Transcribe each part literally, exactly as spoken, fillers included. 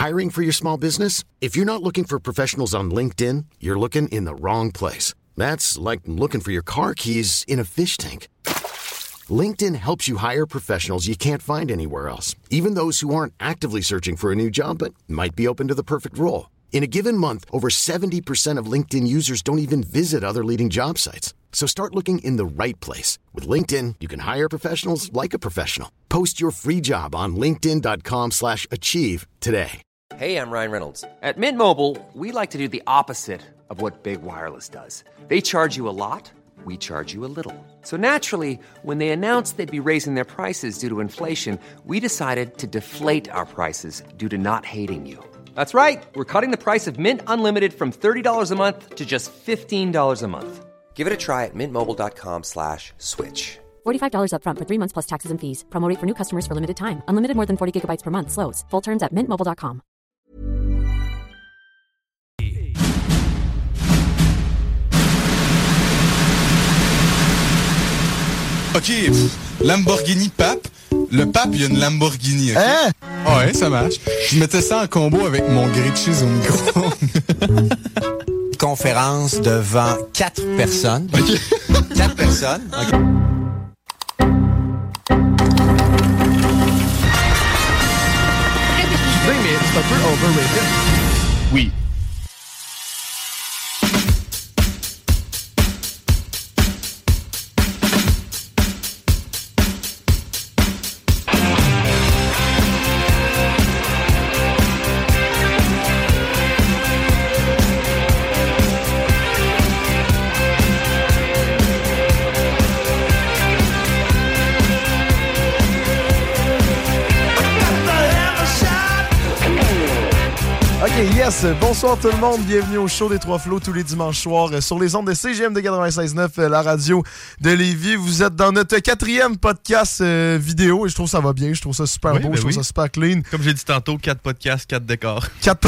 Hiring for your small business? If you're not looking for professionals on LinkedIn, you're looking in the wrong place. That's like looking for your car keys in a fish tank. LinkedIn helps you hire professionals you can't find anywhere else, even those who aren't actively searching for a new job but might be open to the perfect role. In a given month, over seventy percent of LinkedIn users don't even visit other leading job sites. So start looking in the right place. With LinkedIn, you can hire professionals like a professional. Post your free job on linkedin.com slash achieve today. Hey, I'm Ryan Reynolds. At Mint Mobile, we like to do the opposite of what Big Wireless does. They charge you a lot, we charge you a little. So naturally, when they announced they'd be raising their prices due to inflation, we decided to deflate our prices due to not hating you. That's right. We're cutting the price of Mint Unlimited from thirty dollars a month to just fifteen dollars a month. Give it a try at mintmobile.com slash switch. forty-five dollars up front for three months plus taxes and fees. Promo rate for new customers for limited time. Unlimited more than forty gigabytes per month. Slows full terms at mint mobile dot com. OK, Lamborghini Pape. Le Pape, il y a une Lamborghini. Okay? Hein? Ouais, ça marche. Je mettais ça en combo avec mon grilled cheese au micro. Conférence devant quatre personnes. OK. Quatre personnes. OK. Mais c'est un peu overrated. Oui. Yes, bonsoir tout le monde, bienvenue au show des Trois Flots tous les dimanches soirs sur les ondes de C G M D quatre-vingt-seize neuf, la radio de Lévis. Vous êtes dans notre quatrième podcast euh, vidéo et je trouve ça va bien, je trouve ça super oui, beau, ben je trouve oui. ça super clean. Comme j'ai dit tantôt, quatre podcasts, quatre décors. Quatre...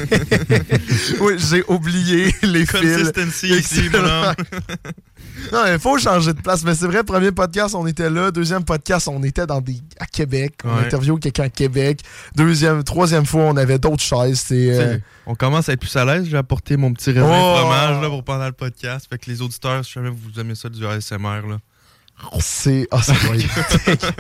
oui, j'ai oublié les fils. Consistency ici, mon homme. Non, il faut changer de place. Mais c'est vrai, premier podcast, on était là. Deuxième podcast, on était dans des... à Québec. On ouais. interviewait quelqu'un à Québec. Deuxième, troisième fois, on avait d'autres chaises. C'est, euh... On commence à être plus à l'aise. J'ai apporté mon petit raisin oh! de fromage là, pour pendant le podcast. Fait que les auditeurs, si jamais vous aimez ça du A S M R, là. C'est... Ah, ça va être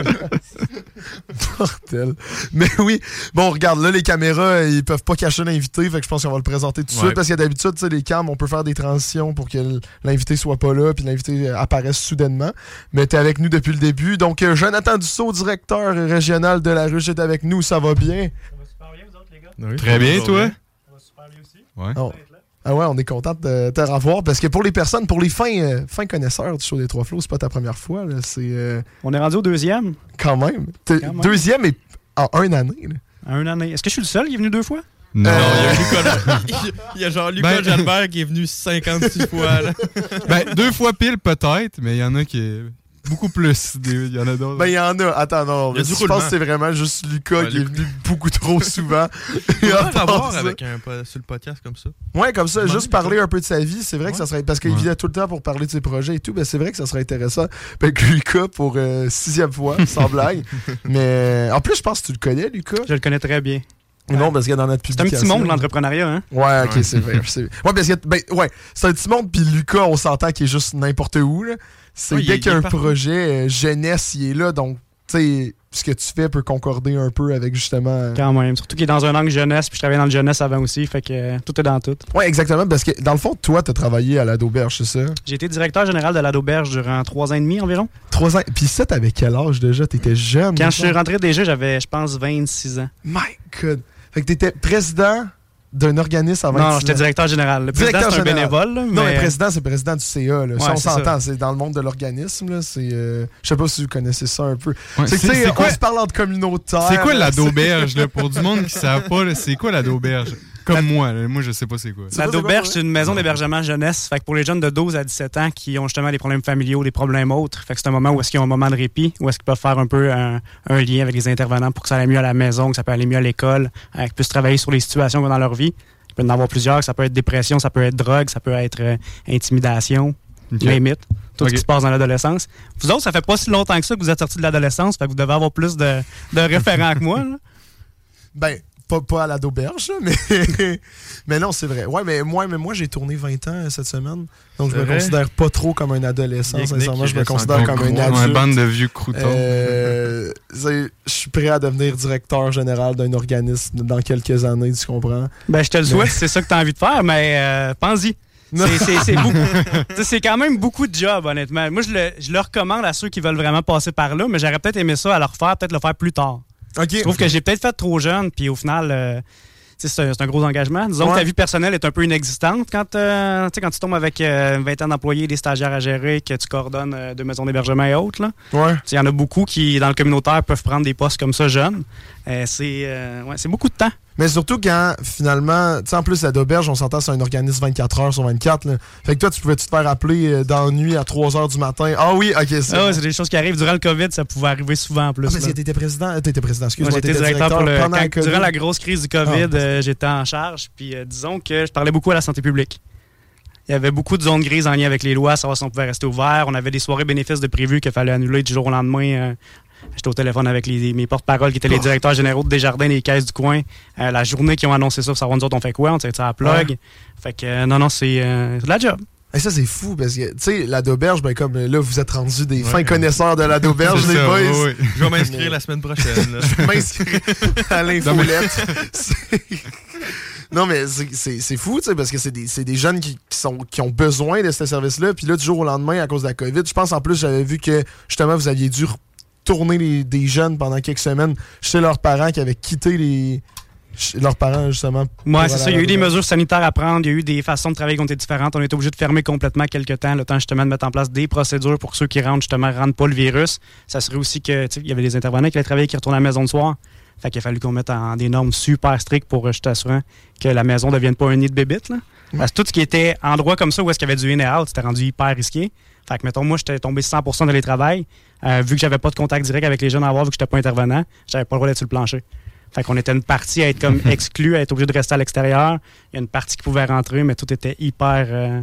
Mortel. Mais oui. Bon, regarde, là, les caméras, ils peuvent pas cacher l'invité. Fait que je pense qu'on va le présenter tout de ouais. suite. Parce que d'habitude, tu sais, les cams, on peut faire des transitions pour que l'invité soit pas là puis l'invité apparaisse soudainement. Mais t'es avec nous depuis le début. Donc, euh, Jonathan Dussault, directeur régional de La Ruche, est avec nous. Ça va bien? Ça va super bien, vous autres, les gars? Oui, très bien, va toi? Bien. Ça va super bien aussi. Ouais. Oh. Ah ouais, on est content de te revoir parce que pour les personnes, pour les fins, euh, fins connaisseurs du show des Trois Flots, c'est pas ta première fois. Là, c'est, euh, On est rendu au deuxième. quand même. Quand même. Deuxième et en une année. Là. En une année. Est-ce que je suis le seul qui est venu deux fois? Non, Euh, il y a Lucas, il y a genre Lucas Ben- Jalbert qui est venu cinquante-six fois. Là. Ben, deux fois pile peut-être, mais il y en a qui est beaucoup plus. Il y en a d'autres. Ben, il y en a. Attends, non. Il y a Je du pense roulement. que c'est vraiment juste Lucas Ouais, qui est Lucas. venu beaucoup trop souvent. On Et va à part l'avoir ça- avec un, po- sur le podcast comme ça. Ouais, comme ça, Ouais, juste parler un peu de sa vie. C'est vrai que Ouais. ça serait. Parce qu'il Ouais. vient tout le temps pour parler de ses projets et tout. Ben, c'est vrai que ça serait intéressant. Avec Lucas pour euh, sixième fois, sans blague. Mais en plus, je pense que tu le connais, Lucas. Je le connais très bien. Non, parce que dans notre C'est un publication. petit monde, l'entrepreneuriat, hein? Ouais, ok, Ouais. c'est vrai. C'est... Ouais, parce que, ben, ouais, c'est un petit monde, puis Lucas, on s'entend qu'il est juste n'importe où, là. C'est Ouais, il dès est- qu'il y a il est un partout. projet euh, jeunesse, il est là, donc, tu sais, ce que tu fais peut concorder un peu avec justement. euh, Quand même. Surtout qu'il est dans un angle jeunesse, puis je travaillais dans le jeunesse avant aussi, fait que euh, tout est dans tout. Ouais, exactement, parce que dans le fond, toi, t'as travaillé à la d'Auberge, c'est ça? J'ai été directeur général de la d'Auberge durant trois ans et demi environ. Trois ans. Puis ça, t'avais quel âge déjà? T'étais jeune? Quand mettons? je suis rentré déjà, j'avais, je pense, vingt-six ans. My God! Fait que t'étais président d'un organisme à vingt-six Non, j'étais ans. directeur général. Le président, Directeur c'est un général. bénévole, là, Non, mais mais... président, c'est président du C A. Là. Ça, Ouais, on c'est s'entend, ça. c'est dans le monde de l'organisme. Là, c'est, euh, je sais pas si vous connaissez ça un peu. Ouais, c'est que, c'est- tu sais, c'est on quoi- se parle entre communautaires. C'est quoi la là, d'auberge, là? Pour du monde qui ne savent pas, là, c'est quoi la d'auberge? Comme moi, là. Moi, je sais pas c'est quoi. C'est La pas c'est quoi, d'Auberge, pour c'est une maison d'hébergement jeunesse. Fait que pour les jeunes de douze à dix-sept ans qui ont justement des problèmes familiaux, des problèmes autres, fait que c'est un moment où est-ce qu'ils ont un moment de répit, où est-ce qu'ils peuvent faire un peu un, un lien avec les intervenants pour que ça aille mieux à la maison, que ça peut aller mieux à l'école, euh, qu'ils puissent travailler sur les situations qu'ils ont dans leur vie. Il peut y en avoir plusieurs. Ça peut être dépression, ça peut être drogue, ça peut être euh, intimidation, Ok. limite, tout Ok. ce qui se passe dans l'adolescence. Vous autres, ça fait pas si longtemps que ça que vous êtes sortis de l'adolescence, fait que vous devez avoir plus de, de référents que moi. Là. Ben, pas, pas à la d'auberge, mais, mais non, c'est vrai. Ouais, mais moi, mais moi j'ai tourné vingt ans cette semaine. Donc, je me vrai? considère pas trop comme un adolescent. Nick, Sincèrement, Nick, je me il considère reste comme un encore adulte. Un bande de vieux croutons. Euh, je suis prêt à devenir directeur général d'un organisme dans quelques années, tu comprends? Ben, je te le souhaite, c'est ça que tu as envie de faire, mais euh, pense-y. C'est, c'est, c'est, beaucoup, c'est quand même beaucoup de job, honnêtement. Moi, je le, je le recommande à ceux qui veulent vraiment passer par là, mais j'aurais peut-être aimé ça à le refaire, peut-être le faire plus tard. Okay. Je trouve que j'ai peut-être fait trop jeune, puis au final, euh, c'est, un, c'est un gros engagement. Disons ouais. que ta vie personnelle est un peu inexistante quand, euh, quand tu tombes avec euh, vingt ans d'employés, des stagiaires à gérer, que tu coordonnes euh, deux maisons d'hébergement et autres. Il ouais. y en a beaucoup qui, dans le communautaire, peuvent prendre des postes comme ça jeunes. Euh, c'est, euh, ouais, c'est beaucoup de temps. Mais surtout quand, finalement, tu sais, en plus, la d'auberge, on s'entend, c'est un organisme vingt-quatre heures sur vingt-quatre. Là. Fait que toi, tu pouvais-tu te faire appeler dans la nuit à trois heures du matin? Ah oui, ok, c'est. Ah, ouais, c'est des choses qui arrivent. Durant le COVID, ça pouvait arriver souvent en plus. Ah, mais si t'étais président, t'étais président, excuse-moi. Moi, j'étais directeur, directeur pour le. Pendant Quand, le durant la grosse crise du COVID, ah, euh, j'étais en charge. Puis euh, disons que je parlais beaucoup à la santé publique. Il y avait beaucoup de zones grises en lien avec les lois, savoir si on pouvait rester ouvert. On avait des soirées bénéfices de prévues qu'il fallait annuler du jour au lendemain. Euh, J'étais au téléphone avec les, mes porte-paroles qui étaient les directeurs généraux de Desjardins, les caisses du coin. Euh, la journée qu'ils ont annoncé ça, pour savoir nous autres on fait quoi, on s'est à la plug. Ouais. Fait que euh, non, non, c'est euh, de la job. Et ça, c'est fou parce que, tu sais, la d'auberge, ben, comme là, vous êtes rendus des ouais. fins connaisseurs de la d'auberge, les ça, boys. Oui, oui. Je vais m'inscrire la semaine prochaine. Là. Je vais m'inscrire à l'infolette. Non, mais c'est, c'est, c'est fou, tu sais, parce que c'est des, c'est des jeunes qui, qui, sont, qui ont besoin de ce service-là. Puis là, du jour au lendemain, à cause de la COVID, je pense en plus, j'avais vu que justement, vous aviez dû tourner les, des jeunes pendant quelques semaines chez leurs parents qui avaient quitté les. Leurs parents, justement. Oui, c'est ça. Il y a eu des mesures sanitaires à prendre. Il y a eu des façons de travailler qui ont été différentes. On a été obligé de fermer complètement quelques temps, le temps justement de mettre en place des procédures pour ceux qui rentrent, justement, ne rentrent pas le virus. Ça serait aussi que, tu sais, il y avait des intervenants qui allaient travailler qui retournent à la maison le soir. Fait qu'il a fallu qu'on mette en des normes super strictes pour juste assurer que la maison ne devienne pas un nid de bébites. Là. Ouais. Parce que tout ce qui était endroit comme ça où est-ce qu'il y avait du in et out, c'était rendu hyper risqué. Fait que, mettons, moi, j'étais tombé cent pour cent de télétravail. Euh, vu que j'avais pas de contact direct avec les jeunes à avoir, vu que j'étais pas intervenant, j'avais pas le droit d'être sur le plancher. Fait qu'on était une partie à être comme exclue, à être obligé de rester à l'extérieur. Il y a une partie qui pouvait rentrer, mais tout était hyper... Euh...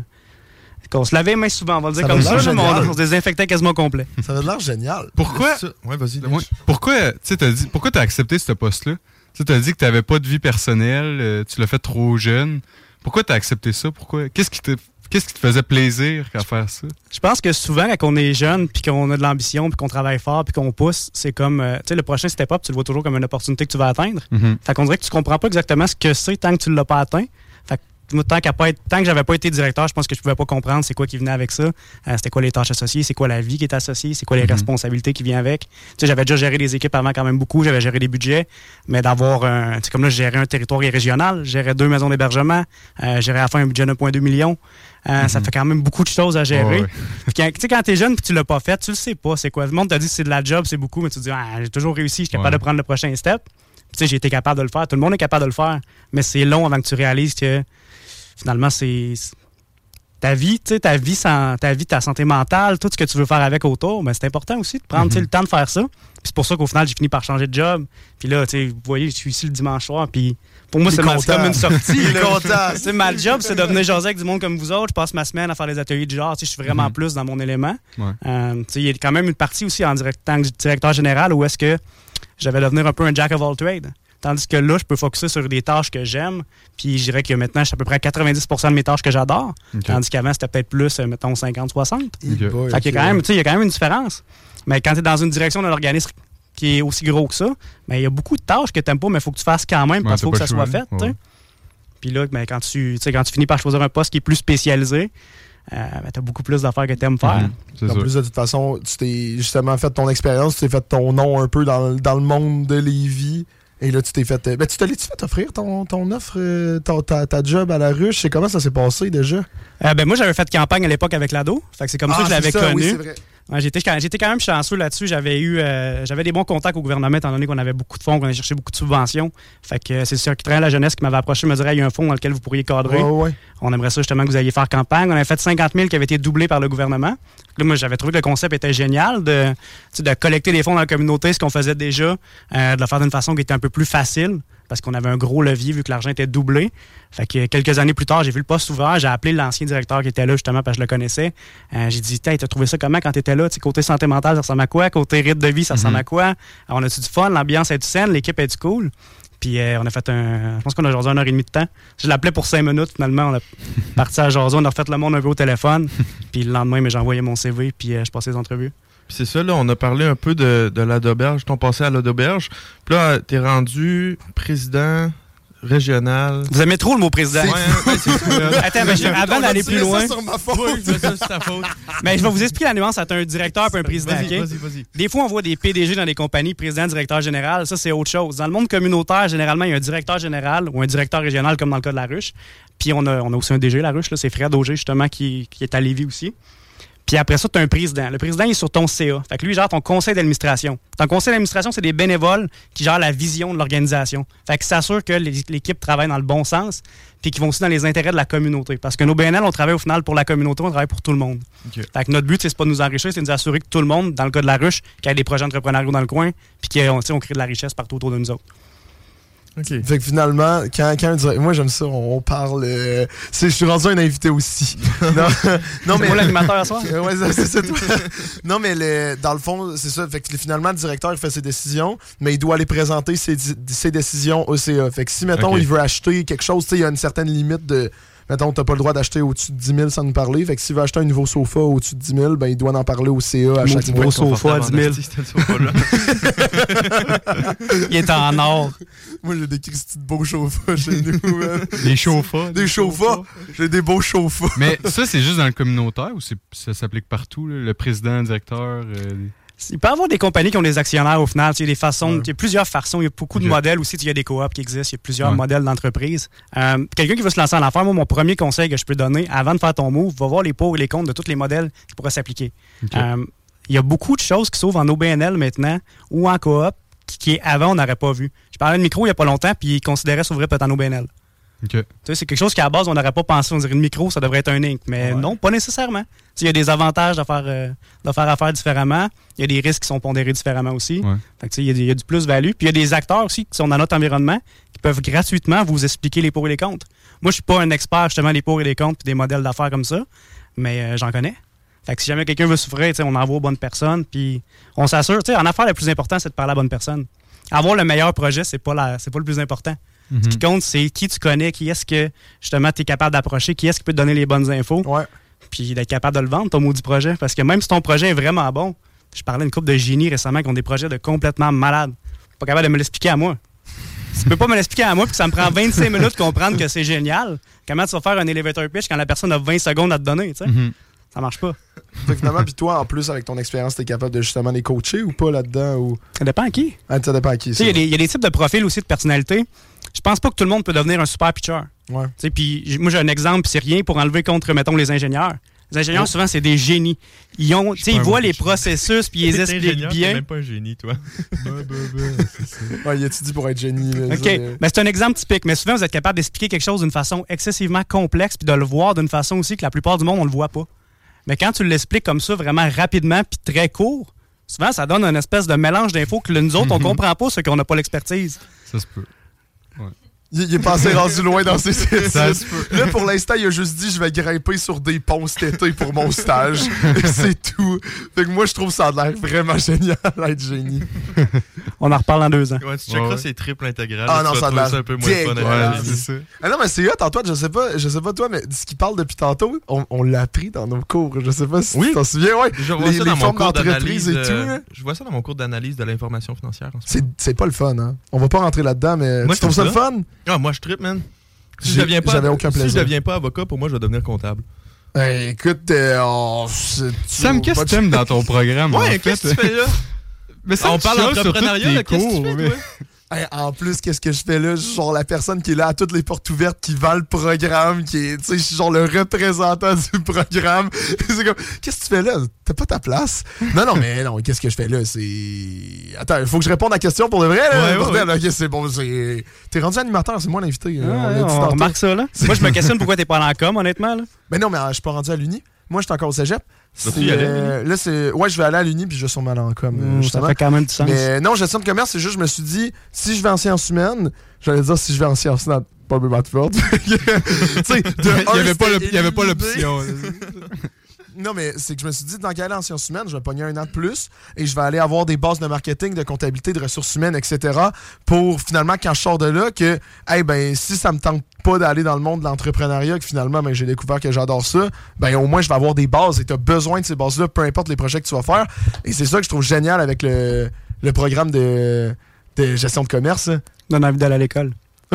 On se lavait les mains souvent, on va le dire ça comme ça. On, on se désinfectait quasiment complet. Ça avait l'air génial. Pourquoi... Ouais, vas-y. Ouais. Pourquoi tu t'as dit, pourquoi t'as accepté ce poste-là? Tu t'as dit que t'avais pas de vie personnelle, euh, tu l'as fait trop jeune. Pourquoi t'as accepté ça? Pourquoi? Qu'est-ce qui te... Qu'est-ce qui te faisait plaisir à faire ça? Je pense que souvent, quand on est jeune, puis qu'on a de l'ambition, puis qu'on travaille fort, puis qu'on pousse, c'est comme, euh, tu sais, le prochain step-up, tu le vois toujours comme une opportunité que tu vas atteindre. Mm-hmm. Fait qu'on dirait que tu comprends pas exactement ce que c'est tant que tu l'as pas atteint. Fait que tant, qu'à pas être, tant que j'avais pas été directeur, je pense que je pouvais pas comprendre c'est quoi qui venait avec ça. Euh, c'était quoi les tâches associées, c'est quoi la vie qui est associée, c'est quoi les mm-hmm. responsabilités qui viennent avec. Tu sais, j'avais déjà géré des équipes avant quand même beaucoup, j'avais géré des budgets, mais d'avoir un, tu sais, comme là, je gérais un territoire régional, je gérais deux maisons d'hébergement, euh, je gérais à la fin un budget de un virgule deux million. Euh, mm-hmm. Ça fait quand même beaucoup de choses à gérer. Oh, ouais. Tu sais, quand t'es jeune et tu l'as pas fait, tu le sais pas c'est quoi. Le monde t'a dit que c'est de la job, c'est beaucoup, mais tu te dis, ah, j'ai toujours réussi, je suis capable ouais. de prendre le prochain step. Tu sais, j'ai été capable de le faire. Tout le monde est capable de le faire, mais c'est long avant que tu réalises que finalement, c'est, c'est ta vie, tu sais, ta vie, sans, ta vie, ta santé mentale, tout ce que tu veux faire avec autour, mais c'est important aussi de prendre mm-hmm. le temps de faire ça. Puis c'est pour ça qu'au final, j'ai fini par changer de job. Puis là, tu sais, vous voyez, je suis ici le dimanche soir, puis pour moi, c'est, ma, c'est comme une sortie. C'est ma job, c'est de venir jaser avec du monde comme vous autres. Je passe ma semaine à faire des ateliers de genre. Je suis vraiment mm-hmm. plus dans mon élément. Ouais. Euh, il y a quand même une partie aussi en direct, tant que directeur général où est-ce que j'avais devenir un peu un jack of all trades. Tandis que là, je peux focusser sur des tâches que j'aime. Puis je dirais que maintenant, je suis à peu près à quatre-vingt-dix pour cent de mes tâches que j'adore. Okay. Tandis qu'avant, c'était peut-être plus, mettons, cinquante soixante. Okay. Okay. Fait qu'il y a quand même, tu sais, il y a quand même une différence. Mais quand tu es dans une direction d'un organisme qui est aussi gros que ça, ben, il y a beaucoup de tâches que tu n'aimes pas, mais il faut que tu fasses quand même parce qu'il faut que ça soit fait. Ouais. Puis là, ben, quand, tu, quand tu finis par choisir un poste qui est plus spécialisé, euh, ben, tu as beaucoup plus d'affaires que tu aimes faire. Mmh, en plus, de toute façon, tu t'es justement fait ton expérience, tu t'es fait ton nom un peu dans, dans le monde de Lévis. Et là, tu t'es fait. Ben, tu t'es fait offrir ton, ton offre, ton, ta, ta job à la ruche. C'est comment ça s'est passé déjà? Euh, ben, moi, j'avais fait campagne à l'époque avec l'ado. Fait que c'est comme ah, ça que je l'avais connu. Oui, c'est vrai. Ouais, j'étais, j'étais quand même chanceux là-dessus. J'avais eu euh, j'avais des bons contacts au gouvernement, étant donné qu'on avait beaucoup de fonds, qu'on a cherché beaucoup de subventions. Fait que euh, c'est sûr qu'il traînait la jeunesse qui m'avait approché, me dirait il y a un fonds dans lequel vous pourriez cadrer. Ouais, ouais. On aimerait ça justement que vous alliez faire campagne. On avait fait cinquante mille qui avaient été doublés par le gouvernement. Là, moi, j'avais trouvé que le concept était génial de, de collecter des fonds dans la communauté, ce qu'on faisait déjà, euh, de le faire d'une façon qui était un peu plus facile. Parce qu'on avait un gros levier vu que l'argent était doublé. Fait que quelques années plus tard, j'ai vu le poste ouvert. J'ai appelé l'ancien directeur qui était là justement parce que je le connaissais. Euh, j'ai dit, t'as trouvé ça comment quand t'étais là? T'sais, côté santé mentale, ça ressemble à quoi? Côté rythme de vie, ça ressemble mm-hmm. à quoi? Alors, on a-tu du fun? L'ambiance est-tu saine? L'équipe est-tu cool? Puis euh, on a fait un... Je pense qu'on a jasé une heure et demie de temps. Je l'appelais pour cinq minutes, finalement. On a parti à jaser, on a refait le monde un peu au téléphone. Puis le lendemain, mais j'ai envoyé mon C V, puis euh, je passais les entrevues. Puis c'est ça, là, on a parlé un peu de, de l'A D Auberge, ton passé à l'A D Auberge. Puis là, t'es rendu président régional. Vous aimez trop le mot président. Ouais, hein, ben, c'est ça. Attends, mais je- avant d'aller plus loin, Ça sur ma faute. Oui, je veux ça, c'est ta faute. mais je vais vous expliquer la nuance entre un directeur et un président. Vas-y, ok? vas-y, vas-y. Des fois, on voit des P D G dans les compagnies, président, directeur général. Ça, c'est autre chose. Dans le monde communautaire, généralement, il y a un directeur général ou un directeur régional, comme dans le cas de La Ruche. Puis on a, on a aussi un D G, La Ruche. Là, c'est Fred Auger, justement, qui, qui est à Lévis aussi. Puis après ça, tu as un président. Le président, il est sur ton C A. Fait que lui, il gère ton conseil d'administration. Ton conseil d'administration, c'est des bénévoles qui gèrent la vision de l'organisation. Fait que ça s'assure que les- l'équipe travaille dans le bon sens puis qui vont aussi dans les intérêts de la communauté. Parce que nos B N L, on travaille au final pour la communauté, on travaille pour tout le monde. OK. Fait que notre but, c'est pas de nous enrichir, c'est de nous assurer que tout le monde, dans le cas de La Ruche, qu'il y ait des projets entrepreneuriaux dans le coin puis qu'on tu sais, on crée de la richesse partout autour de nous autres. OK. Fait que finalement, quand, quand un direct- moi j'aime ça, on, on parle. euh, c'est, je suis rendu un invité aussi. non, non, C'est moi l'animateur ce soir? Euh, ouais, c'est, c'est ça, toi. Non, mais le, dans le fond, c'est ça. Fait que finalement, le directeur il fait ses décisions, mais il doit aller présenter ses, di- ses décisions au C A. Fait que si, mettons, Ok. il veut acheter quelque chose, tu sais, il y a une certaine limite de. Mettons, t'as pas le droit d'acheter au-dessus de dix mille sans nous parler. Fait que s'il veut acheter un nouveau sofa au-dessus de dix mille, ben il doit en parler au C A à chaque Nouveau mois. sofa à dix mille. C'était le sofa-là. Il est en or. Moi, j'ai des Christy de beaux sofas chez nous. man. Des chauffas. Des sofas. J'ai des beaux sofas. Mais ça, c'est juste dans le communautaire ou c'est- ça s'applique partout? Là? Le président, le directeur? euh, Il peut y avoir des compagnies qui ont des actionnaires au final. Il y a des façons, Ouais. il y a plusieurs façons. Il y a beaucoup de Ok. modèles aussi. Il y a des coops qui existent. Il y a plusieurs Ouais. modèles d'entreprise. Euh, quelqu'un qui veut se lancer en affaires, moi, mon premier conseil que je peux donner avant de faire ton move, va voir les pour et les contre de tous les modèles qui pourraient s'appliquer. Ok. Euh, il y a beaucoup de choses qui s'ouvrent en O B N L maintenant ou en coop qui, qui avant, on n'aurait pas vu. Je parlais de micro il n'y a pas longtemps, puis ils considéraient s'ouvrir peut-être en O B N L. OK. Tu sais, c'est quelque chose qu'à la base, on n'aurait pas pensé. On dirait une micro, ça devrait être un Inc. Mais Ouais. non, pas nécessairement. Tu sais, il y a des avantages de faire, euh, de faire affaire différemment. Il y a des risques qui sont pondérés différemment aussi. Ouais. Fait que, tu sais, il y a des- il y, a du plus-value. Puis il y a des acteurs aussi qui sont dans notre environnement qui peuvent gratuitement vous expliquer les pour et les contre. Moi, je suis pas un expert justement des pour et les contre puis des modèles d'affaires comme ça, mais euh, j'en connais. Fait que si jamais quelqu'un veut souffrir, tu sais, on envoie aux bonnes personnes, puis on s'assure. Tu sais, en affaires, le plus important, c'est de parler à la bonne personne. Avoir le meilleur projet, c'est pas la, c'est pas le plus important. Mhm. Ce qui compte, c'est qui tu connais, qui est-ce que, justement, tu es capable d'approcher, qui est-ce qui peut te donner les bonnes infos, Ouais. puis d'être capable de le vendre, ton maudit projet. Parce que même si ton projet est vraiment bon, je parlais d'une couple de génies récemment qui ont des projets de complètement malades. Pas capable de me l'expliquer à moi. Tu peux pas me l'expliquer à moi, puis que ça me prend vingt-cinq minutes de comprendre que c'est génial. Comment tu vas faire un elevator pitch quand la personne a vingt secondes à te donner, tu sais? Mhm. Ça marche pas. Fait que finalement, puis toi, en plus, avec ton expérience, t'es capable de justement les coacher ou pas là-dedans? Ou... Ça dépend à qui. Ah, ça dépend à qui. Tu sais, il y a des- il y, a des types de profils aussi de personnalité. Je pense pas que tout le monde peut devenir un super pitcher. Ouais. Tu sais, puis j- moi j'ai un exemple, puis c'est rien pour enlever contre, mettons, les ingénieurs. Les ingénieurs, Oh. souvent, c'est des génies. Ils ont, tu sais, pas ils un voient bon les pitcher. processus, puis ils les T'es expliquent ingénieur, t'es bien. même pas un génie, toi. Ouais, il a-tu dit pour être génie? Là, OK. ça, euh, Mais c'est un exemple typique. Mais souvent, vous êtes capable d'expliquer quelque chose d'une façon excessivement complexe, puis de le voir d'une façon aussi que la plupart du monde, on le voit pas. Mais quand tu l'expliques comme ça, vraiment rapidement, puis très court, souvent, ça donne une espèce de mélange d'infos que nous autres, on comprend pas, ceux qui n'a pas l'expertise. Ça se peut. Il, il est passé rendu loin dans ses études. Ça se peut. Là, pour l'instant, il a juste dit je vais grimper sur des ponts cet été pour mon stage. Et c'est tout. Fait que moi, je trouve ça a l'air vraiment génial d'être génie. On en reparle dans deux ans. Ouais, tu checkeras Ouais. ces triples intégrales. Ah tu non, vas ça a trouver l'air ça un peu moins fun. dégueulasse. à Ouais, la c'est vie. ça. Ah non, mais c'est hot, Antoine, je sais pas, je sais pas toi, mais ce qu'il parle depuis tantôt, on, on l'a appris dans nos cours. Je sais pas si Oui. tu t'en souviens, ouais. Je vois Les, ça les dans mon formes cours d'entreprise d'analyse. et tout. euh, là. Je vois ça dans mon cours d'analyse de l'information financière. en ce C'est, c'est pas le fun, hein. On va pas rentrer là-dedans, mais Moi, tu trouves ça je le trouve fun? Ah, moi, je trippe, man. Si J'ai- je deviens pas, j'avais aucun si plaisir. je deviens pas avocat, pour moi, je vais devenir comptable. Hey, écoute, euh, on- c'est- Sam, qu'est-ce que tu t'aimes dans ton programme? en Ouais, fait? qu'est-ce que tu fais là? Mais ça, On tu parle chiales sur tous d'entrepreneuriat, tes là, qu'est-ce que cours, tu fais, mais- toi? Hey, en plus, qu'est-ce que je fais là? Je suis genre la personne qui est là à toutes les portes ouvertes, qui vend le programme, qui est, tu sais, je suis genre le représentant du programme. C'est comme, qu'est-ce que tu fais là? T'as pas ta place? Non, non, mais non, qu'est-ce que je fais là? C'est. Attends, il faut que je réponde à la question pour de vrai, là. Ouais, ouais, Bordel, ouais. ok, c'est bon, c'est. T'es rendu animateur, c'est moi l'invité. Ah, euh, on l'a ouais, dit on tantôt. remarque ça, là. Moi, je me questionne pourquoi t'es pas dans la com, honnêtement, là. Mais non, mais euh, je suis pas rendu à l'Uni. Moi, je suis encore au cégep. Vas-tu C'est, y aller, euh, là, c'est. Ouais, je vais aller à l'Uni, puis je vais sûrement aller en com. euh, Mmh, ça justement. fait quand même du sens. Mais non, gestion de commerce, c'est juste, je me suis dit, si je vais en sciences humaines, j'allais dire si je vais en sciences humaines, pas Matford. Tu sais, de Il y un, avait pas c'était l'op- il y avait pas éliminé. l'option. Non, mais c'est que je me suis dit, dans quelle en sciences humaines, je vais pogner un an de plus et je vais aller avoir des bases de marketing, de comptabilité, de ressources humaines, et cetera. Pour finalement, quand je sors de là, que, hey, ben, si ça me tente pas d'aller dans le monde de l'entrepreneuriat, que finalement, ben, j'ai découvert que j'adore ça, ben, au moins, je vais avoir des bases et tu as besoin de ces bases-là, peu importe les projets que tu vas faire. Et c'est ça que je trouve génial avec le, le programme de, de gestion de commerce. Donne envie d'aller à l'école.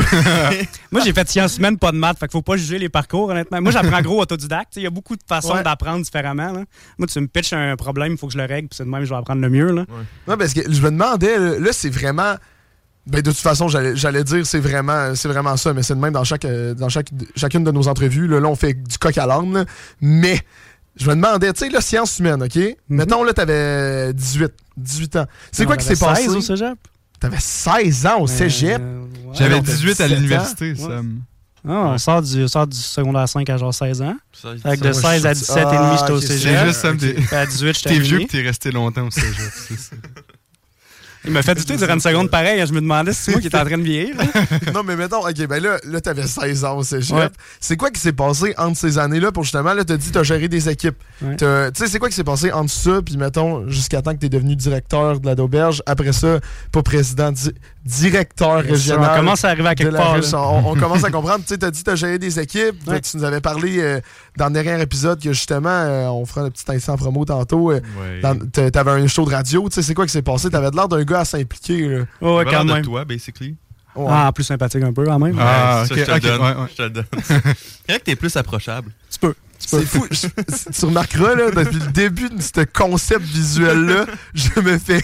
Moi, j'ai fait sciences humaines, pas de maths, fait qu'il faut pas juger les parcours, honnêtement. Moi, j'apprends gros autodidacte. Il y a beaucoup de façons ouais. d'apprendre différemment. Là. Moi, tu me pitches un problème, il faut que je le règle, puis c'est de même que je vais apprendre le mieux. Là. Ouais. Non, parce que je me demandais, là, là c'est vraiment. Ben, de toute façon, j'allais, j'allais dire c'est vraiment, c'est vraiment ça, mais c'est de même dans, chaque, dans chaque, chacune de nos entrevues. Là, là on fait du coq à l'âne, là. Mais je me demandais, tu sais, là, sciences humaines, OK? Mm-hmm. Mettons, là, t'avais dix-huit, dix-huit ans. C'est non, quoi qui s'est passé? seize au cégep? T'avais seize ans au cégep? Euh, ouais. J'avais dix-huit à l'université, ouais. ça. Ah, on ouais. sort, du, sort du secondaire cinq à genre seize ans. Ça, Fait que de seize à dix-sept ah, et demi, j'étais au cégep. C'est juste ça. Okay. À dix-huit, j'étais T'es vieux que t'es resté longtemps au cégep, c'est ça. Il m'a fait douter durant une seconde pareil. Je me demandais si c'est moi qui étais en train de vieillir. Non, mais mettons, OK, ben là, là t'avais seize ans au cégep. Ouais. C'est quoi qui s'est passé entre ces années-là pour justement, là, t'as dit t'as géré des équipes. Ouais. Tu sais, c'est quoi qui s'est passé entre ça, puis mettons, jusqu'à temps que t'es devenu directeur de la d'auberge. Après ça, pas président, di- directeur yes, régional. On commence à arriver à quelque part. On, on commence à comprendre. Tu sais, t'as dit t'as géré des équipes. Ouais. Tu nous avais parlé euh, dans le dernier épisode que justement, euh, on fera un petit instant promo tantôt. Euh, ouais. dans, t'avais un show de radio. Tu sais, c'est quoi qui s'est passé? T'avais l'air d'un gars à s'impliquer. Là. Oh, ouais, quand même. De toi, basically. Ouais. Ah, plus sympathique un peu, quand même. Ah, ouais, ok, ça, je te okay, le donne. Ouais, ouais. Je te le donne. C'est vrai que t'es plus approchable. Tu peux. C'est fou. Je, tu remarqueras, là, depuis le début de ce concept visuel-là, je me fais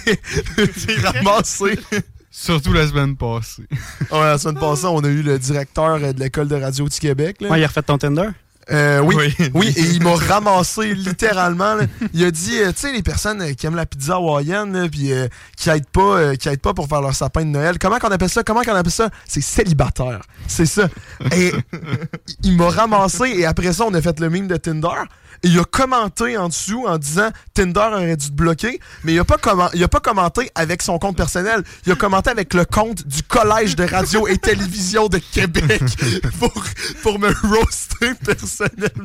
ramasser. Surtout la semaine passée. Ouais, la semaine passée, on a eu le directeur de l'école de radio du Québec. Là. Ouais, il a refait ton Tinder? Euh, oui, oui, oui, et il m'a ramassé littéralement. Là. Il a dit, euh, tu sais, les personnes euh, qui aiment la pizza hawaïenne, puis euh, qui aident pas, euh, qui aident pas pour faire leur sapin de Noël. Comment qu'on appelle ça Comment qu'on appelle ça C'est célibataire. C'est ça. Et il m'a ramassé et après ça, on a fait le meme de Tinder. Et il a commenté en dessous en disant Tinder aurait dû te bloquer, mais il a pas comment, il a pas commenté avec son compte personnel. Il a commenté avec le compte du Collège de radio et télévision de Québec pour, pour me roaster personnellement.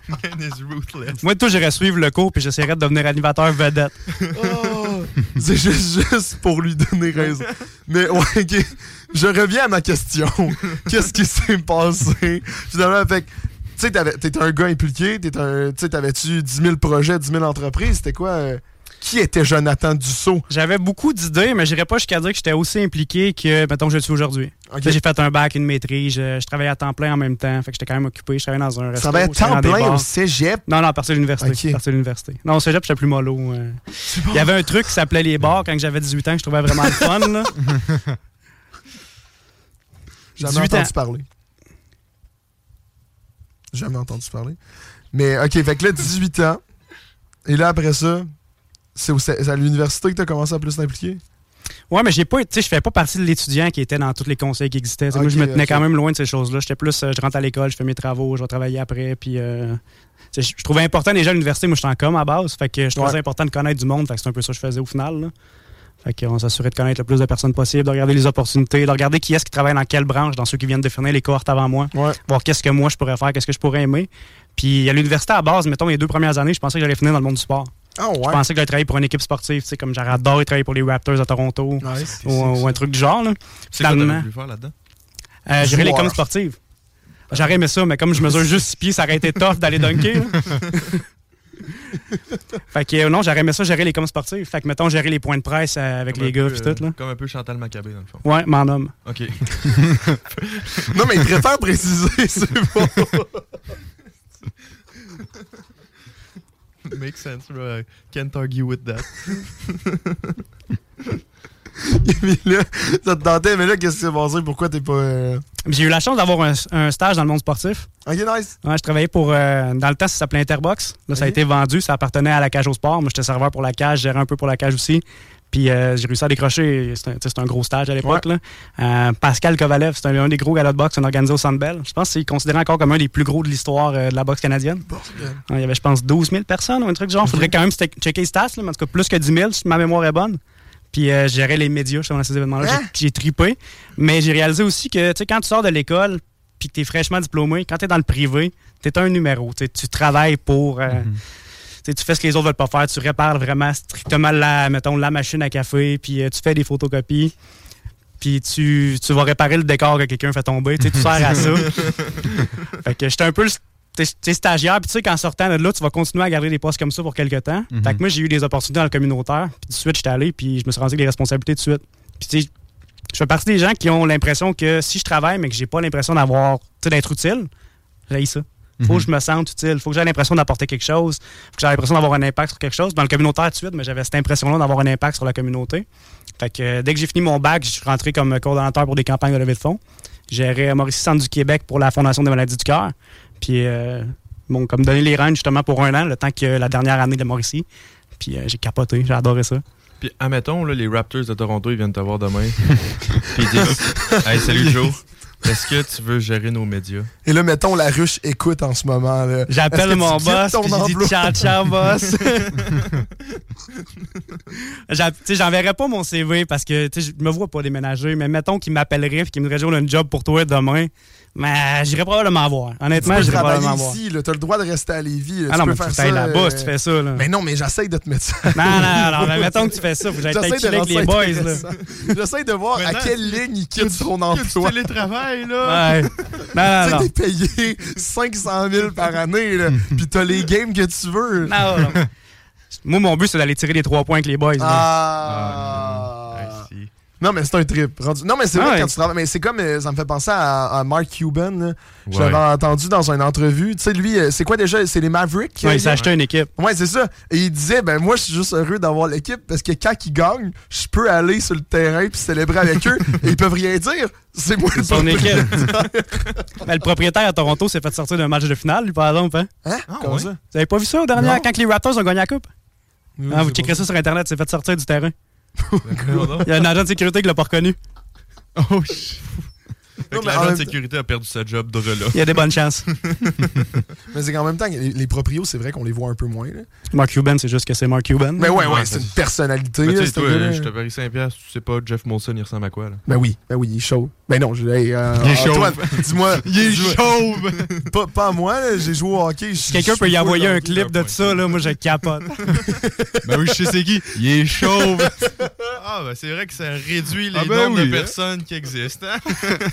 Moi, tout, j'irais suivre le cours puis j'essaierais de devenir animateur vedette. Oh, c'est juste, juste pour lui donner raison. Mais ouais, okay. Je reviens à ma question. Qu'est-ce qui s'est passé? Finalement, fait tu sais, t'étais un gars impliqué, t'avais-tu dix mille projets, dix mille entreprises? C'était quoi? Euh, qui était Jonathan Dussault? J'avais beaucoup d'idées, mais je n'irais pas jusqu'à dire que j'étais aussi impliqué que, mettons, je le suis aujourd'hui. Okay. J'ai fait un bac, une maîtrise, je, je travaillais à temps plein en même temps, fait que j'étais quand même occupé. Je travaillais dans un restaurant. Tu travaillais à temps plein au cégep? Non, non, à partir de l'université. Okay. À partir de l'université. Non, au cégep, j'étais plus mollo. Euh. Il y avait un truc qui s'appelait les bars quand j'avais dix-huit ans que je trouvais vraiment le fun. Là. Jamais entendu ans. parler. Jamais entendu parler. Mais, OK, fait que là, dix-huit ans. Et là, après ça, c'est, au, c'est à l'université que tu as commencé à plus t'impliquer? Ouais, mais j'ai pas, tu sais, je fais pas partie de l'étudiant qui était dans tous les conseils qui existaient. Okay, moi, je me tenais okay. quand même loin de ces choses-là. J'étais plus, euh, je rentre à l'école, je fais mes travaux, je vais travailler après, puis euh, je, je trouvais important déjà à l'université. Moi, j'étais en com à base, fait que je trouvais ouais. important de connaître du monde, fait que c'est un peu ça que je faisais au final, là. Fait qu'on s'assurait de connaître le plus de personnes possible, de regarder les opportunités, de regarder qui est-ce qui travaille dans quelle branche, dans ceux qui viennent définir les cohortes avant moi, ouais. voir qu'est-ce que moi je pourrais faire, qu'est-ce que je pourrais aimer. Puis à l'université à base, mettons les deux premières années, je pensais que j'allais finir dans le monde du sport. Oh, ouais. Je pensais que j'allais travailler pour une équipe sportive, tu sais, comme j'aurais adoré travailler pour les Raptors à Toronto, nice. ou, ou un truc du genre. Là. C'est quoi t'aurais voulu faire là-dedans? Euh, gérer les coms sportives. J'aurais aimé ça, mais comme je mesure juste six pieds, ça aurait été tough d'aller dunker. Fait que euh, non, j'aurais aimé ça gérer les coms sportifs. Fait que mettons gérer les points de presse euh, avec comme les gars pis euh, tout là. Comme un peu Chantal Maccabé dans le fond. Ouais, mon homme. OK. Non mais il préfère préciser, c'est bon. Makes sense, bro. I can't argue with that. Mais là, ça te tentait, mais là, qu'est-ce qui s'est passé? Pourquoi t'es pas... Euh... J'ai eu la chance d'avoir un, un stage dans le monde sportif. OK, nice. Ouais, je travaillais pour... Euh, dans le temps, ça s'appelait Interbox. Là, ça okay. a été vendu, ça appartenait à la cage au sport. Moi, j'étais serveur pour la cage, je gérais un peu pour la cage aussi. Puis euh, j'ai réussi à décrocher. C'était un, c'était un gros stage à l'époque. Ouais. Là. Euh, Pascal Kovalev, c'était un, un des gros galas de boxe, un organisé au Centre Bell. Je pense qu'il est considéré encore comme un des plus gros de l'histoire euh, de la boxe canadienne. Ouais, il y avait, je pense, douze mille personnes ou un truc du genre. Il faudrait quand même checker les stats, là, mais en tout cas, plus que dix mille, si ma mémoire est bonne. Puis euh, je gérais les médias justement dans ces événements-là. Hein? J'ai, j'ai trippé. Mais j'ai réalisé aussi que, tu sais, quand tu sors de l'école puis que tu es fraîchement diplômé, quand tu es dans le privé, tu es un numéro. Tu travailles pour... Euh, mm-hmm. Tu fais ce que les autres veulent pas faire. Tu répares vraiment strictement la, mettons, la machine à café, puis euh, tu fais des photocopies, puis tu, tu vas réparer le décor que quelqu'un fait tomber. Tu sers à ça. Fait que j'étais un peu... Tu es stagiaire, puis tu sais qu'en sortant de là, tu vas continuer à garder des postes comme ça pour quelques temps. Mm-hmm. Fait que moi, j'ai eu des opportunités dans le communautaire, puis tout de suite, j'étais allé, puis je me suis rendu avec des responsabilités tout de suite. Puis tu sais, je fais partie des gens qui ont l'impression que si je travaille, mais que j'ai pas l'impression d'avoir, tu sais, d'être utile, j'ai ça. Faut mm-hmm. que je me sente utile, faut que j'ai l'impression d'apporter quelque chose, faut que j'ai l'impression d'avoir un impact sur quelque chose. Dans le communautaire tout de suite, mais j'avais cette impression-là d'avoir un impact sur la communauté. Fait que euh, dès que j'ai fini mon bac, je suis rentré comme coordonnateur pour des campagnes de levée de fonds. J'ai Mauricie Centre du Québec pour la Fondation des maladies du cœur. Puis euh, bon, comme donné les rênes justement pour un an, le temps que la dernière année de Mauricie. Puis euh, j'ai capoté, j'ai adoré ça. Puis admettons, là, les Raptors de Toronto, ils viennent te voir demain. Puis ils disent « Hey, salut Joe, est-ce que tu veux gérer nos médias? » Et là, mettons, la ruche écoute en ce moment. Là. J'appelle mon boss, puis je dis « Ciao, ciao, boss! » J'enverrais pas mon C V parce que je me vois pas déménager, mais mettons qu'il m'appellerait et qu'il me dirait « Joe, on a un job pour toi demain. » Mais j'irais probablement voir. Honnêtement, j'irais probablement voir. ici, tu as le droit de rester à Lévis. Là. Ah tu non, peux mais faire tu ça ailles là-bas euh... si tu fais ça. Là. Mais non, mais j'essaye de te mettre ça. Non, non, non, mais mettons que tu fais ça. Faut que j'aille peut-être chiller avec les boys. Là. J'essaye de voir Maintenant, à quelle ligne il quitte son emploi. Tu télétravail, là. Ouais. Non, non, tu sais, t'es payé cinq cent mille par année, là. Puis t'as les games que tu veux. Non, non. Moi, mon but, c'est d'aller tirer les trois points avec les boys. Ah. ah non. Non, mais c'est un trip. Non, mais c'est vrai ah, quand ouais. tu travailles. Mais c'est comme. Ça me fait penser à, à Mark Cuban. Là. Je l'avais ouais. entendu dans une entrevue. Tu sais, lui, c'est quoi déjà? C'est les Mavericks? Oui, il s'est acheté une équipe. Ouais, c'est ça. Et il disait, ben moi, je suis juste heureux d'avoir l'équipe parce que quand ils gagnent, je peux aller sur le terrain puis célébrer avec eux. Et ils peuvent rien dire. C'est moi le son équipe. Ben, le propriétaire à Toronto s'est fait sortir d'un match de finale, lui, par exemple. Hein? Hein? Ah, Comment ouais? ça? Vous avez pas vu ça au dernier, quand les Raptors ont gagné la coupe? Oui, ah, vous checkerez ça sur Internet, s'est fait sortir du terrain. Il y a un agent de sécurité qui l'a pas reconnu. Oh, shit. L'agent de sécurité a perdu sa job de là. Il y a des bonnes chances. Mais c'est qu'en même temps, les, les proprios, c'est vrai qu'on les voit un peu moins. Là. Mark Cuban, c'est juste que c'est Mark Cuban. Mais ouais, ouais, ouais c'est une personnalité. Mais là, tu sais, toi, euh, je te parie cinq piastres, tu sais pas Jeff Molson, il ressemble à quoi, là? Ben oui, ben oui, il est chauve. Ben non, je, hey, euh, il est chauve. Antoine, dis-moi. Il est chauve. pas, pas à moi, là, j'ai joué au hockey. Si quelqu'un peut y envoyer un clip de ça, là, moi, je capote. Ben oui, je sais c'est qui. Il est chauve. Ah, ben c'est vrai que ça réduit les ah ben nombres oui, de personnes hein? qui existent. Hein?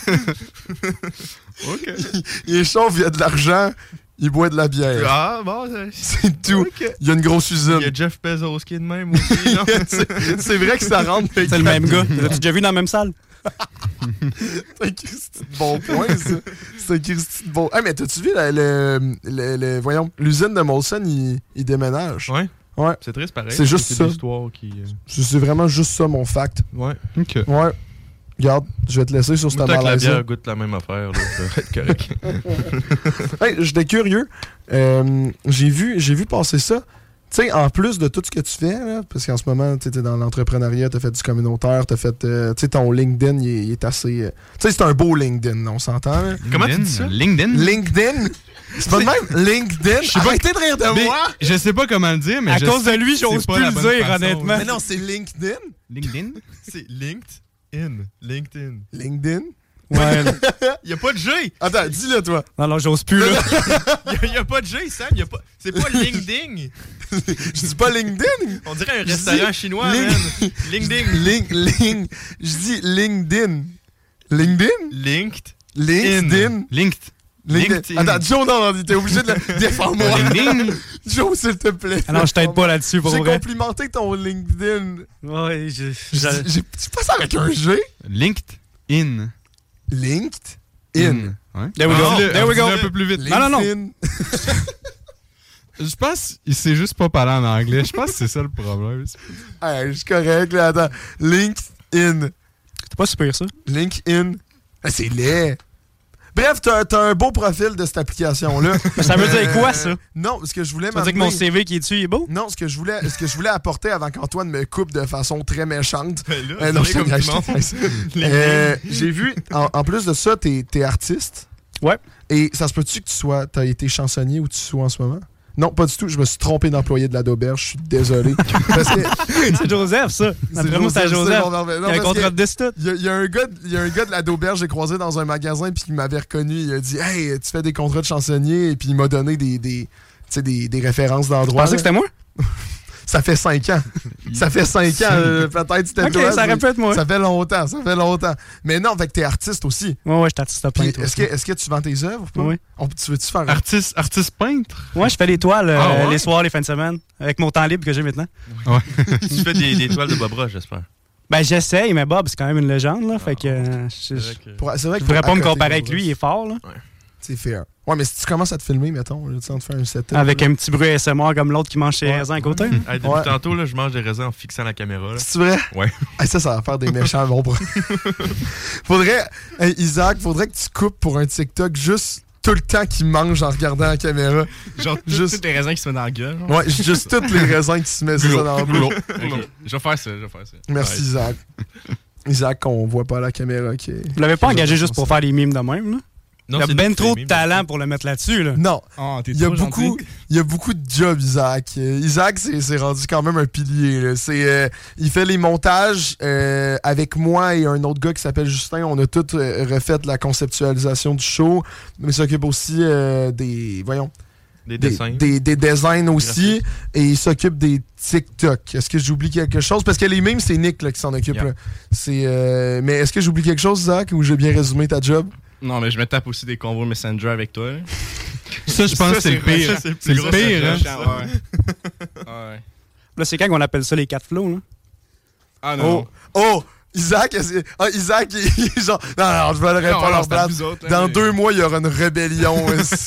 OK. Il, il est chauve, il a de l'argent, il boit de la bière. Ah, bon, c'est tout. Okay. Il y a une grosse usine. Il y a Jeff Bezos qui est de même aussi. c'est, c'est vrai que ça rentre. C'est le même gars. L'as-tu déjà vu dans la même salle? C'est un Christy de bon point, ça. C'est un Christy de bon. Ah, mais t'as-tu vu le, le, le, le, voyons, l'usine de Molson, il, il déménage? Ouais. Ouais. C'est triste pareil. C'est juste c'est ça. L'histoire qui... C'est vraiment juste ça, mon fact. Ouais. OK. Ouais. Regarde, je vais te laisser sur cette malaise. Tant que la bière goûte la même affaire, là, ça va être correct. Hey, j'étais curieux. Euh, j'ai vu, j'ai vu passer ça. Tu sais, en plus de tout ce que tu fais, là, parce qu'en ce moment, tu es dans l'entrepreneuriat, tu as fait du communautaire, tu as fait. Euh, tu sais, ton LinkedIn, il est, il est assez. Euh, tu sais, c'est un beau LinkedIn, on s'entend. Là. Comment tu dis ça? LinkedIn? LinkedIn? C'est pas de même? LinkedIn? Je sais pas. Arrêtez de rire de mais moi! Je sais pas comment le dire, mais. À je cause sais de lui, j'ose plus le dire, façon, honnêtement. Mais non, c'est LinkedIn. LinkedIn? C'est LinkedIn. LinkedIn. LinkedIn? Ouais. Il y a pas de G. Attends, dis-le toi. Non, non, j'ose plus, là. Il y a pas de G, Sam. Y a pas... C'est pas LinkedIn. Je dis pas LinkedIn. On dirait un je restaurant chinois, Link... man. LinkedIn. Link, link. Je dis LinkedIn. LinkedIn? Linked. LinkedIn. Linked. LinkedIn. Attends, Joe, non, non, t'es obligé de le défendre-moi. LinkedIn. Joe, s'il te plaît. Ah non, je t'aide pas là-dessus, pour J'ai vrai. J'ai complimenté ton LinkedIn. Ouais, je... J'ai pas ça avec un G? LinkedIn. Linked in. in. Ouais. There we go. Ah, There we go. Un peu plus vite. Non, non, non. Je pense qu'il sait juste pas parler en anglais. Je pense que c'est ça le problème. Hey, je suis correct, là. Attends. LinkedIn. C'est pas super, ça. LinkedIn. Ah, c'est laid. Bref, t'as, t'as un beau profil de cette application-là. Ça veut dire quoi, ça? Non, ce que je voulais Ça veut dire que mon C V qui est dessus, il est beau? Non, ce que je voulais, ce que je voulais apporter avant qu'Antoine me coupe de façon très méchante. Ben là, euh, non, c'est comme euh, j'ai vu, en, en plus de ça, t'es, t'es artiste. Ouais. Et ça se peut-tu que tu sois, t'as été chansonnier où tu sois en ce moment? Non, pas du tout. Je me suis trompé d'employé de la d'auberge. Je suis désolé. Parce que... c'est Joseph, ça. C'est Joseph, c'est Joseph. Non, il y a un contrat de destin. Il y, y a un gars, il y a un gars de la d'auberge que j'ai croisé dans un magasin puis il m'avait reconnu. Il a dit « Hey, tu fais des contrats de chansonnier? » Et puis il m'a donné des, des, sais, des, des références Tu d'endroits. pensais que c'était moi? Ça fait cinq ans. Ça fait cinq ans, euh, peut-être c'était Ok, toi. ça aurait pu être moi. Ça fait longtemps, ça fait longtemps. Mais non, fait que t'es artiste aussi. Ouais, ouais, je suis artiste Puis peintre. est-ce que, est-ce que tu vends tes œuvres ou pas? Oui. On, tu veux-tu faire un... Artiste, artiste peintre? Ouais, je fais des toiles euh, Ah ouais? les soirs, les fins de semaine, avec mon temps libre que j'ai maintenant. Ouais. Tu fais des, des toiles de Bob Ross, j'espère. Ben, j'essaye, mais Bob, c'est quand même une légende, là. Fait que. euh, je, je, que... Pour- C'est vrai je que voudrais pour pas me accoter comparer Bob avec lui, Ross, il est fort, là. C'est fair. Ouais, mais si tu commences à te filmer, mettons, là, tu sais, on te fait un setup. Avec là. un petit bruit A S M R comme l'autre qui mange ses Ouais. raisins à côté. Hey, depuis Ouais. tantôt, là, je mange des raisins en fixant la caméra. Là. C'est vrai? Ouais. Hey, ça, ça va faire des méchants bons bras. Faudrait, hey, Isaac, faudrait que tu coupes pour un TikTok juste tout le temps qu'il mange en regardant la caméra. Genre, Juste- tous les raisins qui se mettent dans la gueule. genre. Ouais, juste toutes les raisins qui se mettent ça dans la bouche. Ok, je vais faire ça, je vais faire ça. Merci, Ouais. Isaac. Isaac, qu'on voit pas à la caméra. Qui est... Vous l'avez pas qui est engagé gentil juste pour ça. faire des mimes de même, là? Non, il y a c'est ben nous qui trop fait de les mimes, talent pour le mettre là-dessus, là. Non, Oh, t'es il y a trop beaucoup, gentil. il y a beaucoup de jobs, Isaac. Euh, Isaac, c'est c'est rendu quand même un pilier. Là. C'est, euh, il fait les montages euh, avec moi et un autre gars qui s'appelle Justin. On a tout euh, refait la conceptualisation du show, mais il s'occupe aussi euh, des, voyons, Des des, dessins. des, des designs aussi, et il s'occupe des TikTok. Est-ce que j'oublie quelque chose? Parce que les memes, c'est Nick là, qui s'en occupe. Yeah. Là. C'est, euh, mais est-ce que j'oublie quelque chose, Isaac, ou j'ai bien résumé ta job? Non, mais je me tape aussi des combos Messenger avec toi. là. Ça, je pense que c'est le pire. ça, C'est le gros, pire, ça, hein? ça, ouais. Ouais. Là, c'est quand qu'on appelle ça les quatre flots, là? Ah non. Oh! Oh! Isaac, est-ce- ah, Isaac, il il est genre. Non, non, je volerai Non, pas non, leur c'est à place. vous autres, là, Dans mais- deux mois, il y aura une rébellion.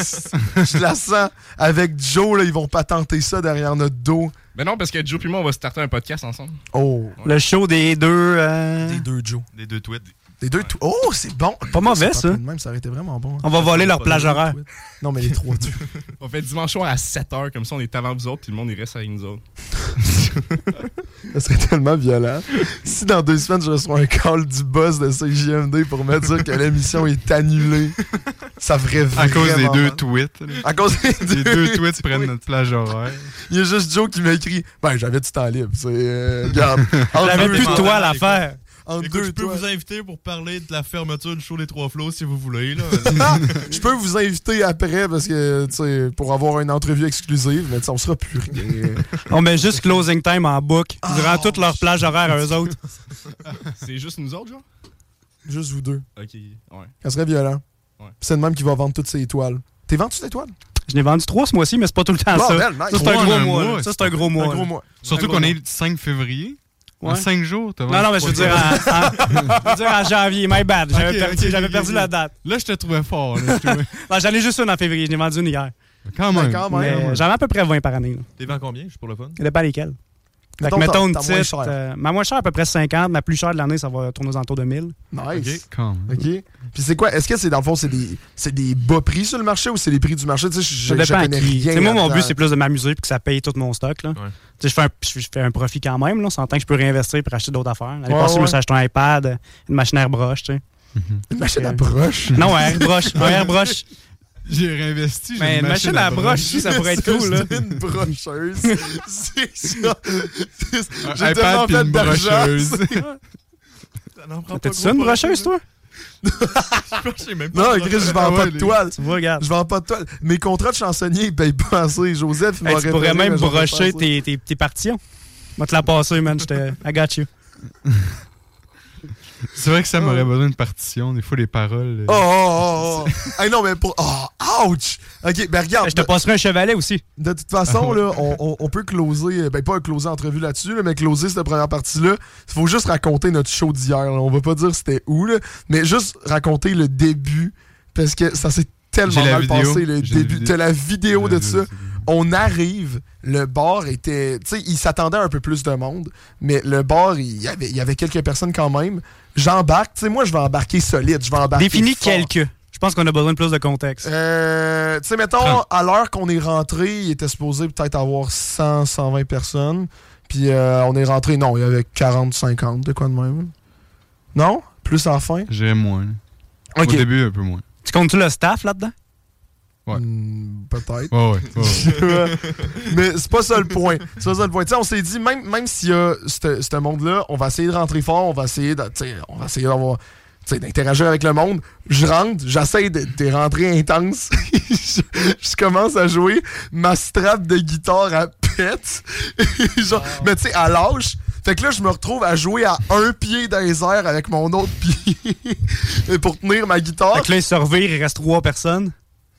Je la sens. Avec Joe, là, ils vont patenter ça derrière notre dos. Ben non, parce que Joe et moi, on va starter un podcast ensemble. Oh! Le show des deux. euh, Des deux Joe. Des deux tweets. Des deux tout. Oh, c'est bon! Pas mauvais, C'est ça. pas de Même, ça aurait été vraiment bon. On va voler leur plage horaire. Non, mais les trois deux. On fait dimanche soir à sept heures, comme ça on est avant vous autres, puis le monde il reste avec nous autres. Ça serait tellement violent. Si dans deux semaines, je reçois un call du boss de C J M D pour me dire que l'émission est annulée, ça ferait vraiment À cause des deux mal. tweets. là. À cause des Les deux, deux tweets prennent notre plage horaire. Il y a juste Joe qui m'a écrit ben j'avais du temps libre. C'est euh, regarde. entre J'avais deux plus de toiles- toile à faire. entre Écoute, deux je peux toiles. vous inviter pour parler de la fermeture du show des Trois Flots si vous voulez. Là. Ah, je peux vous inviter après parce que tu sais pour avoir une entrevue exclusive, mais tu sais, on sera plus rien. On met juste closing time en boucle durant toute leur plage horaire à eux autres. C'est juste nous autres, genre? Juste vous deux. Ok, ouais. Ça serait violent. Ouais. Puis c'est le même qui va vendre toutes ses étoiles. T'es vendu tes étoiles? Je n'ai vendu trois ce mois-ci, mais c'est pas tout le temps ça. Bordel, nice. Ça, c'est un Trois en gros un mois. mois, là. Ça, c'est un gros mois. Un là. gros mois. Surtout Un qu'on gros est le cinq février. En Ouais. cinq jours, t'as Non, vendu non, mais je veux trois dire étoiles. en, en- je veux dire en janvier, my bad. J'avais Ok, perdu, ok, j'avais ok, perdu ok. la date. Là, je te trouvais fort. Là, je trouvais- Non, j'en ai juste une en février. Je n'ai vendu une hier. Quand Ben, même. quand même. Mais j'en ai à peu près vingt par année. là. T'es vends combien, juste pour le fun? Ça dépend lesquelles. Fait que Mettons, mettons t'as- une t'as moins petite. cher. euh, ma moins chère, à peu près cinquante. Ma plus chère de l'année, ça va tourner aux alentours de mille. Nice. Quand même. OK. Puis c'est quoi? Est-ce que c'est dans le fond, c'est des, c'est des bas prix sur le marché ou c'est les prix du marché? Tu sais, je, Ça je dépend à connais qui. rien. T'sais, moi, mon là-dedans. but, c'est plus de m'amuser et que ça paye tout mon stock. Là. Ouais. Tu sais, Je, fais un, je fais un profit quand même. Là. On s'entend que je peux réinvestir pour acheter d'autres affaires. L'année Ouais, passée, je me ouais. suis acheté un iPad, une machine airbrush. Tu sais. Une machine à broche. Non, un airbrush. Un airbrush. J'ai réinvesti. j'ai Mais une machine à broche, si, ça pourrait être cool. Là. C'est une brocheuse. c'est ça. Un J'ai iPad tellement puis fait une d'argent. brocheuse. T'as-tu ça, une brocheuse, toi? Non, Chris, je vends Ah ouais, pas de les- toile. Tu vois, regarde. Je vends pas de toile. Mes contrats de chansonnier, ils payent pas assez. Joseph, il Hey, m'a tu pourrais référé, même mais j'en fais pas brocher assez. tes, tes, tes partitions. Moi, te la passer, man. J'étais- I got you. C'est vrai que ça m'aurait besoin d'une partition. Des fois, les paroles. euh, Oh, oh, oh, oh. Hey, non, mais pour. Oh, ouch! Ok, ben regarde. Je te passerai un chevalet aussi. De toute façon, là, on, on- on peut closer, ben pas un closer entrevue là-dessus, là, mais closer cette première partie-là. Il faut juste raconter notre show d'hier. là. On va pas dire c'était où, là, mais juste raconter le début, parce que ça s'est tellement J'ai la mal vidéo. passé, le J'ai la début. vidéo. T'as la vidéo la de ça. vidéo, On arrive, le bar était... Tu sais, il s'attendait à un peu plus de monde, mais le bar, il y avait, il y avait quelques personnes quand même. J'embarque, tu sais, moi, je vais embarquer solide, je vais embarquer Définis fort. quelques. Je pense qu'on a besoin de plus de contexte. Euh, tu sais, mettons, trente. à l'heure qu'on est rentré, il était supposé peut-être avoir cent, cent vingt personnes. Puis euh, on est rentré, non, il y avait quarante, cinquante, de quoi de même. Non? Plus en fin? J'irais moins. là. Ok. Au début, un peu moins. Tu comptes-tu le staff là-dedans? Ouais. Hmm, peut-être. Ouais, ouais. ouais, ouais. Mais c'est pas ça le point. C'est pas ça le point. Tu sais, on s'est dit, même, même s'il y a ce ce monde-là, on va essayer de rentrer fort, on va essayer de, tu sais, on va essayer d'avoir. Tu sais, d'interagir avec le monde. Je rentre, j'essaie de, de rentrer intense. je, je commence à jouer. Ma strap de guitare, elle pète. Genre, wow. Mais tu sais, elle lâche. Fait que là, je me retrouve à jouer à un pied dans les airs avec mon autre pied pour tenir ma guitare. Fait que là, il se revire, il reste trois personnes.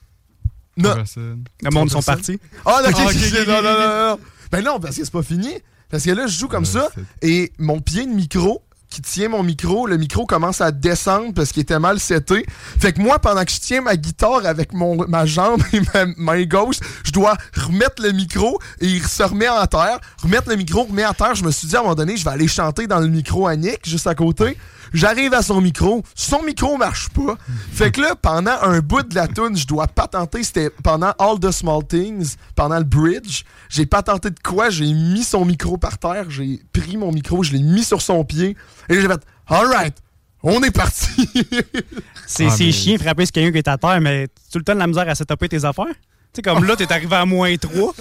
Non. Le monde sont partis. Ah, ok, ah, okay, okay, okay, non, non, non, non. Ben non, parce que c'est pas fini. Parce que là, je joue comme ouais, ça c'est... et mon pied de micro qui tient mon micro, le micro commence à descendre parce qu'il était mal seté. Fait que moi, pendant que je tiens ma guitare avec mon, ma jambe et ma main gauche, je dois remettre le micro et il se remet en terre. Remettre le micro, remet en terre. Je me suis dit à un moment donné, je vais aller chanter dans le micro à Nick, juste à côté. J'arrive à son micro. Son micro marche pas. Fait que là, pendant un bout de la tune, je dois patenter. C'était pendant All the Small Things, pendant le bridge. J'ai patenté de quoi? J'ai mis son micro par terre. J'ai pris mon micro, je l'ai mis sur son pied. Et là, j'ai fait « Alright, on est parti! » C'est ah, mais... chiant frapper sur quelqu'un qui est à terre, mais tu as le temps de la misère à setuper tes affaires? Tu sais, comme là, t'es arrivé à moins trois.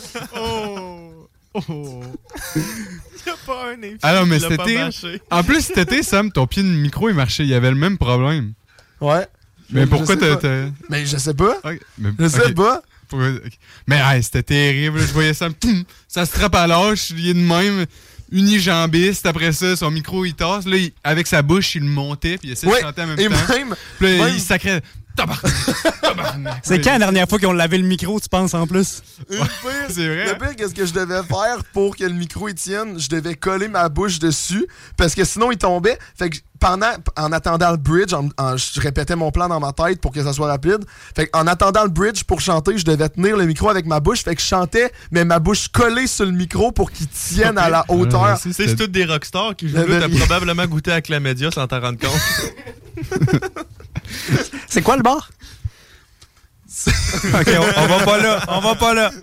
Oh! Oh! Y'a pas un effet. Ah non, mais c'était. En plus, cet été, Sam, ton pied de micro, il marchait. Il y avait le même problème. Ouais. Mais, mais pourquoi t'as, t'as. Mais je sais pas. Okay. Mais, je sais okay. pas. Pourquoi... Okay. Mais hey, c'était terrible. Je voyais Sam, ça se trappe à l'âge. Il est de même. Unijambiste, après ça, son micro, il tasse. Là, il, avec sa bouche, il le montait, puis il essayait ouais, de chanter en même et temps. Même, puis là, même... il sacrait. Tabarnak! C'est quand la dernière fois qu'ils ont lavé le micro, tu penses, en plus? Le pire, c'est vrai. Le pire, qu'est-ce que je devais faire pour que le micro il tienne? Je devais coller ma bouche dessus, parce que sinon, il tombait. Fait que pendant, en attendant le bridge, en, en, je répétais mon plan dans ma tête pour que ça soit rapide. Fait qu'en attendant le bridge pour chanter, je devais tenir le micro avec ma bouche. Fait que je chantais, mais ma bouche collée sur le micro pour qu'il tienne okay. à la hauteur. Euh, c'est, c'est tous des rockstars qui jouent là, t'as probablement goûté à Chlamydia sans t'en rendre compte. C'est quoi le bar? Ok, on, on va pas là, on va pas là.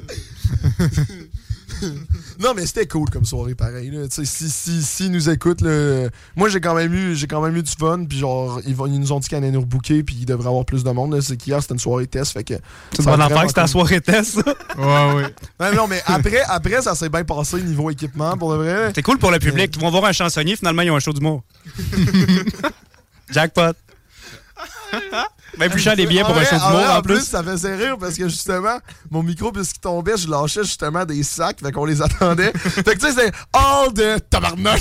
Non, mais c'était cool comme soirée, pareil. Là. Si, si, si nous écoutent, là, moi j'ai quand même eu j'ai quand même eu du fun. Puis genre, ils, ils nous ont dit qu'ils allaient nous rebooker, puis il devrait avoir plus de monde. Là. C'est qu'hier c'était une soirée test, fait que. C'est une bonne affaire que c'était la soirée test, ça. Ouais, ouais. Non, non, mais après, après ça s'est bien passé niveau équipement, pour de vrai. C'est cool pour le public. Ils vont voir un chansonnier, finalement ils ont un show d'humour. Jackpot. Ben plus cher des billets pour un show d'humour en, en plus. plus. Ça faisait rire parce que justement, mon micro, puisqu'il tombait, je lâchais justement des sacs, fait qu'on les attendait. Fait que tu sais, c'est all de tabarnak.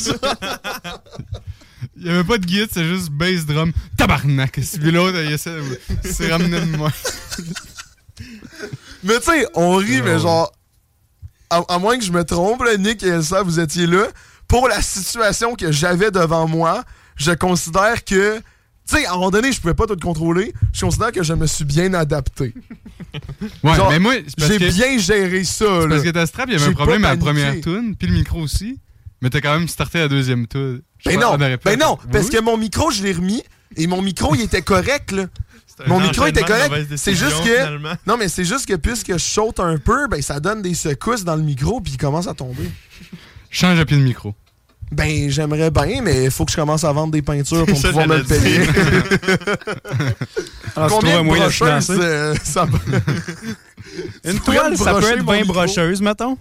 Il n'y avait pas de guide, c'est juste bass drum. Tabarnak. Puis l'autre, il essaie de se ramener de moi. Mais tu sais, on rit, oh. mais genre, à, à moins que je me trompe, là, Nick et Elsa, vous étiez là. Pour la situation que j'avais devant moi, je considère que. Tu sais, à un moment donné, je pouvais pas tout contrôler. Je considère que je me suis bien adapté. Ouais, genre, mais moi, j'ai que, bien géré ça. C'est là. Parce que ta strap, il y avait j'ai un problème à la première tune, puis le micro aussi. Mais t'as quand même starté la deuxième tune. Ben non, ben non, parce oui? que mon micro, je l'ai remis, et mon micro, il était correct, là. Mon micro était correct. C'est juste que. Finalement. Non, mais c'est juste que puisque je saute un peu, ben ça donne des secousses dans le micro, puis il commence à tomber. Change de pied de micro. Ben, j'aimerais bien, mais il faut que je commence à vendre des peintures pour ça, pouvoir me le payer. Alors, combien de brocheuses, euh, ça... Une toile, ça peut être bien brocheuse, mettons.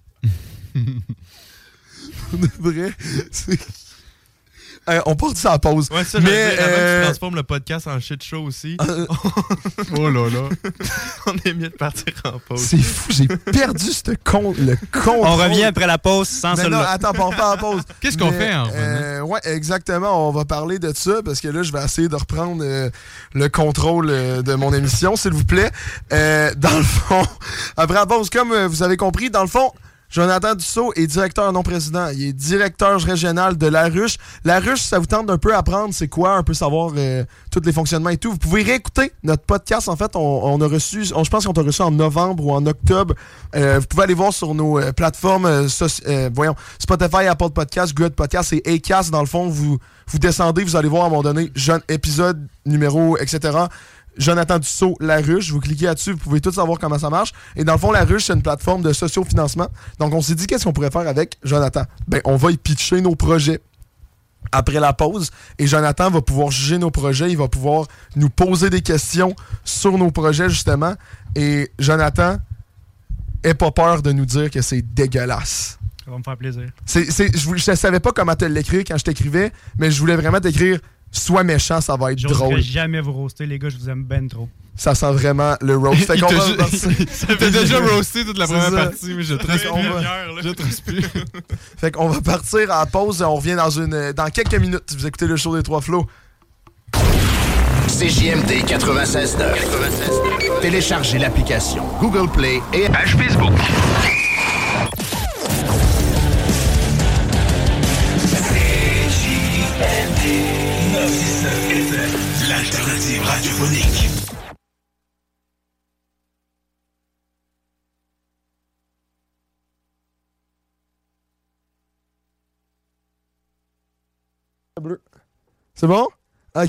Vrai, c'est... Euh, on part de ça à pause. Ouais, ça, mais euh... avant que tu transformes le podcast en shit show aussi. Euh... oh là là. On est mieux de partir en pause. C'est fou, j'ai perdu ce con, le contrôle. On revient après la pause sans mais non, attends, on part en pause. Qu'est-ce qu'on mais, fait en euh, Ouais, exactement. On va parler de ça parce que là, je vais essayer de reprendre euh, le contrôle euh, de mon émission, s'il vous plaît. Euh, dans le fond, après la pause, comme euh, vous avez compris, dans le fond, Jonathan Dussault est directeur non président. Il est directeur régional de La Ruche. La Ruche, ça vous tente d'un peu apprendre c'est quoi, un peu savoir euh, tous les fonctionnements et tout. Vous pouvez réécouter notre podcast. En fait, on, on a reçu, on, je pense qu'on t'a reçu en novembre ou en octobre. Euh, vous pouvez aller voir sur nos euh, plateformes, euh, soci- euh, voyons, Spotify, Apple Podcast, Good Podcast et Acast. Dans le fond, vous, vous descendez, vous allez voir à un moment donné, jeune épisode, numéro, et cetera. Jonathan Dussault, La Ruche. Vous cliquez là-dessus, vous pouvez tout savoir comment ça marche. Et dans le fond, La Ruche, c'est une plateforme de sociofinancement. Donc, on s'est dit, qu'est-ce qu'on pourrait faire avec Jonathan? Ben, on va y pitcher nos projets après la pause. Et Jonathan va pouvoir juger nos projets. Il va pouvoir nous poser des questions sur nos projets, justement. Et Jonathan, aie pas peur de nous dire que c'est dégueulasse. Ça va me faire plaisir. C'est, c'est, je ne savais pas comment te l'écrire quand je t'écrivais, mais je voulais vraiment t'écrire sois méchant, ça va être J'oserais drôle. jamais vous roaster, les gars, je vous aime ben trop. Ça sent vraiment le roast. Fait qu'on Il va t'a partir- ju- T'as déjà roasté toute la C'est première ça. partie, mais je te Fait respire. qu'on va- Je te respire. Fait qu'on va partir en pause. On revient dans une dans quelques minutes. Vous écoutez le show des Trois Flots. C J M D quatre-vingt-seize neuf. Téléchargez l'application Google Play et page Facebook. C J M D neuf cent soixante-neuf F M, l'alternative radiophonique. Bleu. C'est bon? OK.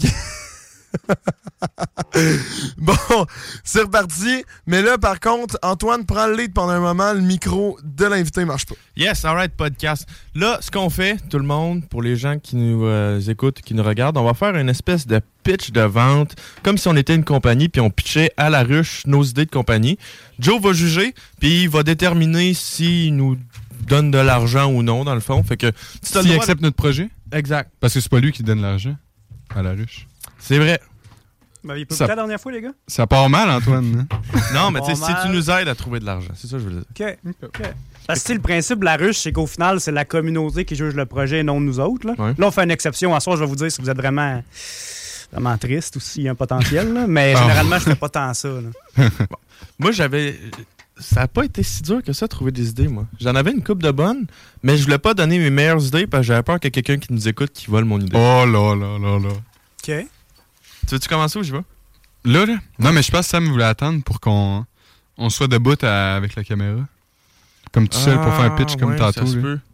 Bon, c'est reparti. Mais là, par contre, Antoine prend le lead pendant un moment. Le micro de l'invité marche pas. Yes, alright, podcast. Là, ce qu'on fait, tout le monde, pour les gens qui nous euh, écoutent, qui nous regardent, on va faire une espèce de pitch de vente, comme si on était une compagnie, puis on pitchait à la ruche nos idées de compagnie. Joe va juger, puis il va déterminer s'il nous donne de l'argent ou non, dans le fond. Fait que tu S'il accepte notre projet? Exact. Parce que c'est pas lui qui donne l'argent à la ruche. C'est vrai. Vous m'aviez pas Ça- écouté la dernière fois, les gars? Ça part mal, Antoine. hein? Non, mais tu sais, Pas si mal. tu nous aides à trouver de l'argent, c'est ça que je veux dire. OK. OK. Parce que tu sais, le principe de la ruche, c'est qu'au final, c'est la communauté qui juge le projet et non nous autres. Là, Ouais. là on fait une exception. À soir, je vais vous dire si vous êtes vraiment, vraiment triste ou s'il y a un potentiel. Là. Mais Oh. généralement, je fais pas tant ça. Là. Moi, j'avais... Ça n'a pas été si dur que ça, de trouver des idées, moi. J'en avais une couple de bonnes, mais je voulais pas donner mes meilleures idées parce que j'avais peur qu'il y ait quelqu'un qui nous écoute qui vole mon idée. Oh là là là là. OK. Tu veux-tu commencer ou j'y vais? Là, là? Non, mais je pense que Sam voulait attendre pour qu'on on soit debout à- avec la caméra. Comme tout seul pour faire un pitch comme ouais, tantôt. ça se là. peut.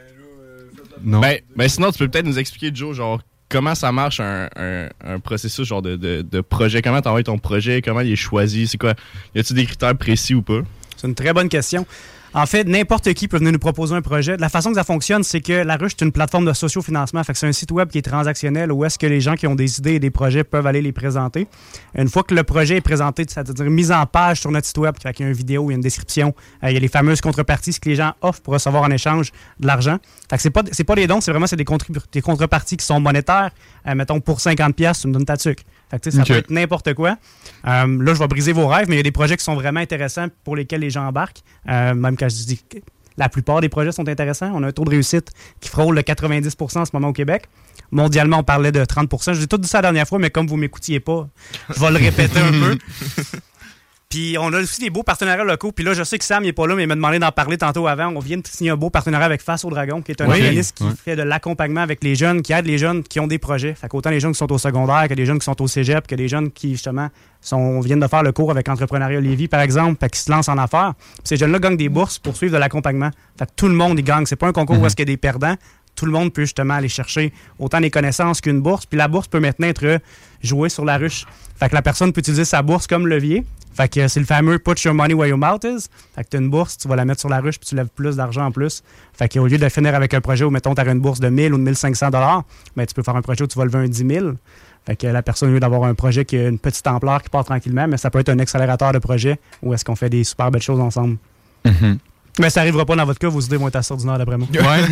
Non. Ben, ben sinon, tu peux peut-être nous expliquer, Joe, genre, comment ça marche un, un, un processus genre de, de, de projet? Comment t'envoies ton projet? Comment il est choisi? C'est quoi? Y a-t-il des critères précis ou pas? C'est une très bonne question. En fait, n'importe qui peut venir nous proposer un projet. La façon que ça fonctionne, c'est que La Ruche est une plateforme de sociofinancement. Fait que c'est un site web qui est transactionnel où est-ce que les gens qui ont des idées et des projets peuvent aller les présenter. Une fois que le projet est présenté, c'est-à-dire mis en page sur notre site web, fait qu'il y a une vidéo, il y a une description, euh, il y a les fameuses contreparties, ce que les gens offrent pour recevoir en échange de l'argent. Fait que c'est pas, c'est pas des dons, c'est vraiment c'est des, contribu- des contreparties qui sont monétaires. Euh, mettons, pour cinquante dollars, tu me donnes ta tuque. Fait que, tu sais, ça Ok. peut être n'importe quoi. Euh, là, je vais briser vos rêves, mais il y a des projets qui sont vraiment intéressants pour lesquels les gens embarquent. Euh, même quand je dis que la plupart des projets sont intéressants. On a un taux de réussite qui frôle le quatre-vingt-dix pour cent en ce moment au Québec. Mondialement, on parlait de trente pour cent. Je vous ai tout dit ça la dernière fois, mais comme vous ne m'écoutiez pas, je vais le répéter un peu. Puis on a aussi des beaux partenariats locaux. Puis là, je sais que Sam n'est pas là, mais il m'a demandé d'en parler tantôt avant. On vient de signer un beau partenariat avec Face au Dragon, qui est un Oui. organisme qui Ouais. fait de l'accompagnement avec les jeunes, qui aide les jeunes qui ont des projets. Fait qu'autant les jeunes qui sont au secondaire, que les jeunes qui sont au cégep, que les jeunes qui, justement, sont, viennent de faire le cours avec Entrepreneuriat Lévis, par exemple, fait qu'ils se lancent en affaires. Puis ces jeunes-là gagnent des bourses pour suivre de l'accompagnement. Fait que tout le monde y gagne. C'est pas un concours où est-ce qu'il y a des perdants. Tout le monde peut justement aller chercher autant des connaissances qu'une bourse. Puis la bourse peut maintenant être jouée sur la ruche. Fait que la personne peut utiliser sa bourse comme levier. Fait que c'est le fameux « put your money where your mouth is ». Fait que tu as une bourse, tu vas la mettre sur la ruche puis tu lèves plus d'argent en plus. Fait qu'au lieu de finir avec un projet où, mettons, tu as une bourse de mille ou de mille cinq cents dollars, ben, tu peux faire un projet où tu vas lever un dix mille. Fait que la personne, au lieu d'avoir un projet qui a une petite ampleur qui part tranquillement, mais ça peut être un accélérateur de projet où est-ce qu'on fait des super belles choses ensemble. Mhm. Mais ça n'arrivera pas dans votre cas, vos idées vont être à ordinaire d'après moi. Ouais.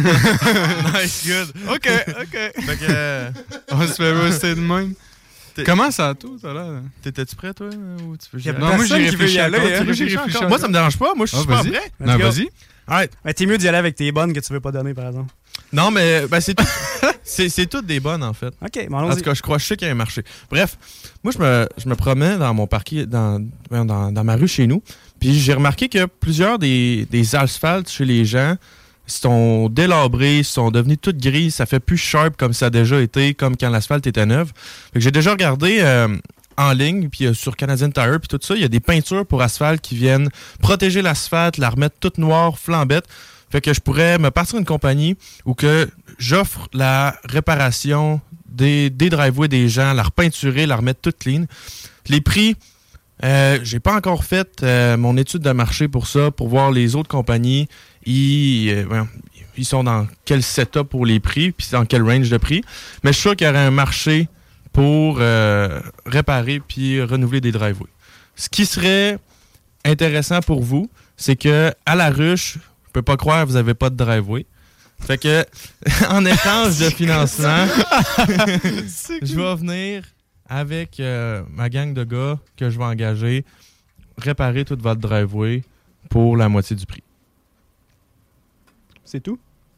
Nice, good. OK, OK. Fait que, euh, On se fait roaster de même. T'es- Comment ça a tout, ça, là? t'étais-tu prêt, toi? Ou tu veux Y a gérer? Non, moi, personne j'ai qui veut y réfléchi aller, encore. hein? Tu veux que J'ai j'y réfléchi réfléchisse encore. Moi, ça me dérange pas. Moi, je suis Ah, super vas-y. prêt. Non, Let's go. vas-y. Alright. Mais t'es mieux d'y aller avec tes bonnes que tu veux pas donner, par exemple. Non, mais ben, c'est, tout- c'est, c'est toutes des bonnes, en fait. OK, bon, En allons-y. tout cas, je crois, je sais qu'il y a un marché. Bref, moi, je me, je me promets dans mon parking, dans, dans, dans ma rue chez nous, puis j'ai remarqué que plusieurs des, des asphaltes chez les gens sont délabrés, sont devenus toutes grises, ça fait plus sharp comme ça a déjà été, comme quand l'asphalte était neuve. Fait que j'ai déjà regardé euh, en ligne, puis euh, sur Canadian Tire, puis tout ça, il y a des peintures pour asphalte qui viennent protéger l'asphalte, la remettre toute noire, flambette. Fait que je pourrais me partir une compagnie où que j'offre la réparation des, des driveways des gens, la repeinturer, la remettre toute clean. Les prix, euh, j'ai pas encore fait euh, mon étude de marché pour ça, pour voir les autres compagnies. Ils, euh, voyons, ils sont dans quel setup pour les prix, puis dans quel range de prix. Mais je suis sûr qu'il y aurait un marché pour euh, réparer puis renouveler des driveways. Ce qui serait intéressant pour vous, c'est que à la ruche, je peux pas croire que vous n'avez pas de driveway. Fait que, en échange de financement, je vais venir avec euh, ma gang de gars que je vais engager, réparer toute votre driveway pour la moitié du prix. C'est tout?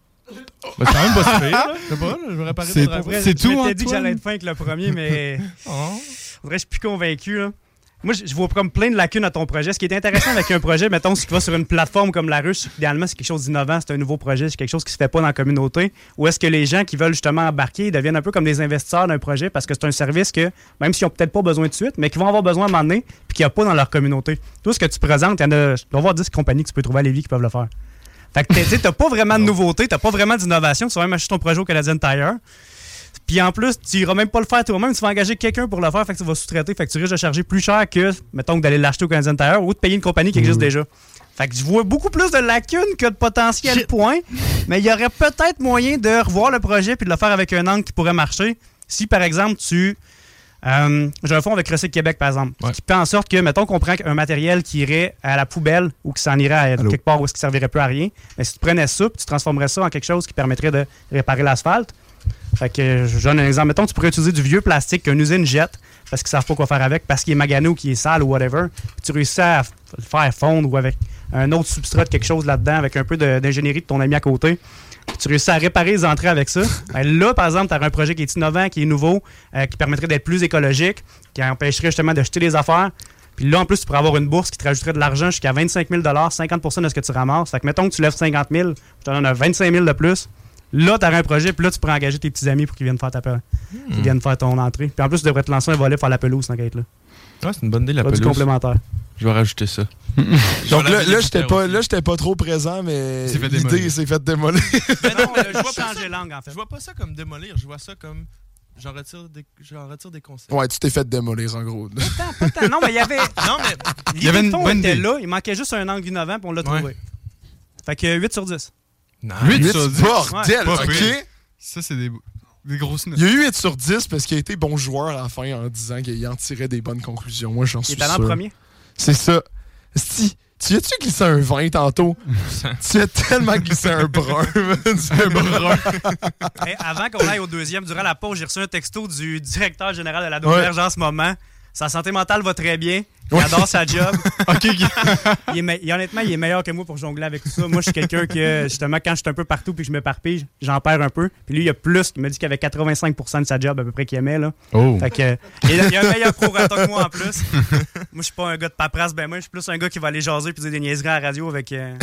Ben, c'est quand même pas si pire, là. Je sais pas, là, je vais réparer C'est, votre driveway. c'est tout, Je m'étais Antoine? dit que j'allais être fin avec le premier, mais... Oh. On dirait que je suis plus convaincu, là. Moi, je je vois comme plein de lacunes à ton projet. Ce qui est intéressant avec un projet, mettons, c'est qu'il va sur une plateforme comme la ruche. Idéalement, c'est quelque chose d'innovant, c'est un nouveau projet, c'est quelque chose qui se fait pas dans la communauté. Ou est-ce que les gens qui veulent justement embarquer deviennent un peu comme des investisseurs d'un projet parce que c'est un service que, même s'ils n'ont peut-être pas besoin de suite, mais qu'ils vont avoir besoin à un moment donné, puis qu'il n'y a pas dans leur communauté. Tout ce que tu présentes, il y en a, je dois avoir dix compagnies que tu peux trouver à Lévis qui peuvent le faire. Fait que tu n'as pas vraiment de nouveauté, tu n'as pas vraiment d'innovation. Tu vas même acheter ton projet au Canadian Tire. Puis en plus, tu iras même pas le faire toi-même, tu vas engager quelqu'un pour le faire, fait que tu vas sous-traiter, fait que tu risques de charger plus cher que, mettons, que d'aller l'acheter au Canadian Tire ou de payer une compagnie qui existe mmh. déjà. Fait que je vois beaucoup plus de lacunes que de potentiel point, mais il y aurait peut-être moyen de revoir le projet puis de le faire avec un angle qui pourrait marcher. Si, par exemple, tu... Euh, j'ai un fonds avec Recycle Québec, par exemple, ouais. qui fait en sorte que, mettons qu'on prend un matériel qui irait à la poubelle ou qui s'en irait à Allô? quelque part où il ne servirait plus à rien, mais si tu prenais ça puis tu transformerais ça en quelque chose qui permettrait de réparer l'asphalte. Fait que je donne un exemple. Mettons, tu pourrais utiliser du vieux plastique qu'une usine jette parce qu'ils savent pas quoi faire avec, parce qu'il est magané ou qu'il est sale ou whatever. Puis tu réussis à f- le faire fondre ou avec un autre substrat de quelque chose là-dedans, avec un peu de, d'ingénierie de ton ami à côté. Puis tu réussis à réparer les entrées avec ça. Ben là, par exemple, tu as un projet qui est innovant, qui est nouveau, euh, qui permettrait d'être plus écologique, qui empêcherait justement de jeter les affaires. Puis là, en plus, tu pourrais avoir une bourse qui te rajouterait de l'argent jusqu'à vingt-cinq mille dollars, cinquante pour cent de ce que tu ramasses. Fait que mettons que tu lèves cinquante mille, je te donne vingt-cinq mille de plus. Là, tu aurais un projet, puis là, tu pourrais engager tes petits amis pour qu'ils viennent faire ta pe- hmm. qu'ils viennent faire ton entrée. Puis en plus, tu devrais te lancer un volet pour faire la pelouse, dans là. Ouais, c'est une bonne idée, la pelouse. Du complémentaire. Je vais rajouter ça. Donc là, là j'étais pas, là, j'étais pas trop présent, mais c'est fait l'idée démolir. s'est faite démolir. Mais non, mais je vois changer langue, en fait. Je vois pas ça comme démolir, je vois ça comme... J'en retire des, j'en retire des concepts. Ouais, tu t'es fait démolir, en gros. Pas tant, pas tant. Non, mais il y avait... Non, mais il y avait une bonne était idée. là, il manquait juste un angle innovant, puis on l'a ouais. trouvé. Fait que huit sur dix. Non, huit sur dix? Bordel, ouais. OK? Ça, c'est des, des grosses notes. Il y a eu huit sur dix parce qu'il a été bon joueur à la fin en disant qu'il en tirait des bonnes conclusions. Moi, j'en suis sûr. Il est allé en premier. C'est ça. Si, tu as-tu glissé un vingt tantôt? Tu as tellement glissé un brun. un brun. Hey, avant qu'on aille au deuxième, durant la pause, j'ai reçu un texto du directeur général de la Dauberge ouais. en ce moment. Sa santé mentale va très bien. Il adore sa job. OK. il est me- il, honnêtement, il est meilleur que moi pour jongler avec tout ça. Moi, je suis quelqu'un que, justement, quand je suis un peu partout puis que je m'éparpille, j'en perds un peu. Puis lui, il y a plus. Il m'a dit qu'il avait quatre-vingt-cinq pour cent de sa job à peu près qu'il aimait. Là. Oh. Fait que, il y a un meilleur pro-rata que moi en plus. Moi, je suis pas un gars de paperasse. Ben moi, je suis plus un gars qui va aller jaser puis dire des niaiseries à la radio avec euh,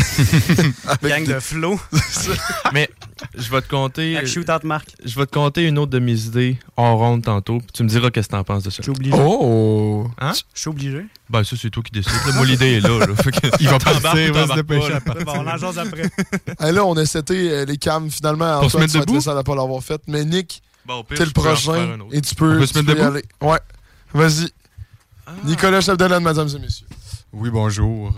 une gang de flow. Mais je vais te compter... Avec Shootout Marc. Je vais te compter une autre de mes idées en ronde tantôt. Puis tu me diras qu'est-ce que t'en penses de ça. Je suis obligé. Oh! Hein? Je suis obligé. Ben, ça, c'est toi qui décides. Moi, l'idée est là. là. Fait que il va partir, il va se dépêcher à partir. Bon, on en jase après. Et là, on a seté euh, les cams, finalement. Pour se mettre debout? Ça n'a pas l'avoir fait. Mais Nick, bon, t'es le prochain. Et tu peux, on peut se mettre peux y debout? aller. Ouais. Vas-y. Ah. Nicolas Chapdelaine, mesdames et messieurs. Oui, bonjour.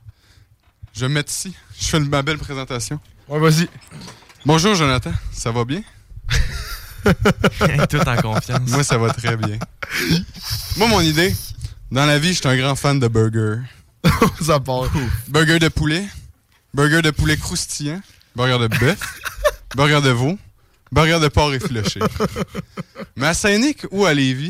Je vais me mettre ici. Je fais ma belle présentation. Ouais, vas-y. Bonjour, Jonathan. Ça va bien? Tout en confiance. Moi, ça va très bien. Moi, mon idée, dans la vie, je suis un grand fan de burgers. Ça part. Burger de poulet, burger de poulet croustillant, burger de bœuf, burger de veau, burger de porc effiloché. Mais à Saint-Nic ou à Lévis,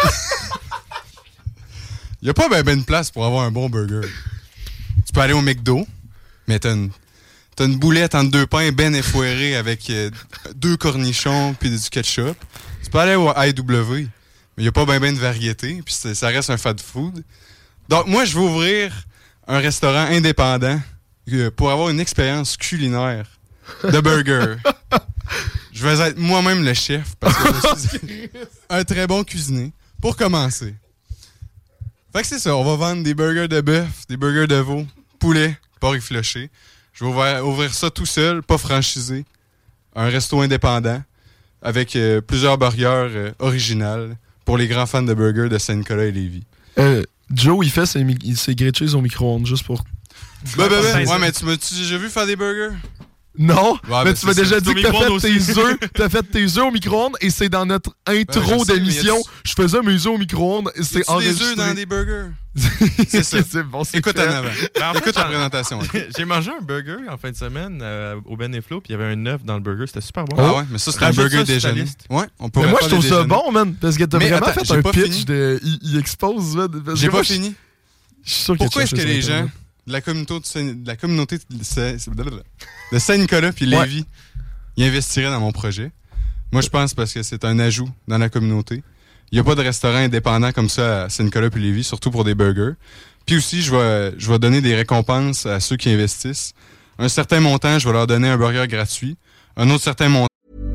il n'y a pas ben, ben de place pour avoir un bon burger. Tu peux aller au McDo, mais t'as une, t'as une boulette entre deux pains ben effoirée avec euh, deux cornichons puis du ketchup. Tu peux aller au I W, mais il n'y a pas ben ben de variété, puis ça reste un fast food. Donc, moi, je veux ouvrir un restaurant indépendant euh, pour avoir une expérience culinaire de burger. Je vais être moi-même le chef parce que je suis un très bon cuisinier. Pour commencer. Fait que c'est ça, on va vendre des burgers de bœuf, des burgers de veau, poulet, porc effiloché. Je vais ouvrir, ouvrir ça tout seul, pas franchisé. Un resto indépendant avec euh, plusieurs burgers euh, originales pour les grands fans de burgers de Saint-Nicolas et Lévis. Euh, Joe, il fait ses, mi- ses grilled cheese au micro-ondes juste pour... Ben, ben, ben. Ouais, mais tu m'as-tu déjà vu faire des burgers? Non, Ouais, mais ben, tu m'as c'est déjà ça. dit Au que t'as fait micro-ondes tes aussi. œufs, t'as fait tes œufs au micro-ondes et c'est dans notre intro Ben, je sais, d'émission. mais y a- Je faisais mes œufs au micro-ondes et c'est C'est des enregistré. œufs dans des burgers. c'est ça. c'est bon, c'est Écoute fait. en avant. Ben, en fait, Écoute la présentation. ok. J'ai mangé un burger en fin de semaine euh, au Ben et Flo, puis il y avait un œuf dans le burger. C'était super bon. Ah ouais, mais ça, c'est un Rajoute burger ça sur ta déjeuner. liste. Ouais, on pourrait Mais moi, je faire trouve des ça déjeuners. bon, man, parce que t'as Mais vraiment attends, fait j'ai un pas pitch fini. de. Il, il expose, man. parce J'ai que moi, pas je- fini. Je suis sûr que Pourquoi tu est-ce que cherches les sur gens Internet. de la communauté de Saint- de la communauté de Saint- de Saint-Nicolas puis Lévis ils investiraient dans mon projet? Moi, je pense parce que c'est un ajout dans la communauté. Il n'y a pas de restaurant indépendant comme ça à Saint-Nicolas puis Lévis, surtout pour des burgers. Puis aussi, je vais, je vais donner des récompenses à ceux qui investissent. Un certain montant, je vais leur donner un burger gratuit. Un autre certain montant.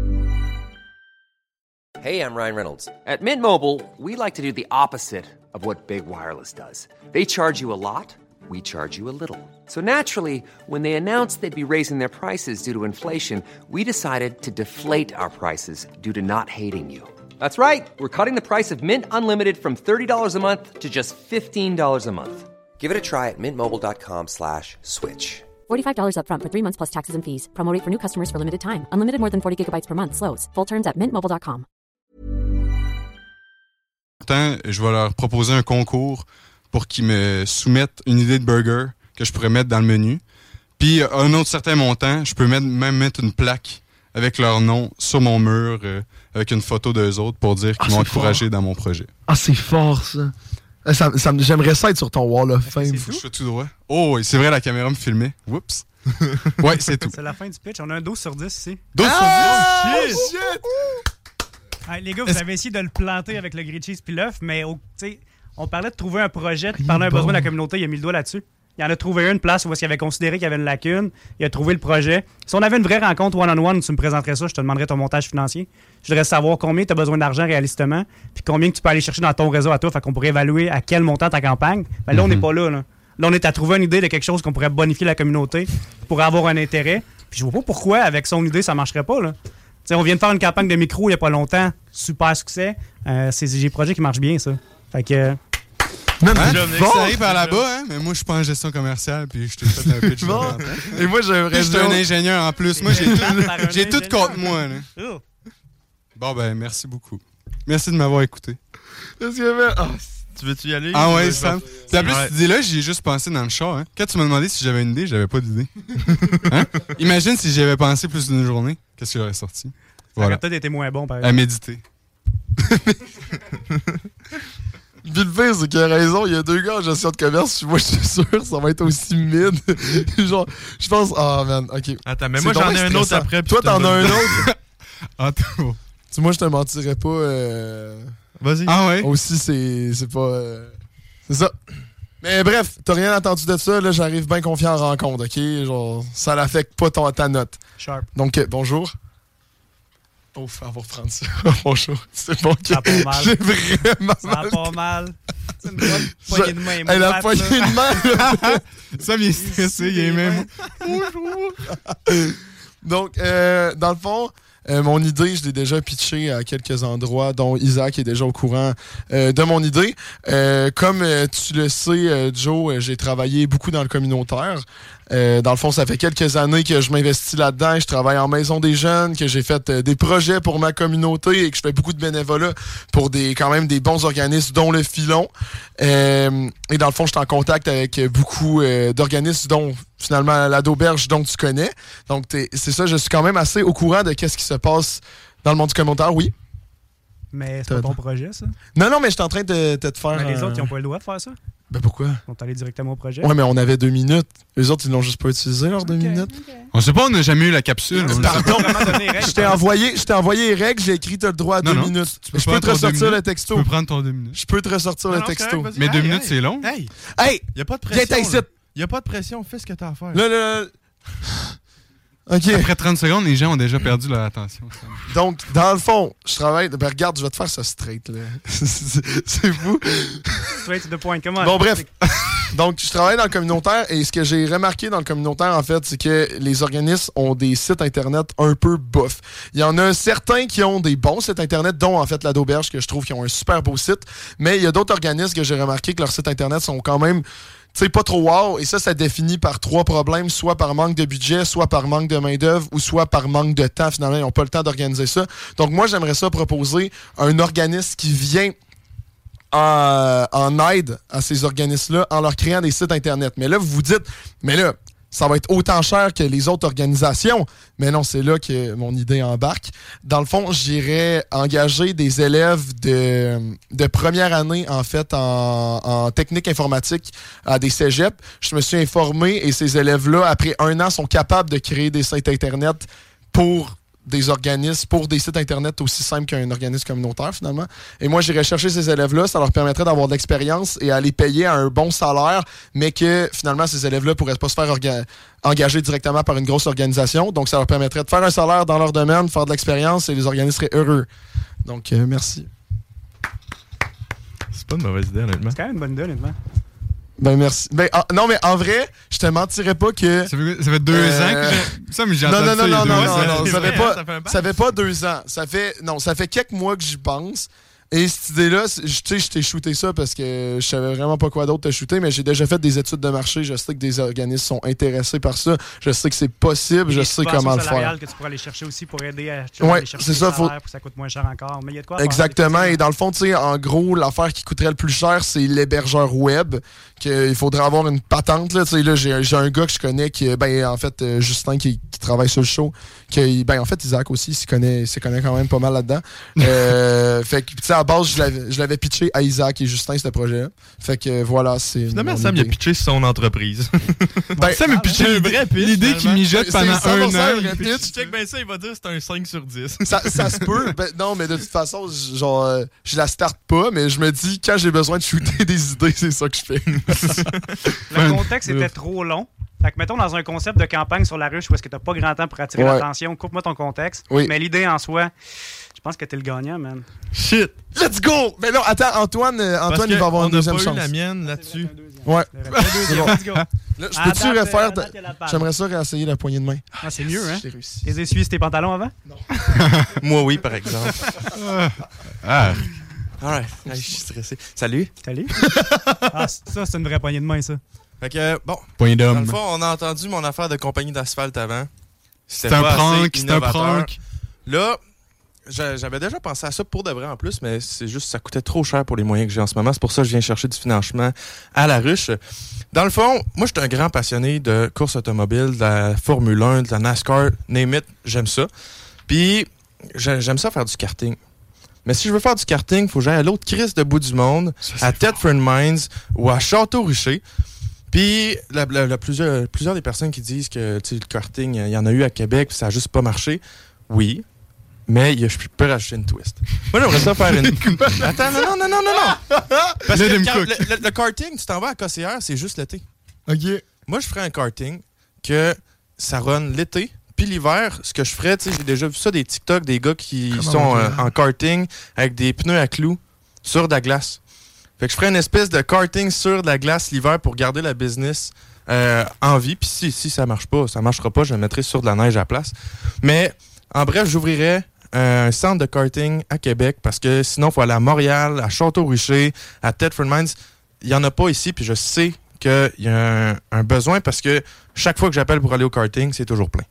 Hey, I'm Ryan Reynolds. At Mint Mobile, we like to do the opposite of what Big Wireless does. They charge you a lot, we charge you a little. So naturally, when they announced they'd be raising their prices due to inflation, we decided to deflate our prices due to not hating you. That's right. We're cutting the price of Mint Unlimited from thirty dollars a month to just fifteen dollars a month. Give it a try at mintmobile.com slash switch. forty-five dollars up front for three months plus taxes and fees. Promo rate for new customers for limited time. Unlimited more than forty gigabytes per month. Slows full terms at mint mobile dot com. Je vais leur proposer un concours pour qu'ils me soumettent une idée de burger que je pourrais mettre dans le menu. Puis, un autre certain montant, je peux mettre, même mettre une plaque avec leur nom sur mon mur, euh, avec une photo d'eux autres pour dire qu'ils Ah, m'ont c'est encouragé fort. dans mon projet. Ah, c'est fort, ça. Euh, ça, ça me- J'aimerais ça être sur ton Wall of Fame. Faut que je sois tout droit. Oh, et c'est vrai, la caméra me filmait. Oups. Ouais, c'est tout. C'est la fin du pitch. On a un douze sur dix ici. douze Ah, sur dix. shit! Ah, les gars, vous Est-ce- avez essayé de le planter avec le grilled cheese puis l'œuf, mais au- tu sais, on parlait de trouver un projet, Il de parler est un besoin bon. de la communauté, il a mis le doigt là-dessus. Il en a trouvé une place où il avait considéré qu'il y avait une lacune. Il a trouvé le projet. Si on avait une vraie rencontre one-on-one, tu me présenterais ça, je te demanderais ton montage financier. Je voudrais savoir combien tu as besoin d'argent réalistement, puis combien que tu peux aller chercher dans ton réseau à toi. Fait qu'on pourrait évaluer à quel montant ta campagne. Ben là, on n'est Mhm. pas là, là. Là, on est à trouver une idée de quelque chose qu'on pourrait bonifier la communauté, qui pourrait avoir un intérêt. Puis je vois pas pourquoi, avec son idée, ça marcherait pas, là. T'sais, on vient de faire une campagne de micro il y a pas longtemps. Super succès. Euh, c'est des projets qui marchent bien, ça. Fait que... euh, Man, Hein? c'est Ça fort. arrive par là-bas, hein? Mais moi, je suis pas en gestion commerciale, puis je t'ai fait un pitch. Bon. de vente. Et moi, j'aimerais Puis j'étais un ingénieur en plus. Moi, j'ai tout, Par un j'ai tout ingénieur. contre moi. Là. Oh. Bon, ben, merci beaucoup. Merci de m'avoir écouté. Parce que, man, ah, Tu veux-tu y aller? Ah ouais, Je vais- Sam. Puis en plus, Ouais. cette idée-là, j'y ai juste pensé dans le char. Hein. Quand tu m'as demandé si j'avais une idée, j'avais pas d'idée. Hein? Imagine si j'y avais pensé plus d'une journée. Qu'est-ce qui aurait sorti? Ça Voilà. aurait peut-être été moins bon, par À exemple. méditer. Puis le pire, c'est qu'il a raison. Il y a deux gars en gestion de commerce. Puis moi, je suis sûr que ça va être aussi mid. Genre, je pense. Ah, man, ok. Attends, mais C'est moi, donc j'en ai bien un autre stressant. après. puis Toi, je te t'en as un donne- autre. Ah, toi. Tu moi, je te mentirais pas. euh, Vas-y. Ah ouais? Aussi, c'est c'est pas. euh, C'est ça. Mais bref, t'as rien entendu de ça. Là, j'arrive bien confiant en rencontre, ok? Genre, ça l'affecte pas ton, ta note. Sharp. Donc, euh, bonjour. Oh, faut avoir reprendre ça. Bonjour. C'est bon que Ça a pas mal. j'ai vraiment Ça va mal. pas mal. C'est une bonne poignée de main. Elle a moite, poignée là. de main. Sam, il est stressé, il est même. Donc, euh, dans le fond, euh, mon idée, je l'ai déjà pitché à quelques endroits, dont Isaac est déjà au courant euh, de mon idée. Euh, comme euh, tu le sais, euh, Joe, euh, j'ai travaillé beaucoup dans le communautaire. Euh, dans le fond, ça fait quelques années que je m'investis là-dedans. Je travaille en maison des jeunes, que j'ai fait euh, des projets pour ma communauté et que je fais beaucoup de bénévolat pour des quand même des bons organismes, dont le Filon. Euh, et dans le fond, je suis en contact avec beaucoup euh, d'organismes, dont finalement l'Auberge, dont tu connais. Donc, t'es- c'est ça, je suis quand même assez au courant de qu'est-ce qui se passe dans le monde du commentaire, oui. Mais c'est pas ton projet, ça. Non, non, mais je suis en train de, de te faire... Mais les euh, autres, ils n'ont pas le droit de faire ça. Ben pourquoi? Ils sont allés directement au projet. Ouais, mais on avait deux minutes. Les autres, ils l'ont juste pas utilisé, leurs deux minutes. On sait pas, on n'a jamais eu la capsule. on le sait pas. Vraiment donner les règles. Je t'ai envoyé, je t'ai envoyé les règles, j'ai écrit, t'as le droit à Non, deux non, minutes. tu peux Je peux prendre te ton deux ressortir minutes. le texto. Tu peux prendre ton deux minutes. Je peux te ressortir Non, le non, texto. correct, vas-y. Mais deux Hey, minutes, hey. c'est long. Hey, Hey! y a pas de Viens pression. ici. là. Y a pas de pression, fais ce que t'as à faire. Là, là, là. OK. Après trente secondes, les gens ont déjà perdu leur attention. Sam. Donc, dans le fond, je travaille... Ben regarde, je vais te faire ça straight, là. C'est c'est fou. Straight to the point. Comment? Bon, bref. Donc, je travaille dans le communautaire et ce que j'ai remarqué dans le communautaire, en fait, c'est que les organismes ont des sites Internet un peu bof. Il y en a certains qui ont des bons sites Internet, dont, en fait, la d'Auberge, que je trouve qu'ils ont un super beau site. Mais il y a d'autres organismes que j'ai remarqué que leurs sites Internet sont quand même tu sais, pas trop wow. Et ça, ça définit par trois problèmes, soit par manque de budget, soit par manque de main-d'œuvre, ou soit par manque de temps. Finalement, ils n'ont pas le temps d'organiser ça. Donc, moi, j'aimerais ça proposer un organisme qui vient en, en aide à ces organismes-là en leur créant des sites Internet. Mais là, vous vous dites, mais là, ça va être autant cher que les autres organisations. Mais non, c'est là que mon idée embarque. Dans le fond, j'irais engager des élèves de, de première année, en fait, en, en technique informatique à des cégeps. Je me suis informé et ces élèves-là, après un an, sont capables de créer des sites Internet pour des organismes, pour des sites Internet aussi simples qu'un organisme communautaire, finalement. Et moi, j'irais chercher ces élèves-là. Ça leur permettrait d'avoir de l'expérience et à les payer à un bon salaire, mais que, finalement, ces élèves-là ne pourraient pas se faire orga- engager directement par une grosse organisation. Donc, ça leur permettrait de faire un salaire dans leur domaine, faire de l'expérience et les organismes seraient heureux. Donc, euh, merci. C'est pas une mauvaise idée, honnêtement. C'est quand même une bonne idée, honnêtement. Ben merci. Ben en, non mais en vrai, je te mentirais pas que ça fait, ça fait deux euh, ans que j'ai ça mais j'ai non, entendu non, ça non, il y a non, deux non, ans. non, non, ça fait pas ça fait, ça fait pas deux ans. Ça fait non, ça fait quelques mois que j'y pense. Et cette idée-là, tu sais, je t'ai shooté ça parce que je savais vraiment pas quoi d'autre te shooter, mais j'ai déjà fait des études de marché. Je sais que des organismes sont intéressés par ça. Je sais que c'est possible. Je sais comment le faire. Que tu pourras aller chercher aussi pour aider à ouais, aller chercher c'est ça, faut... pour que ça coûte moins cher encore. Mais il y a de quoi exactement. Faire, et dans le fond, tu sais, en gros, l'affaire qui coûterait le plus cher, c'est l'hébergeur web. Il faudrait avoir une patente. Là, là j'ai, j'ai un gars que je connais qui, ben, en fait, euh, Justin qui, qui travaille sur le show. Qui, ben, en fait, Isaac aussi, il s'y connaît, s'y connaît quand même pas mal là-dedans. euh, fait que, tu sais, à la base, je l'avais, je l'avais pitché à Isaac et Justin, ce projet-là. Fait que, voilà, c'est. Finalement, Sam, il a pitché sur son entreprise. Ben, Sam a pitché un vrai pitch. L'idée qui mijote pendant un an. Tu check ben ça, il va dire c'est un cinq sur dix. Ça, ça se peut. Ben, non, mais de toute façon, genre, euh, je la starte pas, mais je me dis, quand j'ai besoin de shooter des idées, c'est ça que je fais. Le contexte était trop long. Fait que mettons dans un concept de campagne sur la ruche où est-ce que t'as pas grand temps pour attirer ouais. l'attention, coupe-moi ton contexte. Oui. Mais l'idée en soi, je pense que t'es le gagnant, man. Shit! Let's go! Mais non, attends, Antoine, euh, Antoine il va avoir une deuxième chance. On a pas eu la mienne là-dessus. Ouais. C'est bon. Let's go. Là, je peux-tu date, refaire... De... J'aimerais ça réessayer la poignée de main. Ah, c'est mieux, hein? J'ai réussi. T'es essuyé tes pantalons avant? Non. Moi, oui, par exemple. Ah. Alright, je suis stressé. Salut. Salut. Ah, ça, c'est une vraie poignée de main, ça. Fait que, bon. Poignée d'homme. Dans le fond, on a entendu mon affaire de compagnie d'asphalte avant. C'était un prank, c'était un prank. Là, j'avais déjà pensé à ça pour de vrai en plus, mais c'est juste ça coûtait trop cher pour les moyens que j'ai en ce moment. C'est pour ça que je viens chercher du financement à la ruche. Dans le fond, moi, je suis un grand passionné de course automobile, de la Formule un, de la NASCAR, name it, j'aime ça. Puis, j'aime ça faire du karting. Mais si je veux faire du karting, il faut que j'aille à l'autre crise de bout du monde, ça, à Thetford Mines ou à Château-Richer. Puis, la, la, la, plusieurs, plusieurs des personnes qui disent que le karting, il y en a eu à Québec puis ça n'a juste pas marché. Oui, mais je peux rajouter une twist. Moi, j'aimerais ça faire une... Attends, non, non, non, non, non, non! Parce que le, le, le karting, tu t'en vas à Cossière, c'est juste l'été. OK. Moi, je ferais un karting que ça run l'été. Puis l'hiver, ce que je ferais, tu sais, j'ai déjà vu ça des TikTok, des gars qui Comment sont euh, en karting avec des pneus à clous sur de la glace. Fait que je ferais une espèce de karting sur de la glace l'hiver pour garder la business euh, en vie. Puis si, si ça marche pas, ça marchera pas, je le mettrai sur de la neige à la place. Mais en bref, j'ouvrirais euh, un centre de karting à Québec parce que sinon, il faut aller à Montréal, à Château-Richer, à Thetford Mines. Il n'y en a pas ici, puis je sais qu'il y a un, un besoin parce que chaque fois que j'appelle pour aller au karting, c'est toujours plein.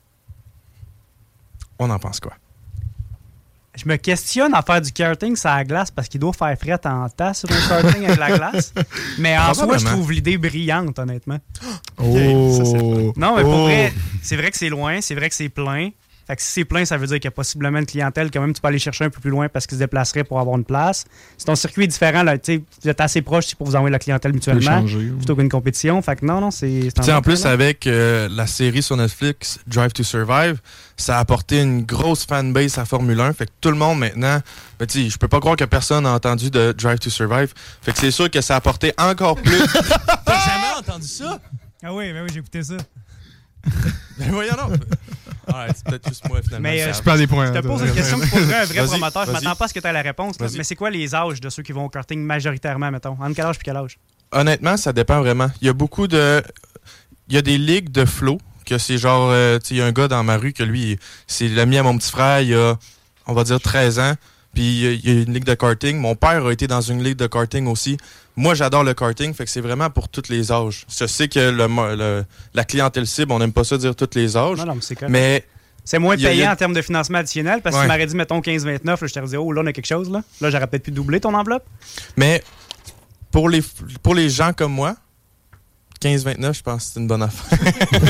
On en pense quoi? Je me questionne à faire du karting sur la glace parce qu'il doit faire fret en tasse sur le karting avec la glace. Mais en soi, je trouve l'idée brillante, honnêtement. Oh! Ça, non, mais pour oh. vrai, c'est vrai que c'est loin, c'est vrai que c'est plein. Fait que si c'est plein, ça veut dire qu'il y a possiblement une clientèle quand même tu peux aller chercher un peu plus loin parce qu'ils se déplaceraient pour avoir une place. Si ton circuit est différent, là, vous êtes assez proche pour vous envoyer la clientèle mutuellement changer, plutôt qu'une compétition. Fait que non, non, c'est... c'est en plus, là. Avec euh, la série sur Netflix, Drive to Survive, ça a apporté une grosse fanbase à Formule un. Fait que tout le monde maintenant... Ben, t'sais, je peux pas croire que personne n'a entendu de Drive to Survive. Fait que c'est sûr que ça a apporté encore plus... T'as jamais entendu ça? Ah oui, ben oui, j'ai écouté ça. Ben voyons donc. Ah, c'est peut-être juste moi finalement. Mais euh, je perds des points. Je te pose une question pour un vrai vas-y, promoteur. Je vas-y. m'attends pas à ce que tu aies la réponse. Là. Mais c'est quoi les âges de ceux qui vont au karting majoritairement, mettons? Entre quel âge et quel âge? Honnêtement, ça dépend vraiment. Il y a beaucoup de... Il y a des ligues de flow, que c'est genre... Euh, tu sais, il y a un gars dans ma rue que lui, c'est l'ami à mon petit frère, il a, on va dire, treize ans. Puis il y a une ligue de karting. Mon père a été dans une ligue de karting aussi. Moi, j'adore le karting, fait que c'est vraiment pour tous les âges. Je sais que le, le, la clientèle cible, on n'aime pas ça dire tous les âges. Non, non, mais c'est correct. Mais c'est moins y a- payant y a- en termes de financement additionnel parce que Ouais. tu m'aurais dit, mettons, quinze vingt-neuf, là, je t'aurais dit, oh, là, on a quelque chose. Là, là j'aurais peut-être pu doubler ton enveloppe. Mais pour les, pour les gens comme moi, quinze vingt-neuf, je pense que c'est une bonne affaire.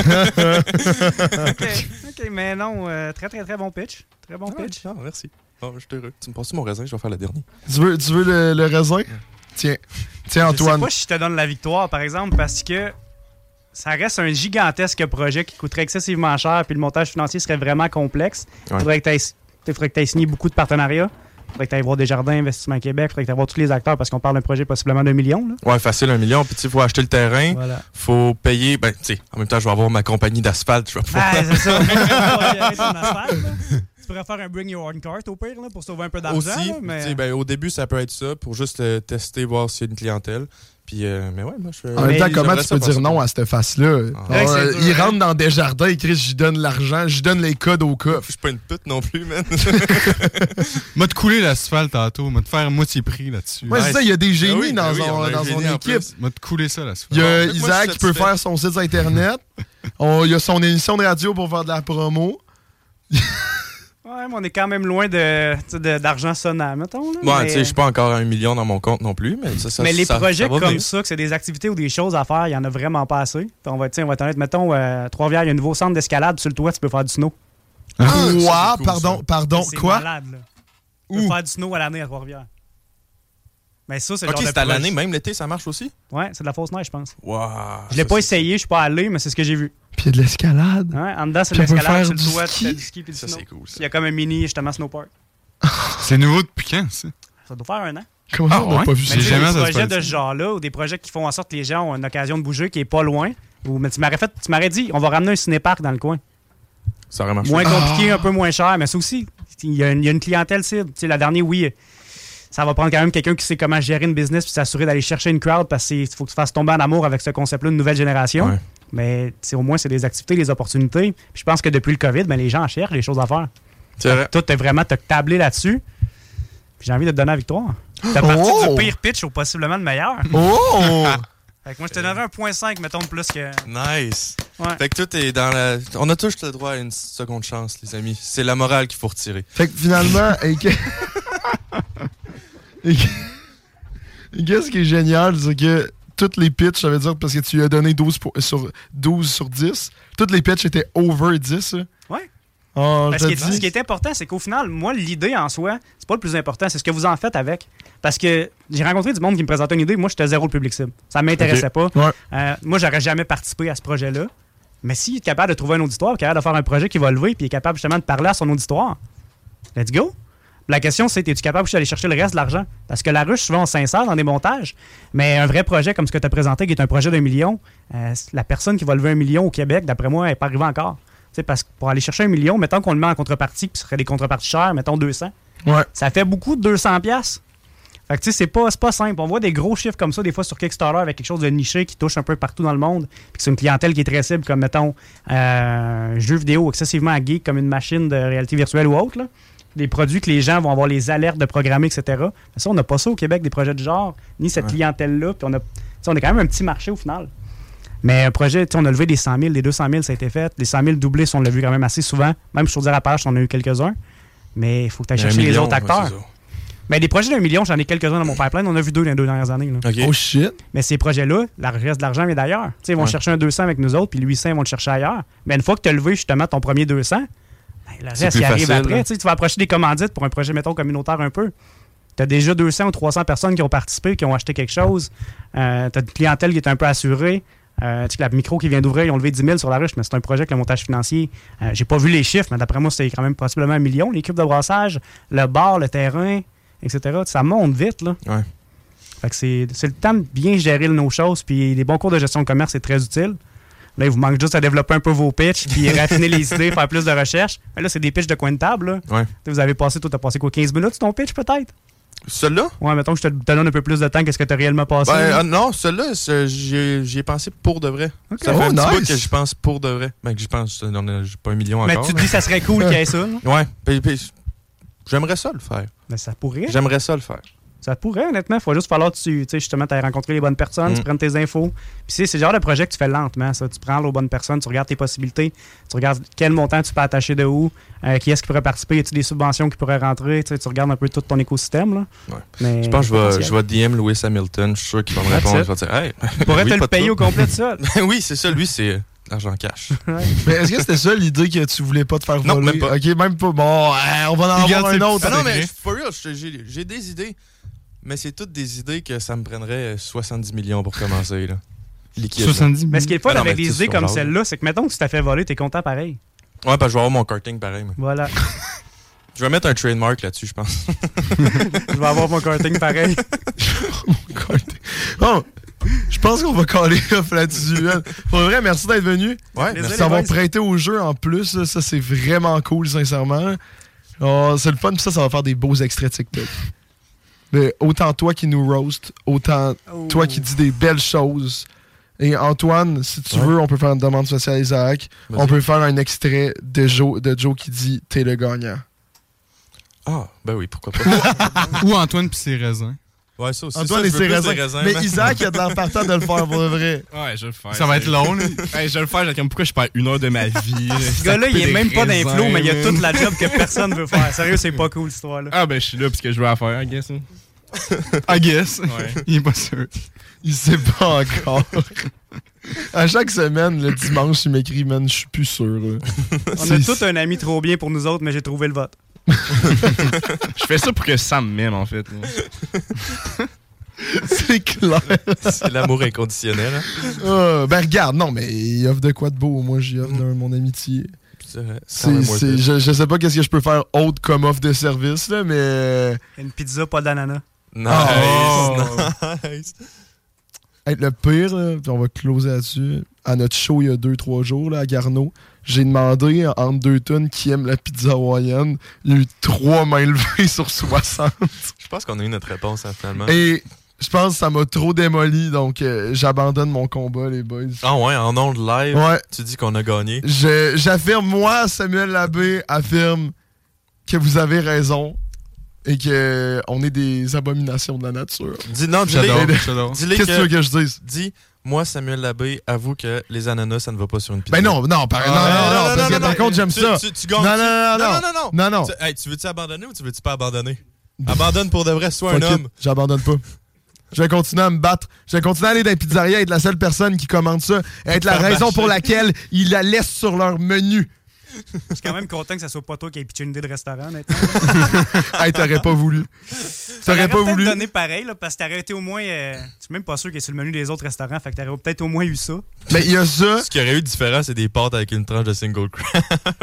OK, OK, mais non, euh, très, très, très bon pitch. Très bon pitch. Ah, merci. Oh, je suis heureux. Tu me passes mon raisin, je vais faire le dernier. Tu veux, tu veux le, le raisin? Tiens. Tiens, Antoine. Je sais pas si je te donne la victoire, par exemple, parce que ça reste un gigantesque projet qui coûterait excessivement cher, puis le montage financier serait vraiment complexe. Il Ouais. faudrait que tu aies signé beaucoup de partenariats. Il faudrait que tu ailles voir Desjardins, Investissement Québec. Il faudrait que tu ailles voir tous les acteurs parce qu'on parle d'un projet possiblement d'un million. Là. Ouais, facile, un million. Puis, tu sais, il faut acheter le terrain. Voilà. Faut payer. Ben, tu sais, en même temps, je vais avoir ma compagnie d'asphalte. Je vais pouvoir. Ah, c'est ça. Ton asphalte, là. Tu pourrais faire un Bring Your Own Cart au pire là, pour sauver un peu d'argent. Aussi, là, mais... tu sais, ben, au début, ça peut être ça pour juste euh, tester, voir s'il y a une clientèle. Puis, euh, mais ouais, moi, je En même temps, mais comment j'aimerais tu ça peux faire dire ça. non à cette face-là? Ah. Alors, Ouais, euh, c'est dur, il hein? rentre dans Desjardins, il crie, je lui donne l'argent, je lui donne les codes au coffre. Je suis pas une pute non plus, man. M'a te couler l'asphalte tantôt, m'a te faire moitié prix là-dessus. Ouais, c'est ça, il y a des génies Ah oui, dans, ben oui, son, on a un dans son génie en équipe. plus. M'a te couler ça l'asphalte. Il y a Bon, moi, je Isaac suis qui peut satisfait. faire son site internet. On- il y a son émission de radio pour faire de la promo. Ouais, mais on est quand même loin de, tu sais, de- d'argent sonnant, mettons. Là, Ouais, mais... tu sais, je suis pas encore à un million dans mon compte non plus, mais ça, ça mais les ça- projets ça va comme venir. ça, que c'est des activités ou des choses à faire, il y en a vraiment pas assez. Puis on va, tu sais, on va être honnête, mettons, euh, Trois-Rivières, il y a un nouveau centre d'escalade sur le toit, tu peux faire du snow. Quoi? Ah, ça, c'est cool, pardon, ça. pardon, C'est quoi? malade, là. Tu peux Où? faire du snow à l'année à Trois-Rivières. Mais ça, c'est le Ok, genre de c'est à projet- l'année, même l'été, ça marche aussi? Ouais, c'est de la fausse neige, je pense. Wow. Je l'ai ça, pas c'est- essayé, je suis pas allé, mais c'est ce que j'ai vu. Puis il y a de l'escalade. Ouais, en dedans, c'est de Puis on peut l'escalade, faire sur le du toit, ski. tu fais du ski puis du Ça, snow. c'est cool, ça. Il y a comme un mini, justement, snowpark. C'est nouveau depuis quand, ça? Ça doit faire un an. Comment ça, Ah, on n'a ouais? pas vu J'ai ça? Mais tu sais, jamais des entendu projets parler de de ce ça. genre-là, ou des projets qui font en sorte que les gens ont une occasion de bouger qui est pas loin. Ou, mais tu m'aurais fait, tu m'aurais dit, on va ramener un cinépark dans le coin. Ça aurait marché. Moins compliqué, un peu moins cher, mais ça aussi, il y a une, il y a une clientèle cible. Tu sais, la dernière, oui, ça va prendre quand même quelqu'un qui sait comment gérer une business puis s'assurer d'aller chercher une crowd parce qu'il faut que tu fasses tomber en amour avec ce concept-là, une nouvelle génération. Ouais. Mais tu sais, au moins, c'est des activités, des opportunités. Puis je pense que depuis le COVID, ben, les gens en cherchent des choses à faire. C'est vrai. Toi, t'as vraiment t'as tablé là-dessus. Puis j'ai envie de te donner la victoire. T'as parti Oh! du pire pitch au possiblement le meilleur. Oh! Fait que moi, je te donnerais un point cinq, mettons, de plus que... Nice. Ouais. Fait que tout est dans la. On a tous le droit à une seconde chance, les amis. C'est la morale qu'il faut retirer. Fait que finalement, et que- et que- et qu'est-ce qui est génial, c'est que toutes les pitches, ça veut dire, parce que tu lui as donné douze, pour- sur, douze sur dix, toutes les pitches étaient over dix. là. Ouais. Oh, Ben, je ce, te qui est, ce dis. qui est important, c'est qu'au final, moi, l'idée en soi, c'est pas le plus important, c'est ce que vous en faites avec. Parce que j'ai rencontré du monde qui me présentait une idée, moi, j'étais zéro le public cible. Ça m'intéressait pas. Ouais. Euh, moi, j'aurais jamais participé à ce projet-là. Mais s'il est capable de trouver un auditoire, capable de faire un projet qui va lever, puis il est capable justement de parler à son auditoire, let's go. La question, c'est, es-tu capable d'aller chercher le reste de l'argent? Parce que la ruche, souvent, on s'insère dans des montages. Mais un vrai projet comme ce que tu as présenté, qui est un projet d'un million, euh, la personne qui va lever un million au Québec, d'après moi, elle n'est pas arrivée encore. Tu sais, parce que pour aller chercher un million, mettons qu'on le met en contrepartie, puis ce serait des contreparties chères, mettons deux cents. Ouais. Ça fait beaucoup de deux cents piastres. Fait que tu sais, c'est pas, c'est pas simple. On voit des gros chiffres comme ça, des fois sur Kickstarter, avec quelque chose de niché qui touche un peu partout dans le monde. Puis que c'est une clientèle qui est très cible, comme mettons euh, un jeu vidéo excessivement geek, comme une machine de réalité virtuelle ou autre. Là. Des produits que les gens vont avoir les alertes de programmer, et cetera. Mais ça, on n'a pas ça au Québec, des projets de genre, ni cette Ouais. clientèle-là. Puis on a, tu sais, on est quand même un petit marché au final. Mais un projet, tu sais, on a levé des cent mille, des deux cent mille, ça a été fait. Les cent mille doublés, ça, on l'a vu quand même assez souvent. Même sur Chaudière-Appalaches, on en a eu quelques-uns. Mais il faut que tu ailles Un chercher les million, autres ouais, acteurs. c'est ça. Mais des projets d'un million, j'en ai quelques-uns dans mon pipeline. On a vu deux dans les deux dernières années. Là. OK. Oh shit. Mais ces projets-là, le reste de l'argent vient d'ailleurs. Tu sais, ils vont Ouais. chercher un deux cents avec nous autres, puis le huit cents, ils vont le chercher ailleurs. Mais une fois que tu as levé justement ton premier deux cents, ben, le C'est reste, plus il arrive facile, après. là. Tu sais, tu vas approcher des commandites pour un projet, mettons, communautaire un peu. Tu as déjà deux cents ou trois cents personnes qui ont participé, qui ont acheté quelque chose. Euh, tu as une clientèle qui est un peu assurée. Euh, tu sais, la micro qui vient d'ouvrir, ils ont levé dix mille sur la ruche, mais c'est un projet avec le montage financier. Euh, j'ai pas vu les chiffres, mais d'après moi, c'est quand même possiblement un million. Les cubes de brassage, le bar, le terrain, et cetera. Ça monte vite, là. Ouais. Fait que c'est, c'est le temps de bien gérer nos choses, puis les bons cours de gestion de commerce, c'est très utile. Là, il vous manque juste à développer un peu vos pitchs, puis raffiner les idées, faire plus de recherche. Mais là, c'est des pitchs de coin de table, là. Ouais. Vous avez passé, toi, t'as passé quoi, quinze minutes sur ton pitch, peut-être? Celui-là? Ouais, mettons que je te te donne un peu plus de temps que ce que t'as réellement passé. Ben, là. ah, non, celui-là, c'est- j'y j'y ai pensé pour de vrai. Ok. Ça fait Oh, un petit nice. bout que j'y pense pour de vrai. Ben, que j'y pense, on a- j'ai pas un million Mais encore. tu te dis que ça serait cool qu'il y ait ça, là? Ouais. Puis- puis, j'aimerais ça le faire. Mais ça pourrait. J'aimerais ça le faire. Ça pourrait, honnêtement. Il faut juste falloir que tu, tu sais, justement, tu aies rencontré les bonnes personnes, Mm. tu prennes tes infos. Puis c'est, c'est le genre de projet que tu fais lentement, ça. Tu prends les bonnes personnes, tu regardes tes possibilités, tu regardes quel montant tu peux attacher de où, euh, qui est-ce qui pourrait participer, y a-t-il des subventions qui pourraient rentrer, tu sais, tu regardes un peu tout ton écosystème, là. Ouais. Mais Je pense que je vais, potentiel. je vais D M Lewis Hamilton. Je suis sûr qu'il va me That's répondre. it. Je vais dire, hey, Il pourrait oui, te pas le de payer au trouble. complet de ça. Oui, c'est ça. Lui, c'est euh, l'argent cash. Mais est-ce que c'était ça l'idée que tu voulais pas te faire Non, voler? même pas. Ok, même pas. Bon, hein, on va en Il avoir garde un ses autre. Ah non, mais Secret. for real, j'ai- j'ai j'ai des idées. Mais c'est toutes des idées que ça me prendrait soixante-dix millions pour commencer. Là. Liquide. là. soixante-dix Mais ce qui est le fun Ah non, avec mais des tu sais, idées sur comme l'âge. celle-là, c'est que mettons que tu t'as fait voler, t'es content pareil. Ouais, parce que je vais avoir mon karting pareil. moi. Voilà. Je vais mettre un trademark là-dessus, je pense. Je vais avoir mon karting pareil. Bon, je pense qu'on va caler off là-dessus. hein. Pour vrai, merci d'être venu. Ouais, Désolé, Merci d'avoir boys. prêté au jeu en plus. là. Ça, c'est vraiment cool, sincèrement. Oh, c'est le fun, puis ça, ça va faire des beaux extraits TikTok. Mais autant toi qui nous roast, autant Oh. toi qui dis des belles choses. Et Antoine, si tu Ouais. veux, on peut faire une demande sociale à Isaac. Vas-y. On peut faire un extrait de Joe, de Joe qui dit « T'es le gagnant Ah, ben oui, pourquoi pas. Ou Antoine pis ses raisins. Ouais, ça aussi. Antoine ça, et je veux ses plus raisins. de raisins, Mais man. Isaac a de l'air partant de le faire pour de vrai. Ouais, je vais le faire. Ça va être long, là. Hey, je vais le faire, j'ai comme pourquoi je perds une heure de ma vie. Ce gars-là, il est même pas d'inflo, mais il a toute la job que personne veut faire. Sérieux, c'est pas cool, cette histoire-là. Ah, ben je suis là parce que je veux la faire, I guess. hein. I guess. Ouais. Il est pas sûr. Il sait pas encore. À chaque semaine, le dimanche, il m'écrit « Man, je suis plus sûr. là. » On a tout un ami trop bien pour nous autres, mais j'ai trouvé le vote. Je fais ça pour que Sam m'aime, en fait. là. C'est clair. C'est l'amour inconditionnel. Hein? Ah, ben regarde, non, mais il offre de quoi de beau. Moi, j'y offre d'un mon amitié. C'est vrai. C'est quand C'est, même worth c'est- it. je, je sais pas qu'est-ce que je peux faire autre comme offre de service, là, mais... Une pizza, pas d'ananas. Nice, Oh. nice. Hey, le pire, là, puis on va closer là-dessus, à notre show il y a deux trois jours là, à Garneau, j'ai demandé entre deux tonnes qui aiment la pizza hawaïenne. Il y a eu trois mains levées sur soixante. Je pense qu'on a eu notre réponse, hein, finalement. Et je pense que ça m'a trop démoli, donc euh, j'abandonne mon combat, les boys. Ah ouais, en ondes live, Ouais. tu dis qu'on a gagné. Je- j'affirme, moi, Samuel Labbé, affirme que vous avez raison et que on est des abominations de la nature. Dis, non, dis-le. J'adore, j'adore. Dis-le Qu'est-ce que tu veux que... que je dise? Dis, moi, Samuel Labbé, avoue que les ananas, ça ne va pas sur une pizza. Ben non, non, par, Ah, non, non, non, parce que par contre, j'aime tu, ça. Tu, tu gagnes. Non, non, non, non, non, non, non. non, non. Tu, hey, tu veux-tu abandonner ou tu veux-tu pas abandonner? Abandonne pour de vrai, sois un Fuck homme. it, j'abandonne pas. Je vais continuer à me battre. Je vais continuer à aller dans les pizzerias et être la seule personne qui commande ça. Et être la Faire raison bâcher. pour laquelle ils la laissent sur leur menu. Je suis quand même content que ça soit pas toi qui ait pitché une idée de restaurant, honnêtement. Hey, t'aurais pas voulu. T'aurais pas peut-être voulu. donné pareil, là, parce que t'aurais été au moins. Euh, je suis même pas sûr qu'il est sur le menu des autres restaurants, fait que t'aurais peut-être au moins eu ça. Mais il y a ça. Ce qu'il y aurait eu de différent, c'est des pâtes avec une tranche de single crab.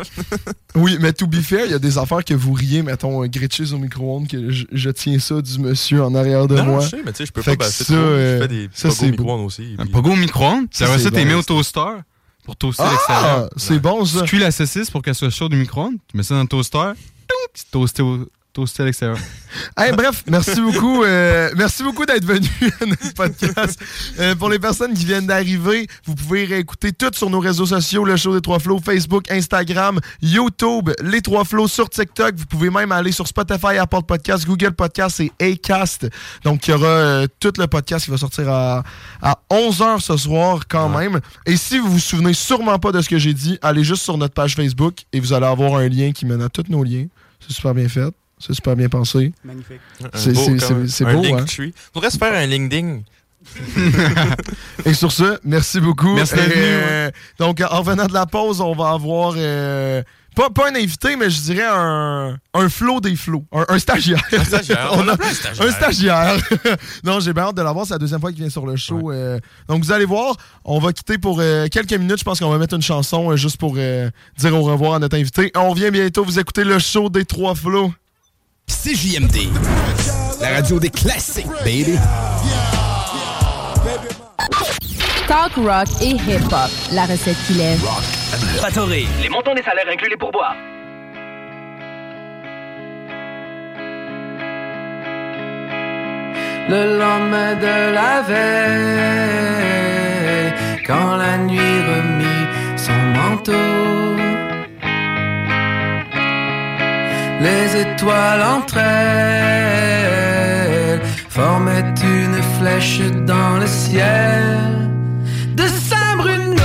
Oui, mais to be fair, il y a des affaires que vous riez, mettons, un grilled cheese au micro-ondes, que je, je tiens ça du monsieur en arrière de non, moi. je sais, mais tu sais, je peux Fait pas que passer ça, trop. euh, Je fais des ça, pogos c'est micro-ondes aussi. Un puis- pogo au micro-ondes. Ça, Ça, ça, c'est t'es bon, mis au ça. toaster pour toaster Ah, l'extérieur. c'est bon ça. Tu cuis la saucisse pour qu'elle soit chaude du micro-ondes. Tu mets ça dans le toaster. Tounk, c'est toasté, au, toasté à l'extérieur. Hey, bref, merci beaucoup. euh, merci beaucoup d'être venu à notre podcast. Euh, pour les personnes qui viennent d'arriver, vous pouvez réécouter tout sur nos réseaux sociaux, le show des Trois Flots, Facebook, Instagram, YouTube, les Trois Flots sur TikTok. Vous pouvez même aller sur Spotify, Apple Podcasts, Google Podcasts et Acast. Donc, il y aura euh, tout le podcast qui va sortir à, à onze heures ce soir quand Ouais. même. Et si vous vous souvenez sûrement pas de ce que j'ai dit, allez juste sur notre page Facebook et vous allez avoir un lien qui mène à tous nos liens. C'est super bien fait. C'est super bien pensé. Magnifique. Un C'est- beau, c'est- comme- c'est- c'est un beau, link hein? tree. Faudrait se faire un LinkedIn. Et sur ce, merci beaucoup. Merci d'être Et, venu, euh, Donc, en revenant de la pause, on va avoir... euh, pas, pas un invité, mais je dirais un, un flow des flows. Un, un stagiaire. Un stagiaire. On On a a plein de stagiaires. un stagiaire. Non, j'ai bien hâte de l'avoir. C'est la deuxième fois qu'il vient sur le show. euh. Donc, vous allez voir, on va quitter pour euh, quelques minutes. Je pense qu'on va mettre une chanson euh, juste pour euh, dire au revoir à notre invité. On revient bientôt. Vous écoutez le show des Trois Flots. C J M D, la radio des classiques, baby. Talk rock et hip-hop, la recette qui lève. Fatoré, les montants des salaires incluent les pourboires. Le lendemain de la veille, quand la nuit remit son manteau, Les étoiles entre elles formaient une flèche dans le ciel de Saint-Bruno.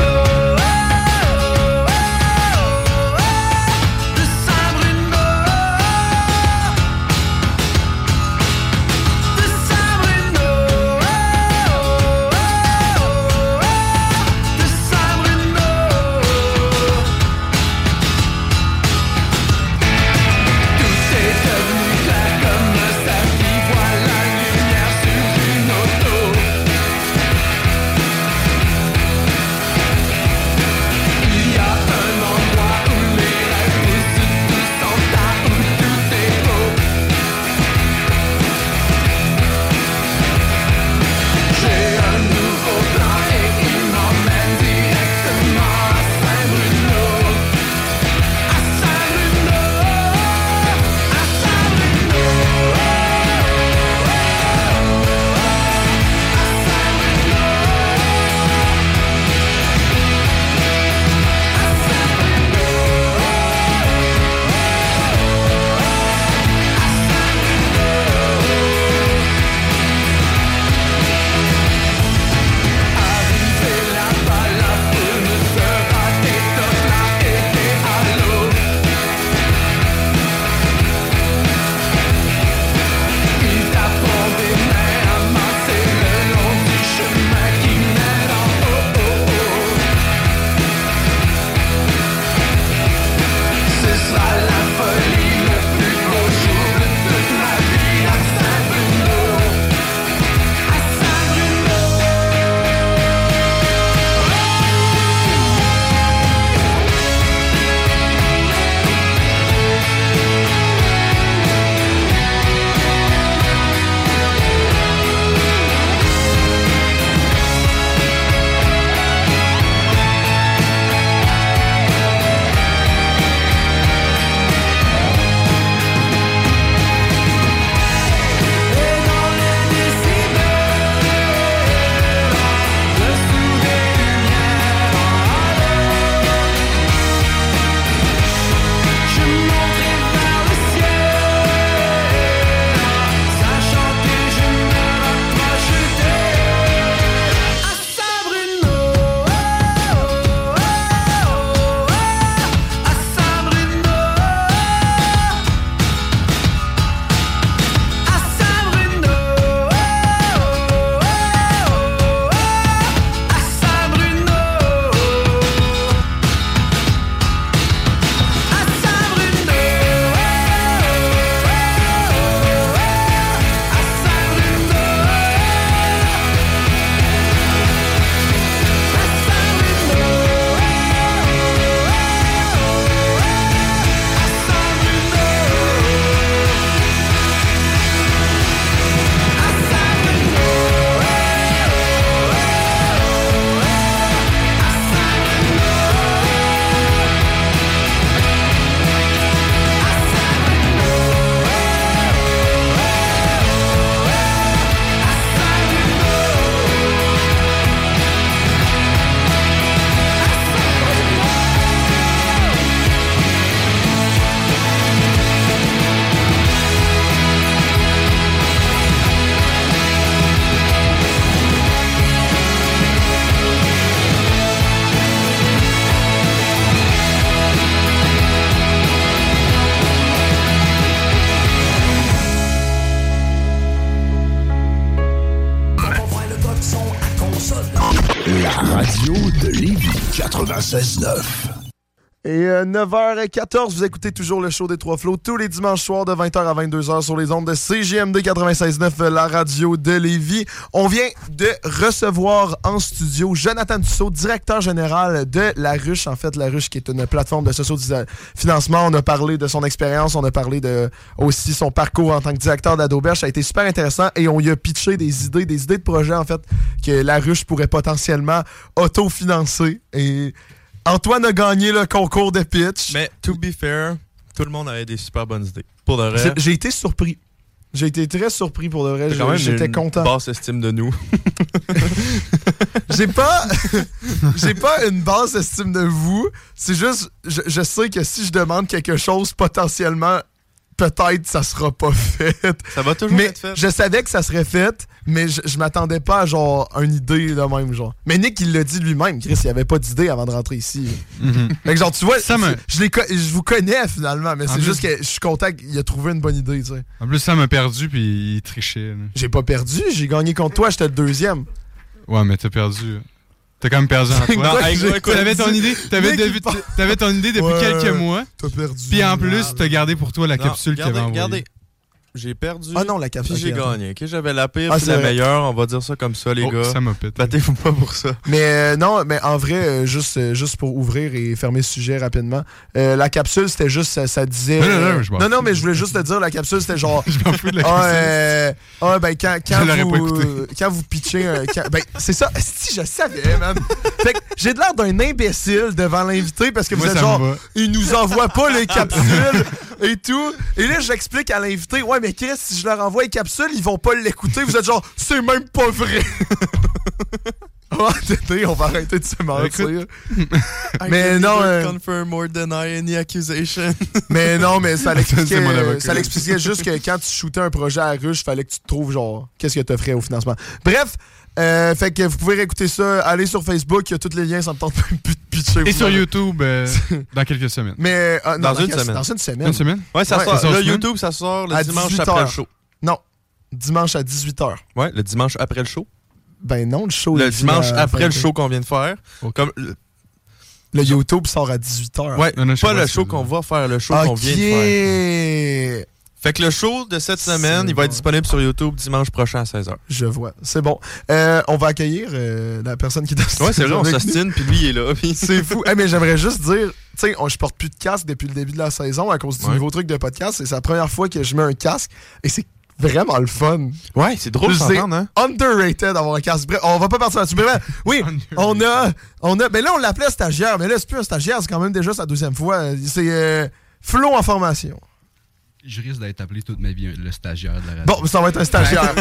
La radio de Lévis, quatre-vingt-seize neuf. Et euh, neuf heures quatorze, vous écoutez toujours le show des Trois Flots tous les dimanches soirs de vingt heures à vingt-deux heures sur les ondes de C J M D quatre-vingt-seize neuf, la radio de Lévis. On vient de recevoir en studio Jonathan Dussault, directeur général de La Ruche. En fait, La Ruche qui est une plateforme de socio-financement. On a parlé de son expérience, on a parlé de aussi son parcours en tant que directeur d'Adoberge. Ça a été super intéressant et on y a pitché des idées, des idées de projets en fait que La Ruche pourrait potentiellement autofinancer. Et Antoine a gagné le concours de pitch. Mais, to be fair, tout le monde avait des super bonnes idées. Pour de vrai. J'ai été surpris. J'ai été très surpris pour de vrai. Quand même J'étais une content. Basse estime de nous. J'ai pas. J'ai pas une basse estime de vous. C'est juste. Je, je sais que si je demande quelque chose, potentiellement, peut-être ça sera pas fait. Ça va toujours mais être fait. Je savais que ça serait fait, mais je, je m'attendais pas à genre une idée de même genre. Mais Nick il l'a dit lui-même, Chris, il avait pas d'idée avant de rentrer ici. Mm-hmm. Fait que genre tu vois, ça me... je, les co- je vous connais finalement, mais en c'est plus... juste que je suis content qu'il a trouvé une bonne idée, tu sais. En plus ça m'a perdu puis il trichait. Là. J'ai pas perdu, j'ai gagné contre toi, j'étais le deuxième. Ouais, mais t'as perdu. T'as quand même perdu en toi. Non, hey, t'avais ton idée, t'avais, de, t'avais ton idée depuis ouais, quelques mois. T'as perdu. Puis en plus, t'as gardé pour toi la non, capsule qu'il avait envoyée. Regardez, j'ai perdu. Ah non, la capsule. Puis j'ai okay, gagné. Okay, j'avais la pire, ah, c'est la vrai. meilleure. On va dire ça comme ça, les oh, gars. Ça m'a pété. Battez-vous pas pour ça. Mais euh, non, mais en vrai, euh, juste, euh, juste pour ouvrir et fermer ce sujet rapidement, euh, la capsule, c'était juste, ça, ça disait... Non, non, non, euh, je m'en non, fous. non, mais je voulais juste te dire, la capsule, c'était genre... je m'en fous de la ah, capsule. Euh, ah, ben, quand, quand, je vous, euh, quand vous pitchez... Euh, quand, ben, c'est ça. Si, je savais, man. Fait que j'ai de l'air d'un imbécile devant l'invité parce que vous Moi, êtes genre... Il nous envoie pas les capsules et tout. Et là, j'explique à l'invité, ouais, mais Chris, si je leur envoie les capsules, ils vont pas l'écouter. Vous êtes genre, c'est même pas vrai. Oh, attendez, on va arrêter de se mentir. Mais non. Euh... confirm or deny any accusation. Mais non, mais ça l'expliquait, ça l'expliquait juste que quand tu shootais un projet à ruche, fallait que tu te trouves genre, qu'est-ce que tu ferais au financement. Bref, euh, fait que vous pouvez réécouter ça. Allez sur Facebook, il y a tous les liens, ça me tente même plus de pitcher. Et sur YouTube, euh, dans quelques semaines. Mais euh, non, dans, dans une semaine. Dans une semaine. Une semaine? Ouais, ça ouais, sort. ça Là, YouTube, ça sort le à dimanche dix-huit après heures. le show. Non, dimanche à dix-huit heures. Ouais, le dimanche après le show. Ben non, le show. Le dimanche à... après le show qu'on vient de faire. Okay. Comme le... le YouTube sort à dix-huit heures. Ouais, non, non, pas le show que qu'on va faire, le show okay. qu'on vient de faire. Fait que le show de cette semaine, c'est il va bon. être disponible sur YouTube dimanche prochain à seize heures. Je vois, c'est bon. Euh, on va accueillir euh, la personne qui est dans ouais, c'est vrai, on s'ostine, puis lui, il est là. Pis... c'est fou. Hey, mais j'aimerais juste dire, tu sais, je porte plus de casque depuis le début de la saison à cause du ouais. nouveau truc de podcast. Et c'est la première fois que je mets un casque. Et c'est vraiment le fun. Ouais, c'est drôle de s'entendre, hein? Underrated d'avoir un casque. Bref, on va pas partir là-dessus. Bref, oui, on a, on a. Mais là, on l'appelait stagiaire. Mais là, c'est plus un stagiaire, c'est quand même déjà sa deuxième fois. C'est euh, Flo en formation. Je risque d'être appelé toute ma vie le stagiaire de la radio. Bon, ça va être un stagiaire.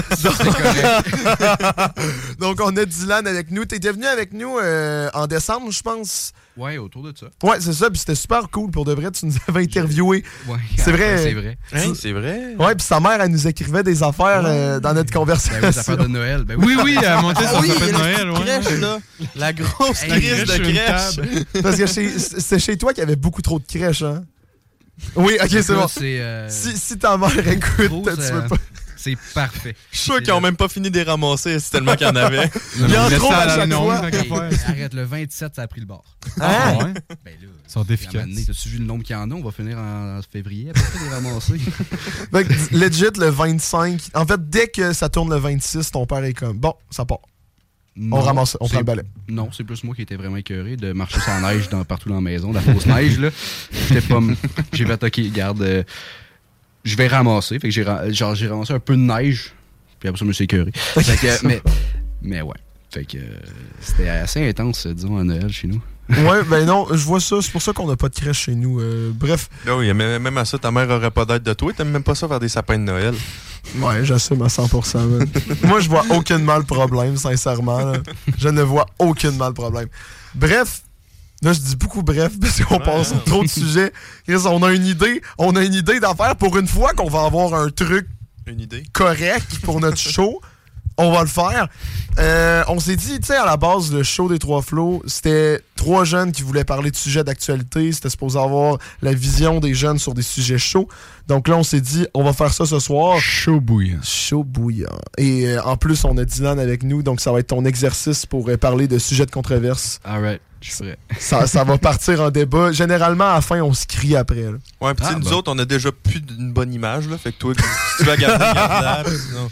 Donc, Donc, on a Dylan avec nous. T'étais venu avec nous euh, en décembre, je pense. Ouais, autour de ça. Ouais, c'est ça. Puis c'était super cool. Pour de vrai, tu nous avais interviewé. Ouais, c'est vrai. C'est vrai. Hein, c'est vrai. Ouais, puis sa mère, elle nous écrivait des affaires euh, dans notre conversation. Ben, les affaires de Noël. Ben, oui, oui, oui, elle montait son oui, sapin de Noël. Ouais. Crèche, là. La grosse hey, crise de crèche. Parce que chez, c'est chez toi qu'il y avait beaucoup trop de crèches, hein? Oui, ok, c'est bon. C'est, euh, si, si ta mère écoute, grosse, tu euh, veux pas. C'est parfait. Je suis sûr qu'ils n'ont même pas fini de les ramasser, c'est tellement qu'il y en avait. Il y en a trop à chaque non, fois. Hey, arrête, le vingt-sept, ça a pris le bord. Ah, ouais? Ben là, ils sont efficaces. T'as-tu vu le nombre qu'il y en a? On va finir en, en février après les ramasser. Fait que, legit, le vingt-cinq. En fait, dès que ça tourne le vingt-six, ton père est comme, bon, ça part. Non, on ramasse, on prend le balai. Non, c'est plus moi qui étais vraiment écœuré de marcher sans neige dans, partout dans la maison, la fausse neige, là. J'étais pas... J'ai fait, OK, regarde, euh, je vais ramasser. Fait que j'ai, genre, j'ai ramassé un peu de neige, puis après ça, je me suis écœuré. Fait que, mais, mais ouais. Fait que euh, c'était assez intense, disons, à Noël chez nous. Ouais, ben non, je vois ça. C'est pour ça qu'on n'a pas de crèche chez nous. Euh, bref. Ben oui, mais même à ça, ta mère aurait pas d'aide de toi. T'aimes même pas ça faire des sapins de Noël. Ouais, j'assume à cent pour cent. Moi, je vois aucunement le problème, sincèrement. Là. Je ne vois aucunement le problème. Bref. Là, je dis beaucoup bref parce qu'on ouais, passe sur trop de sujets. On a une idée. On a une idée d'affaires pour une fois qu'on va avoir un truc une idée correct pour notre show. On va le faire. Euh, on s'est dit, tu sais, à la base, le show des Trois Flots, c'était trois jeunes qui voulaient parler de sujets d'actualité. C'était supposé avoir la vision des jeunes sur des sujets chauds. Donc là, on s'est dit, on va faire ça ce soir. Chaud bouillant. Chaud bouillant. Et euh, en plus, on a Dylan avec nous, donc ça va être ton exercice pour euh, parler de sujets de controverse. All right. Je suis prêt. Ça, ça va partir en débat. Généralement, à la fin, on se crie après. Là. Ouais, pis ah, nous bon. autres, on a déjà plus d'une bonne image, là. Fait que toi, si tu vas garder, garde sinon.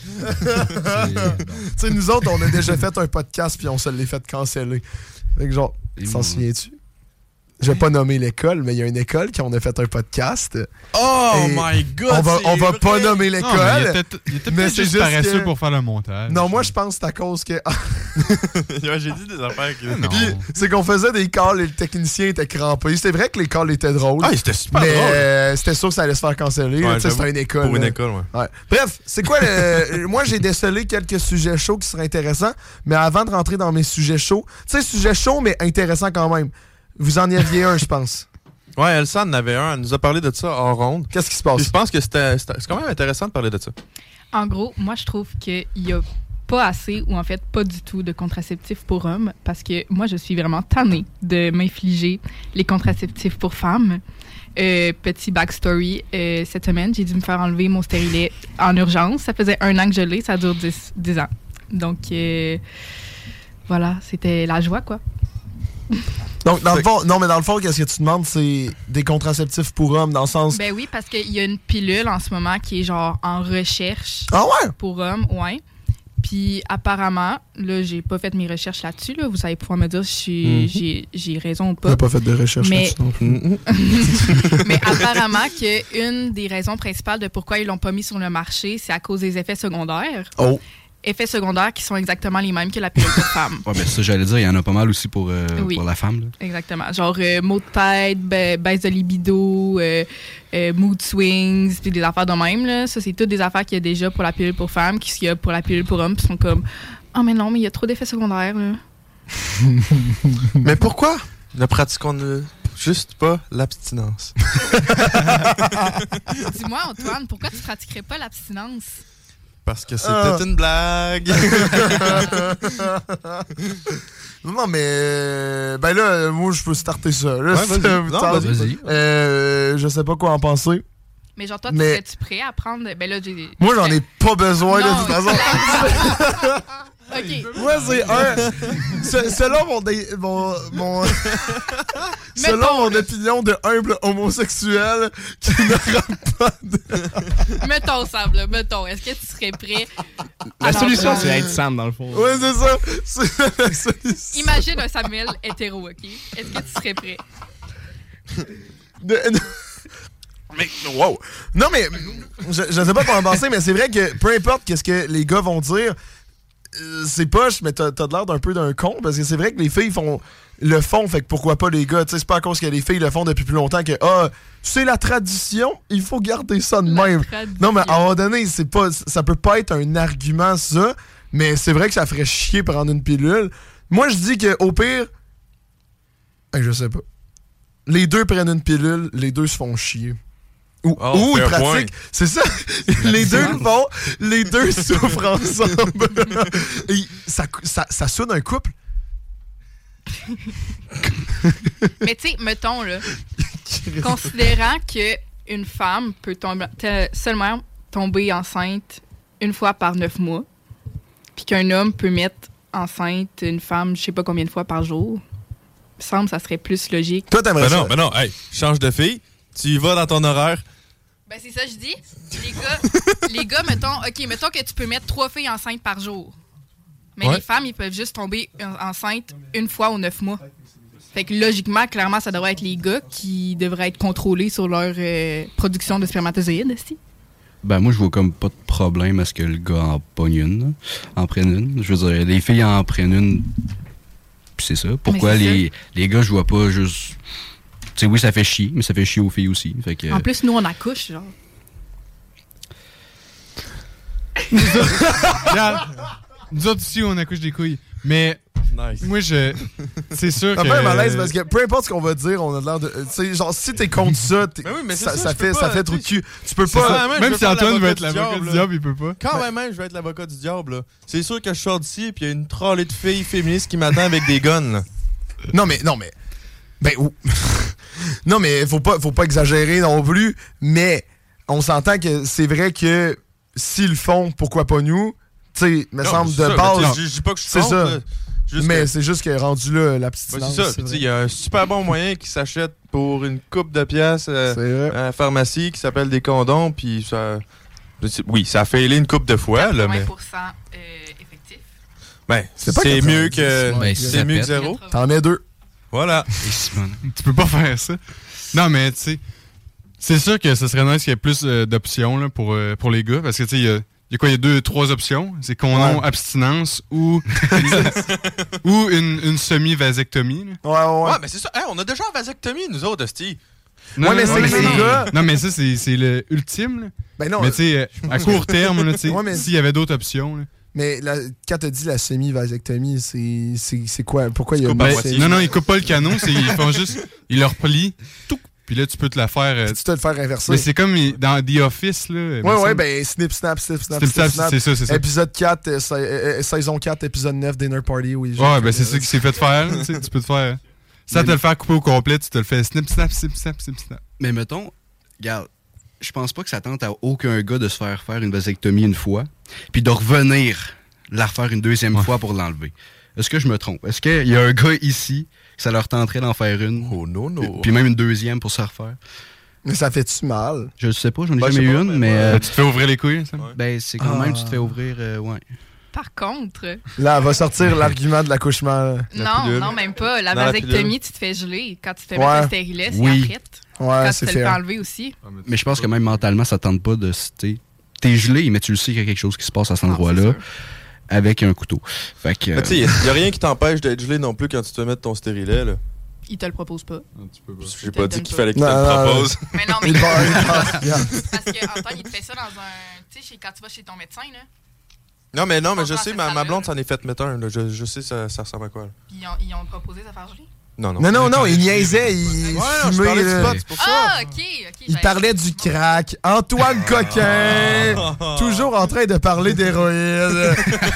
Tu sais, nous autres, on a déjà fait un podcast, puis on se l'est fait canceller. Fait que genre, t'en souviens-tu? Je vais pas nommer l'école, mais il y a une école qui en a fait un podcast. Oh my God! On va, on va vrai. pas nommer l'école. Non, mais il était, il était mais c'est juste paresseux que... pour faire le montage. Non, moi je pense que c'est à cause que. ouais, j'ai dit des affaires que. Puis c'est qu'on faisait des calls et le technicien était crampé. C'était vrai que les calls étaient drôles. Ah, c'était super mais, drôle. Mais euh, c'était sûr que ça allait se faire canceller. Ouais, c'était une école. Pour une là. école, ouais. ouais. Bref, c'est quoi le. Moi j'ai décelé quelques sujets chauds qui seraient intéressants. Mais avant de rentrer dans mes sujets chauds, tu sais, sujets chauds, mais intéressants quand même. Vous en y aviez un, je pense. Ouais, Elsa en avait un. Elle nous a parlé de ça en ronde. Qu'est-ce qui se passe? Puis je pense que c'était, c'était, c'est quand même intéressant de parler de ça. En gros, moi, je trouve qu'il y a pas assez, ou en fait pas du tout, de contraceptifs pour hommes, parce que moi, je suis vraiment tannée de m'infliger les contraceptifs pour femmes. Euh, petit backstory, euh, cette semaine, j'ai dû me faire enlever mon stérilet en urgence. Ça faisait un an que je l'ai, ça dure dix ans. Donc, euh, voilà, c'était la joie, quoi. Donc, dans le fond, non, mais dans le fond, qu'est-ce que tu demandes, c'est des contraceptifs pour hommes, dans le sens... Ben oui, parce qu'il y a une pilule en ce moment qui est genre en recherche. Ah ouais? Pour hommes, ouais. Puis apparemment, là, j'ai pas fait mes recherches là-dessus, là. Vous allez pouvoir me dire si mm-hmm. j'ai, j'ai raison ou pas. J'ai pas fait de recherche mais... là-dessus non plus. Mais apparemment qu'une des raisons principales de pourquoi ils l'ont pas mis sur le marché, c'est à cause des effets secondaires. Oh! Effets secondaires qui sont exactement les mêmes que la pilule pour femme. Ouais, ben ça, j'allais dire, il y en a pas mal aussi pour, euh, oui. pour la femme. Là. Exactement. Genre euh, maux de tête, ba- baisse de libido, euh, euh, mood swings, puis des affaires de même. Là. Ça, c'est toutes des affaires qu'il y a déjà pour la pilule pour femme, qu'il y a pour la pilule pour homme, puis sont comme « Ah, oh, mais non, mais il y a trop d'effets secondaires. » là. Mais pourquoi ne pratiquons-nous juste pas l'abstinence? Dis-moi, Antoine, pourquoi tu pratiquerais pas l'abstinence? Parce que c'était euh... une blague. Non, mais... Ben là, moi, je peux starter ça. Là, ouais, vas-y. Non, vas-y. vas-y. Euh, je sais pas quoi en penser. Mais genre, toi, mais... serais-tu prêt à prendre... Ben là, j'ai... Moi, j'en ai pas besoin, non, de toute façon. OK. Moi, c'est un... Se, selon mon... Dé, mon, mon selon mettons, mon là. opinion de humble homosexuel qui n'aura pas de... Mettons, Sam, là, mettons. Est-ce que tu serais prêt La solution, c'est être Sam, dans le fond. Oui, c'est ça. C'est la solution. Imagine un Samuel hétéro, OK? Est-ce que tu serais prêt? De, de... Mais, wow! Non, mais, je, je sais pas comment penser, mais c'est vrai que peu importe qu'est-ce que les gars vont dire, euh, c'est poche, mais t'as, t'as l'air d'un peu d'un con, parce que c'est vrai que les filles font le font, fait que pourquoi pas les gars? Tu sais, c'est pas à cause que les filles le font depuis plus longtemps que, ah, c'est la tradition, il faut garder ça de la même. Tradition. Non, mais à un moment donné, c'est pas, ça peut pas être un argument, ça, mais c'est vrai que ça ferait chier prendre une pilule. Moi, je dis qu'au pire, ben, je sais pas. Les deux prennent une pilule, les deux se font chier. Ou, oh, ou ils pratiquent. Point. C'est ça. Les deux le font, les deux souffrent ensemble. Et ça, ça, ça sonne un couple. Mais tu sais, mettons, là, considérant qu'une femme peut tomber, t- seulement tomber enceinte une fois par neuf mois, puis qu'un homme peut mettre enceinte une femme je sais pas combien de fois par jour, il me semble que ça serait plus logique. Toi, t'aimerais ben ça? non, ben non, hey, change de fille, tu y vas dans ton horaire. Ben c'est ça que je dis. Les gars, les gars, mettons, OK, mettons que tu peux mettre trois filles enceintes par jour. Mais ouais. les femmes, ils peuvent juste tomber enceintes une fois aux neuf mois. Fait que logiquement, clairement, ça devrait être les gars qui devraient être contrôlés sur leur euh, production de spermatozoïdes, aussi. Ben moi, je vois comme pas de problème à ce que le gars en pogne une, là, en prenne une. Je veux dire, les filles en prennent une, puis c'est ça. Pourquoi c'est les, ça. les gars, je vois pas juste... Tu sais, oui, ça fait chier, mais ça fait chier aux filles aussi. Fait que, en plus, nous, on accouche, genre. Regarde, nous autres aussi, on accouche des couilles. Mais nice. Moi, je. C'est sûr que. C'est un peu un malaise parce que peu importe ce qu'on va dire, on a l'air de. Tu sais, genre, si t'es contre ça, t'es, mais oui, mais ça, ça, ça, fait, pas, ça fait trop de cul. Tu peux pas. Ça, même même si Antoine veut être l'avocat l'avocat du diable, diable, il peut pas. Quand même, même, je vais être l'avocat du diable, là. C'est sûr que je sors d'ici et il y a une trollée de filles féministes qui m'attendent avec des guns, là. Non, mais. Non, mais. Ben, ou... non, mais faut pas, faut pas exagérer non plus. Mais on s'entend que c'est vrai que s'ils le font, pourquoi pas nous? Tu sais, me semble de ça, base. Je dis pas que je suis c'est contre, ça. là. Juste mais que... c'est juste que rendu là, l'abstinence. Ben, c'est ça. Il y a un super bon moyen qui s'achète pour une coupe de pièces euh, à la pharmacie qui s'appelle des condoms. Puis ça. Oui, ça a failé une coupe de fois. Là, mais... quatre-vingts pour cent euh, effectif. Ben, c'est, c'est mieux que, ben, c'est mieux que zéro. T'en mets deux. Voilà. Tu peux pas faire ça. Non, mais tu sais, c'est sûr que ce serait nice qu'il y ait plus euh, d'options là, pour, euh, pour les gars. Parce que tu sais, il y a. Il y a quoi? Il y a deux, trois options. C'est condom, ouais. abstinence ou, ou une, une semi-vasectomie. Là. Ouais, ouais, ouais. Ouais, mais c'est ça. Hey, on a déjà une vasectomie, nous autres, Sti. Non, ouais, mais non, c'est non, que mais les c'est... gars. Non, mais ça, c'est, c'est le ultime. Là. Ben non. Mais tu sais, à court terme, là, ouais, mais... s'il y avait d'autres options. Là. Mais la, quand t'as dit la semi-vasectomie, c'est, c'est, c'est quoi? Pourquoi il y a ben, Non, non, ils coupent pas le canon. C'est, ils font juste. Ils leur plient. Tout. Puis là, tu peux te la faire... Euh, tu peux te le faire inverser. Mais c'est comme dans The Office, là. Ouais, ouais, ben snip, snap, snip, snap, snip, snap, snap. C'est ça, c'est ça. Épisode quatre, euh, sa- euh, saison quatre, épisode neuf, Dinner Party, oui. Ouais, ben c'est ça qui s'est fait faire. Tu sais, tu peux te faire... Sans te le faire couper au complet, tu te le fais snip, snap, snip, snap, snip, snap. Mais mettons, regarde, je pense pas que ça tente à aucun gars de se faire faire une vasectomie une fois, puis de revenir la refaire une deuxième ouais. fois pour l'enlever. Est-ce que je me trompe? Est-ce qu'il y a un gars ici que ça leur tenterait d'en faire une? Oh non, non. Puis même une deuxième pour se refaire? Mais ça fait-tu mal? Je sais pas, j'en ai ben, jamais eu pas, une, mais... mais... Ouais. Euh, tu te fais ouvrir les couilles, ça? Ben, c'est quand ah. même, tu te fais ouvrir, euh, ouais. Par contre... Là, elle va sortir l'argument de l'accouchement. Non, non, même pas. La Dans vasectomie, la tu te fais geler. Quand tu te fais ouais. mettre un stérilet, c'est oui. après. Ouais, Quand c'est tu te le fait fais enlever aussi. Mais je pense que même mentalement, ça tente pas de... T'sais, t'es gelé, mais tu le sais qu'il y a quelque chose qui se passe à cet endroit-là. Avec un couteau. Fait que... Euh... Tu sais, il n'y a rien qui t'empêche d'être gelé non plus quand tu te mets ton stérilet, là. Il te le propose pas. J'ai pas dit qu'il fallait qu'il non, te le non, propose. Mais non, mais... il va, il va, parce qu'Antoine, il te fait ça dans un... Tu sais, quand tu vas chez ton médecin, là. Non, mais non, mais je sais, ma, ma blonde s'en est fait mettre un, là. Je, je sais ça, ça ressemble à quoi, là. Ils ont, ils ont proposé de faire geler? Non, non. Non, non, non, il niaisait, il ouais, non, je parlais du spot, c'est pour ça. Ah, ok, ok. Il parlait du crack. Antoine Coquin, toujours en train de parler d'héroïne.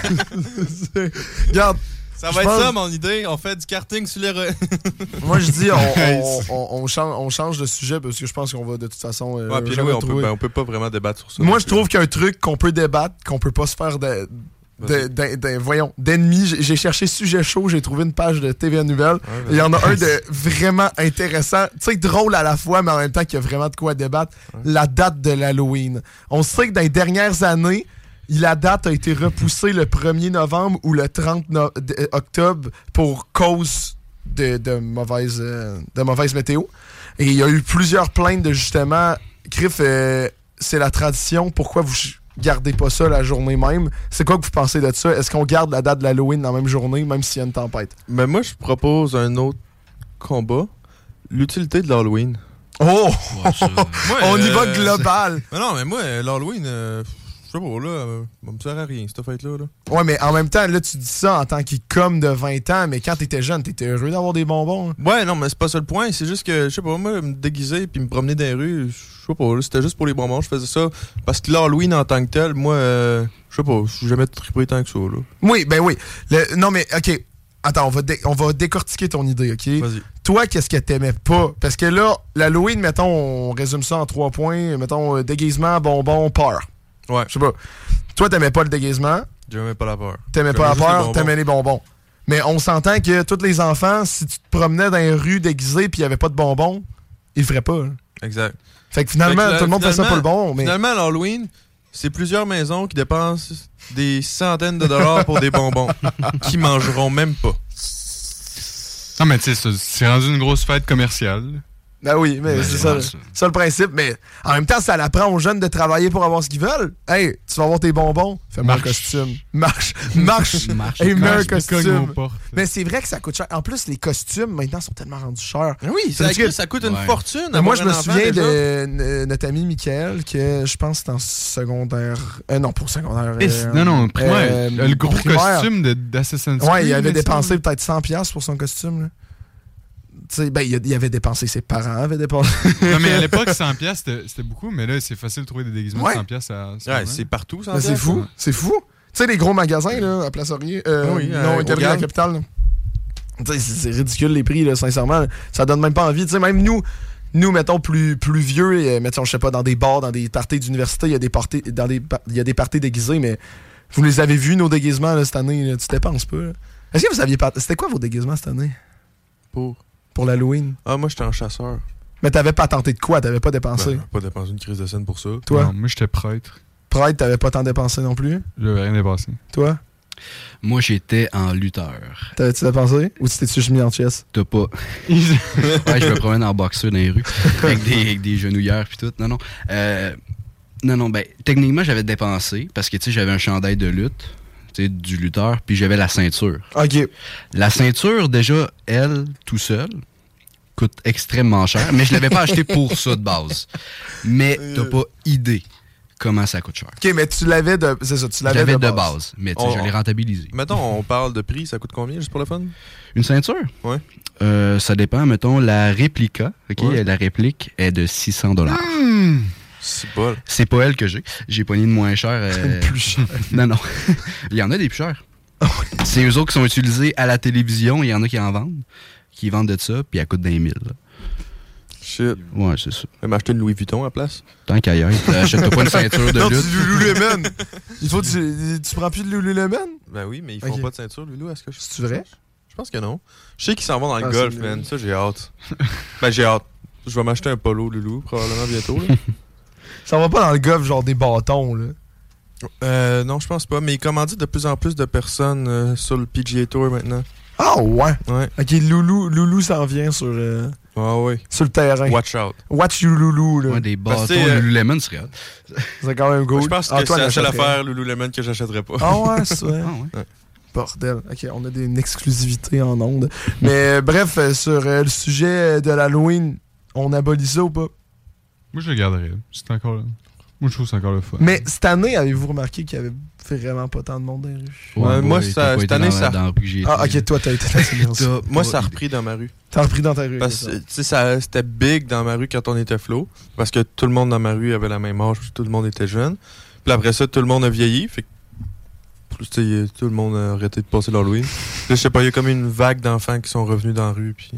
Regarde. Ça va être pense... ça, mon idée. On fait du karting sur l'héroïne. Moi, je dis, on, on, on, on, change, on change de sujet parce que je pense qu'on va de toute façon. Euh, ouais, puis oui, on peut, ben, on peut pas vraiment débattre sur ça. Moi, je trouve qu'il y a un truc qu'on peut débattre, qu'on peut pas se faire de. De, de, de, voyons, d'ennemis. J'ai cherché sujet chaud, j'ai trouvé une page de T V Nouvelles. Ouais, il y en a un de vraiment intéressant, tu sais, drôle à la fois, mais en même temps qu'il y a vraiment de quoi débattre. Ouais. La date de l'Halloween. On sait que dans les dernières années, la date a été repoussée le premier novembre ou le trente octobre pour cause de, de, mauvaise, de mauvaise météo. Et il y a eu plusieurs plaintes de justement, Criff, euh, c'est la tradition, pourquoi vous gardez pas ça la journée même? C'est quoi que vous pensez de ça? Est-ce qu'on garde la date de l'Halloween dans la même journée, même s'il y a une tempête? Mais moi, je propose un autre combat. L'utilité de l'Halloween. Oh! Ouais, ça... On ouais, y va euh, global! Mais non, mais moi, l'Halloween, euh, je sais pas, là, euh, ça me sert à rien, cette fête-là. Là. Ouais, mais en même temps, là, tu dis ça en tant qu'icône de vingt ans, mais quand t'étais jeune, t'étais heureux d'avoir des bonbons. Hein? Ouais, non, mais c'est pas ça le point. C'est juste que, je sais pas, moi, me déguiser puis me promener dans les rues, je sais pas, là, c'était juste pour les bonbons. Je faisais ça parce que l'Halloween en tant que tel, moi, euh, je sais pas, je suis jamais trippé tant que ça, là. Oui, ben oui. Le, non, mais, OK. Attends, on va, dé- on va décortiquer ton idée, OK? Vas-y. Toi, qu'est-ce que t'aimais pas? Parce que là, l'Halloween, mettons, on résume ça en trois points. Mettons, euh, déguisement, bonbon, peur. Ouais. Je sais pas. Toi, t'aimais pas le déguisement. J'aimais pas la peur. T'aimais pas la peur, t'aimais les bonbons. Mais on s'entend que tous les enfants, si tu te promenais dans les rues déguisés puis il y avait pas de bonbons, ils le feraient pas. Hein. Exact. Fait que finalement, fait que, tout le monde fait ça pour le bon. Mais... Finalement, l'Halloween, c'est plusieurs maisons qui dépensent des centaines de dollars pour des bonbons qui mangeront même pas. Non, mais tu sais, c'est rendu une grosse fête commerciale. Ben oui, mais ben c'est ça, ça. ça le principe. Mais en même temps, ça l'apprend aux jeunes de travailler pour avoir ce qu'ils veulent. Hey, tu vas avoir tes bonbons, fais-moi un costume. Marche, marche, marche et mets un costume. Mais c'est vrai que ça coûte cher. En plus, les costumes, maintenant, sont tellement rendus chers. Oui, ça, que... ça coûte une ouais. fortune. Moi, je me souviens de euh, notre ami Michael, que je pense que c'est en secondaire... Euh, non, pour secondaire. Euh, non, non, primaire. Euh, le gros primaire. Costume d'Assassin's Creed. Ouais, il avait dépensé peut-être cent dollars pour son costume, là. T'sais, ben, il, il avait dépensé, ses parents avaient dépensé. Non, mais à l'époque, cent dollars, c'était, c'était beaucoup, mais là, c'est facile de trouver des déguisements ouais. de cent dollars. À, ouais, c'est partout, cent dollars. Ben, c'est fou, c'est fou. Tu sais, les gros magasins, là, à Place Laurier, euh, oui, euh, non, à Galerie de la Capitale, c'est, c'est ridicule les prix, là, sincèrement. Ça donne même pas envie. Tu sais, même nous, nous, mettons, plus, plus vieux, et, mettons, je sais pas, dans des bars, dans des parties d'université, il y a des parties, dans des, il y a des parties déguisées, mais vous les avez vus, nos déguisements, là, cette année, là, tu dépenses pas. Là. Est-ce que vous aviez pas... C'était quoi vos déguisements cette année? Pour... Pour l'Halloween? Ah, moi, j'étais un chasseur. Mais t'avais pas tenté de quoi? T'avais pas dépensé? Ben, pas dépensé une crise de scène pour ça. Toi? Non, moi, j'étais prêtre. Prêtre, t'avais pas tant dépensé non plus? J'avais rien dépensé. Toi? Moi, j'étais en lutteur. T'avais-tu dépensé? Ou tu t'es-tu mis en chess? T'as pas. Ouais, je me promène en boxeur dans les rues. avec, des, avec des genouillères pis tout. Non, non. Euh, non, non, ben, techniquement, j'avais dépensé parce que, tu sais, j'avais un chandail de lutte. Du lutteur, puis j'avais la ceinture. OK. La ceinture, déjà, elle, tout seul, coûte extrêmement cher, mais je l'avais pas acheté pour ça de base. Mais t'as pas idée comment ça coûte cher. OK, mais tu l'avais de... C'est ça, tu l'avais J'avais de de base. base, mais tu sais, je l'ai rentabilisé. Mettons, on parle de prix, ça coûte combien, juste pour le fun? Une ceinture? Ouais. Euh, ça dépend. Mettons, la réplica, OK? Ouais. La réplique est de six cents dollars. Mmh. C'est pas... C'est pas elle que j'ai. J'ai pogné de moins cher. Euh... plus cher. Non, non. Il y en a des plus chers. C'est eux autres qui sont utilisés à la télévision. Il y en a qui en vendent. Qui vendent de ça, puis elle coûte d'un mille. Là. Shit. Ouais, c'est ça. Elle m'a acheté une Louis Vuitton à la place. Tant qu'ailleurs. Achète-toi pas une ceinture de non, lutte. du Lululemon. Il faut que tu, tu prends plus de Lululemon? Ben oui, mais ils font okay. pas de ceinture, Lulu. Est-ce que je... C'est vrai? Je pense que non. Je sais qu'ils s'en vont dans le ah, golf, man. Ça, j'ai hâte. Ben, j'ai hâte. Je vais m'acheter un polo Lulu, probablement bientôt. Là. Ça va pas dans le golf, genre des bâtons, là? Euh, non, je pense pas. Mais ils commandent de plus en plus de personnes euh, sur le P G A Tour maintenant. Ah ouais? Ouais. Ok, Loulou, Loulou s'en vient sur, euh, ah, ouais. sur le terrain. Watch out. Watch you Loulou, là. Ouais, des bâtons que, euh, Lululemon, c'est réel. C'est quand même cool. Je pense que ah, c'est la seule affaire Lululemon que j'achèterais pas. Ah ouais, c'est vrai. Ah ouais. Ouais. Bordel. Ok, on a des, une exclusivité en ondes. Mais euh, bref, euh, sur euh, le sujet de l'Halloween, on abolit ça ou pas? Moi, je le garderais. C'est encore là. Moi, je trouve que c'est encore le fun. Mais cette année, avez-vous remarqué qu'il y avait vraiment pas tant de monde dans les rues? Ouais, Ouais, moi, boy, ça, t'as cette pas été année, dans, ça... dans la rue que j'ai été. Ah, ok, toi, t'as été dans Moi, ça a repris dans ma rue. T'as repris dans ta rue. Parce que, tu sais, ça, c'était big dans ma rue quand on était flow. Parce que tout le monde dans ma rue avait la même âge, puis tout le monde était jeune. Puis après ça, tout le monde a vieilli. Fait que, tu sais, tout le monde a arrêté de passer l'Halloween. Je sais pas, il y a comme une vague d'enfants qui sont revenus dans la rue, puis...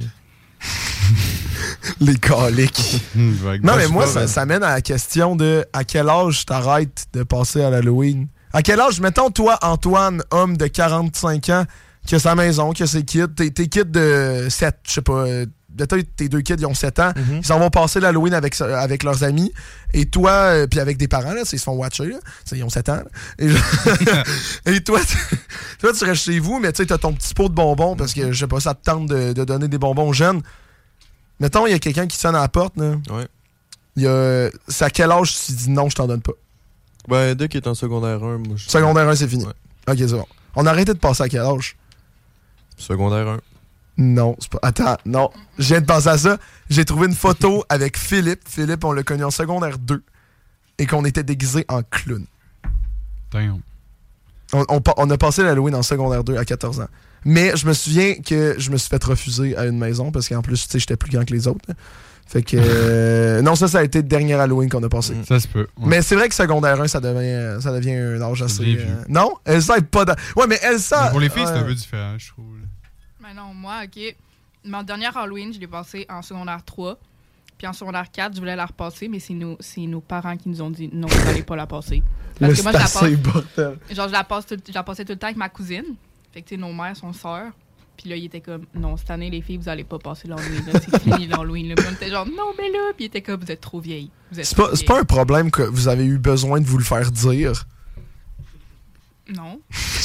Les caliques. Non, mais moi, ça, ça mène à la question de à quel âge t'arrêtes de passer à l'Halloween? À quel âge, mettons, toi, Antoine, homme de quarante-cinq ans, qui a sa maison, qui a ses kids, tes, tes kids de sept, je sais pas, euh, peut-être tes deux kids, ils ont sept ans, Mm-hmm. ils s'en vont passer l'Halloween avec, avec leurs amis, et toi, euh, puis avec des parents, là, ils se font watcher, là, ils ont sept ans, là. Et, je- et toi, tu, toi, tu restes chez vous, mais tu sais, t'as ton petit pot de bonbons, parce que, je sais pas, ça te tente de, de donner des bonbons aux jeunes. Mettons, il y a quelqu'un qui sonne à la porte, là. Ouais. Il y a... C'est à quel âge tu dis non, je t'en donne pas? Ben, dès qu'il est en secondaire un, moi, je... Secondaire un, c'est fini. Ouais. Ok, c'est bon. On a arrêté de passer à quel âge? Secondaire un. Non, c'est pas... Attends, non. Je viens de penser à ça. J'ai trouvé une photo avec Philippe. Philippe, on l'a connu en secondaire deux. Et qu'on était déguisé en clown. Damn. On, on, on a passé l'Halloween en secondaire deux à quatorze ans. Mais je me souviens que je me suis fait refuser à une maison parce qu'en plus, tu sais, j'étais plus grand que les autres. Là. Fait que... euh, non, ça, ça a été le dernier Halloween qu'on a passé. Ça se peut. Ouais. Mais c'est vrai que secondaire un, ça devient, ça devient un âge assez... devient vieux. euh, Non? Elsa est pas dans... Ouais, mais Elsa... Mais pour les filles, c'est ouais. un peu différent, je trouve. Ben non, moi, OK. Mon dernier Halloween, je l'ai passé en secondaire trois. Puis en secondaire quatre, je voulais la repasser, mais c'est nos, c'est nos parents qui nous ont dit non, vous n'allez pas la passer. Parce Là, que moi, c'est je la assez passe. bordel. Genre, je la, passe tout, je la passais tout le temps avec ma cousine. Fait que, tu sais, nos mères sont sœurs. Puis là, il était comme, non, cette année, les filles, vous allez pas passer l'Halloween. Là, c'est fini l'Halloween. Là. Puis on était genre, non, mais là. Puis il était comme, vous êtes trop vieille. Vous êtes C'est trop pas, c'est vieille. pas un problème que vous avez eu besoin de vous le faire dire. Non.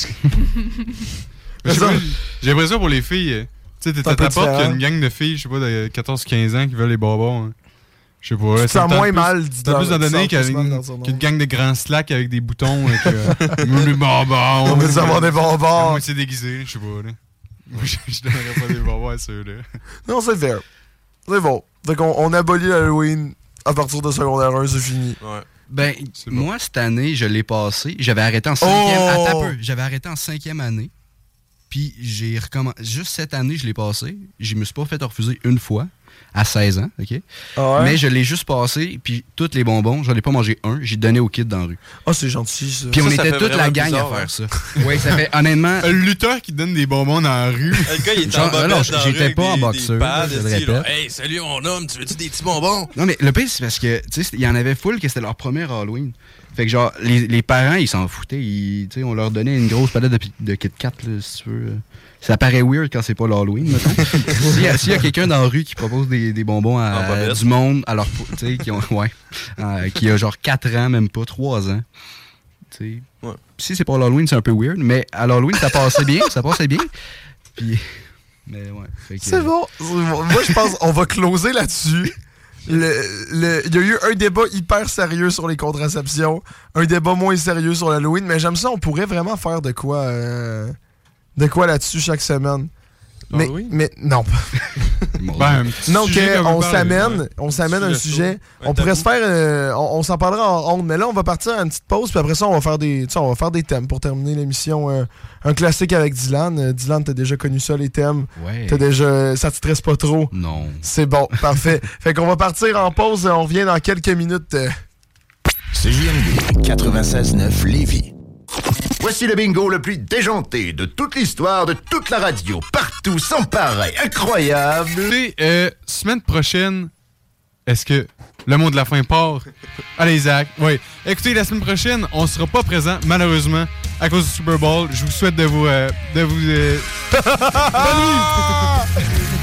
Je sais pas, j'ai l'impression pour les filles, euh, tu sais, t'es C'est un à peu ta porte, qu'il y a différent. une gang de filles, je sais pas, de quatorze quinze ans qui veulent les bonbons. hein. Je sais pas. là, Tu te ça sens me tente moins plus- mal ça d'y tente plus dar- à donner d'y qu'à sortir une, dans son nom. qu'une gang de grands slacks avec des boutons. et que, euh, les bonbons. On veut avoir des bonbons. Moi, c'est déguisé, je sais pas. Là. Moi, je, je donnerais pas des bonbons à ceux-là. Non, c'est fair. C'est bon. Fait qu'on on abolit l'Halloween à partir de secondaire un, c'est fini. Ouais. Ben, C'est bon. moi, cette année, je l'ai passé. J'avais arrêté en cinquième... Oh! Attends un peu. J'avais arrêté en cinquième année. Puis j'ai recommencé... Juste cette année, je l'ai passé. Je me suis pas fait refuser une fois. À seize ans, OK? Ah ouais? Mais je l'ai juste passé, puis tous les bonbons, j'en ai pas mangé un, j'ai donné au kid dans la rue. Ah, c'est gentil, ça. Puis on Ça, ça était fait toute la vraiment gang bizarre, à hein. faire ça. Oui, ça fait honnêtement... Le lutteur qui donne des bonbons dans la rue. Le gars, il est Genre, en bobette non, dans la j'étais rue avec pas en des- boxeur, des pads, je le esti, répète. là. Hey, salut mon homme, tu veux-tu des petits bonbons? Non, mais le pire, c'est parce que, tu sais, il y en avait full que c'était leur premier Halloween. Fait que, genre, les, les parents, ils s'en foutaient. Ils, tu sais, on leur donnait une grosse palette de, pi- de Kit Kat, là, si tu veux. Ça paraît weird quand c'est pas l'Halloween, mettons. S'il y a, s'il y a quelqu'un dans la rue qui propose des, des bonbons En à bobette. du monde, à leur, tu sais, qui ont, ouais, euh, qui a genre quatre ans, même pas, trois ans. Tu sais. Ouais. Si c'est pas l'Halloween, c'est un peu weird, mais à l'Halloween, ça passait bien, ça passait bien. Puis, mais ouais. fait que- C'est bon. C'est bon. Moi, je pense qu'on va closer là-dessus. Le, le- il y a eu un débat hyper sérieux sur les contraceptions, un débat moins sérieux sur l'Halloween, mais j'aime ça, on pourrait vraiment faire de quoi euh, de quoi là-dessus chaque semaine. Mais, Halloween? mais non. Ben, Donc, sujet euh, qu'on on parle, s'amène, ouais. on s'amène un Sujet sujet. chaud. On Un pourrait tabou. se faire, euh, on, on s'en parlera en ronde, mais là, on va partir à une petite pause, puis après ça, on va faire des, tu sais, on va faire des thèmes pour terminer l'émission. Euh, un classique avec Dylan. Euh, Dylan, t'as déjà connu ça, les thèmes. Ouais. T'as déjà, ça te stresse pas trop. Non. C'est bon, parfait. Fait qu'on va partir en pause. On revient dans quelques minutes. Euh, C J M D quatre-vingt-seize neuf Lévis. Voici le bingo le plus déjanté de toute l'histoire de toute la radio. Partout, sans pareil, incroyable. Écoutez, euh, semaine prochaine, est-ce que le mot de la fin part? Allez, Zach. Oui. Écoutez, la semaine prochaine, on sera pas présent, malheureusement, à cause du Super Bowl. Je vous souhaite de vous... Euh, de vous euh... Bonne nuit!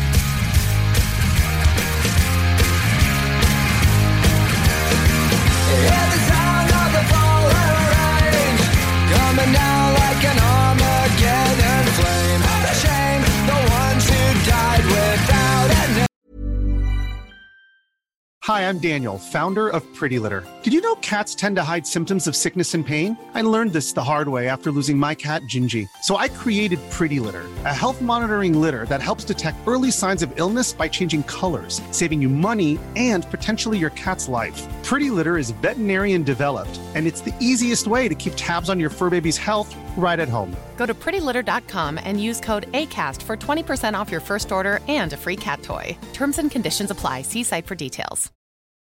Coming down like an Armageddon flame. Shame the ones who died without a name. Hi, I'm Daniel, founder of Pretty Litter. Did you know cats tend to hide symptoms of sickness and pain? I learned this the hard way after losing my cat, Gingy. So I created Pretty Litter, a health monitoring litter that helps detect early signs of illness by changing colors, saving you money and potentially your cat's life. Pretty Litter is veterinarian developed, and it's the easiest way to keep tabs on your fur baby's health right at home. Go to pretty litter dot com and use code ACAST for twenty percent off your first order and a free cat toy. Terms and conditions apply. See site for details.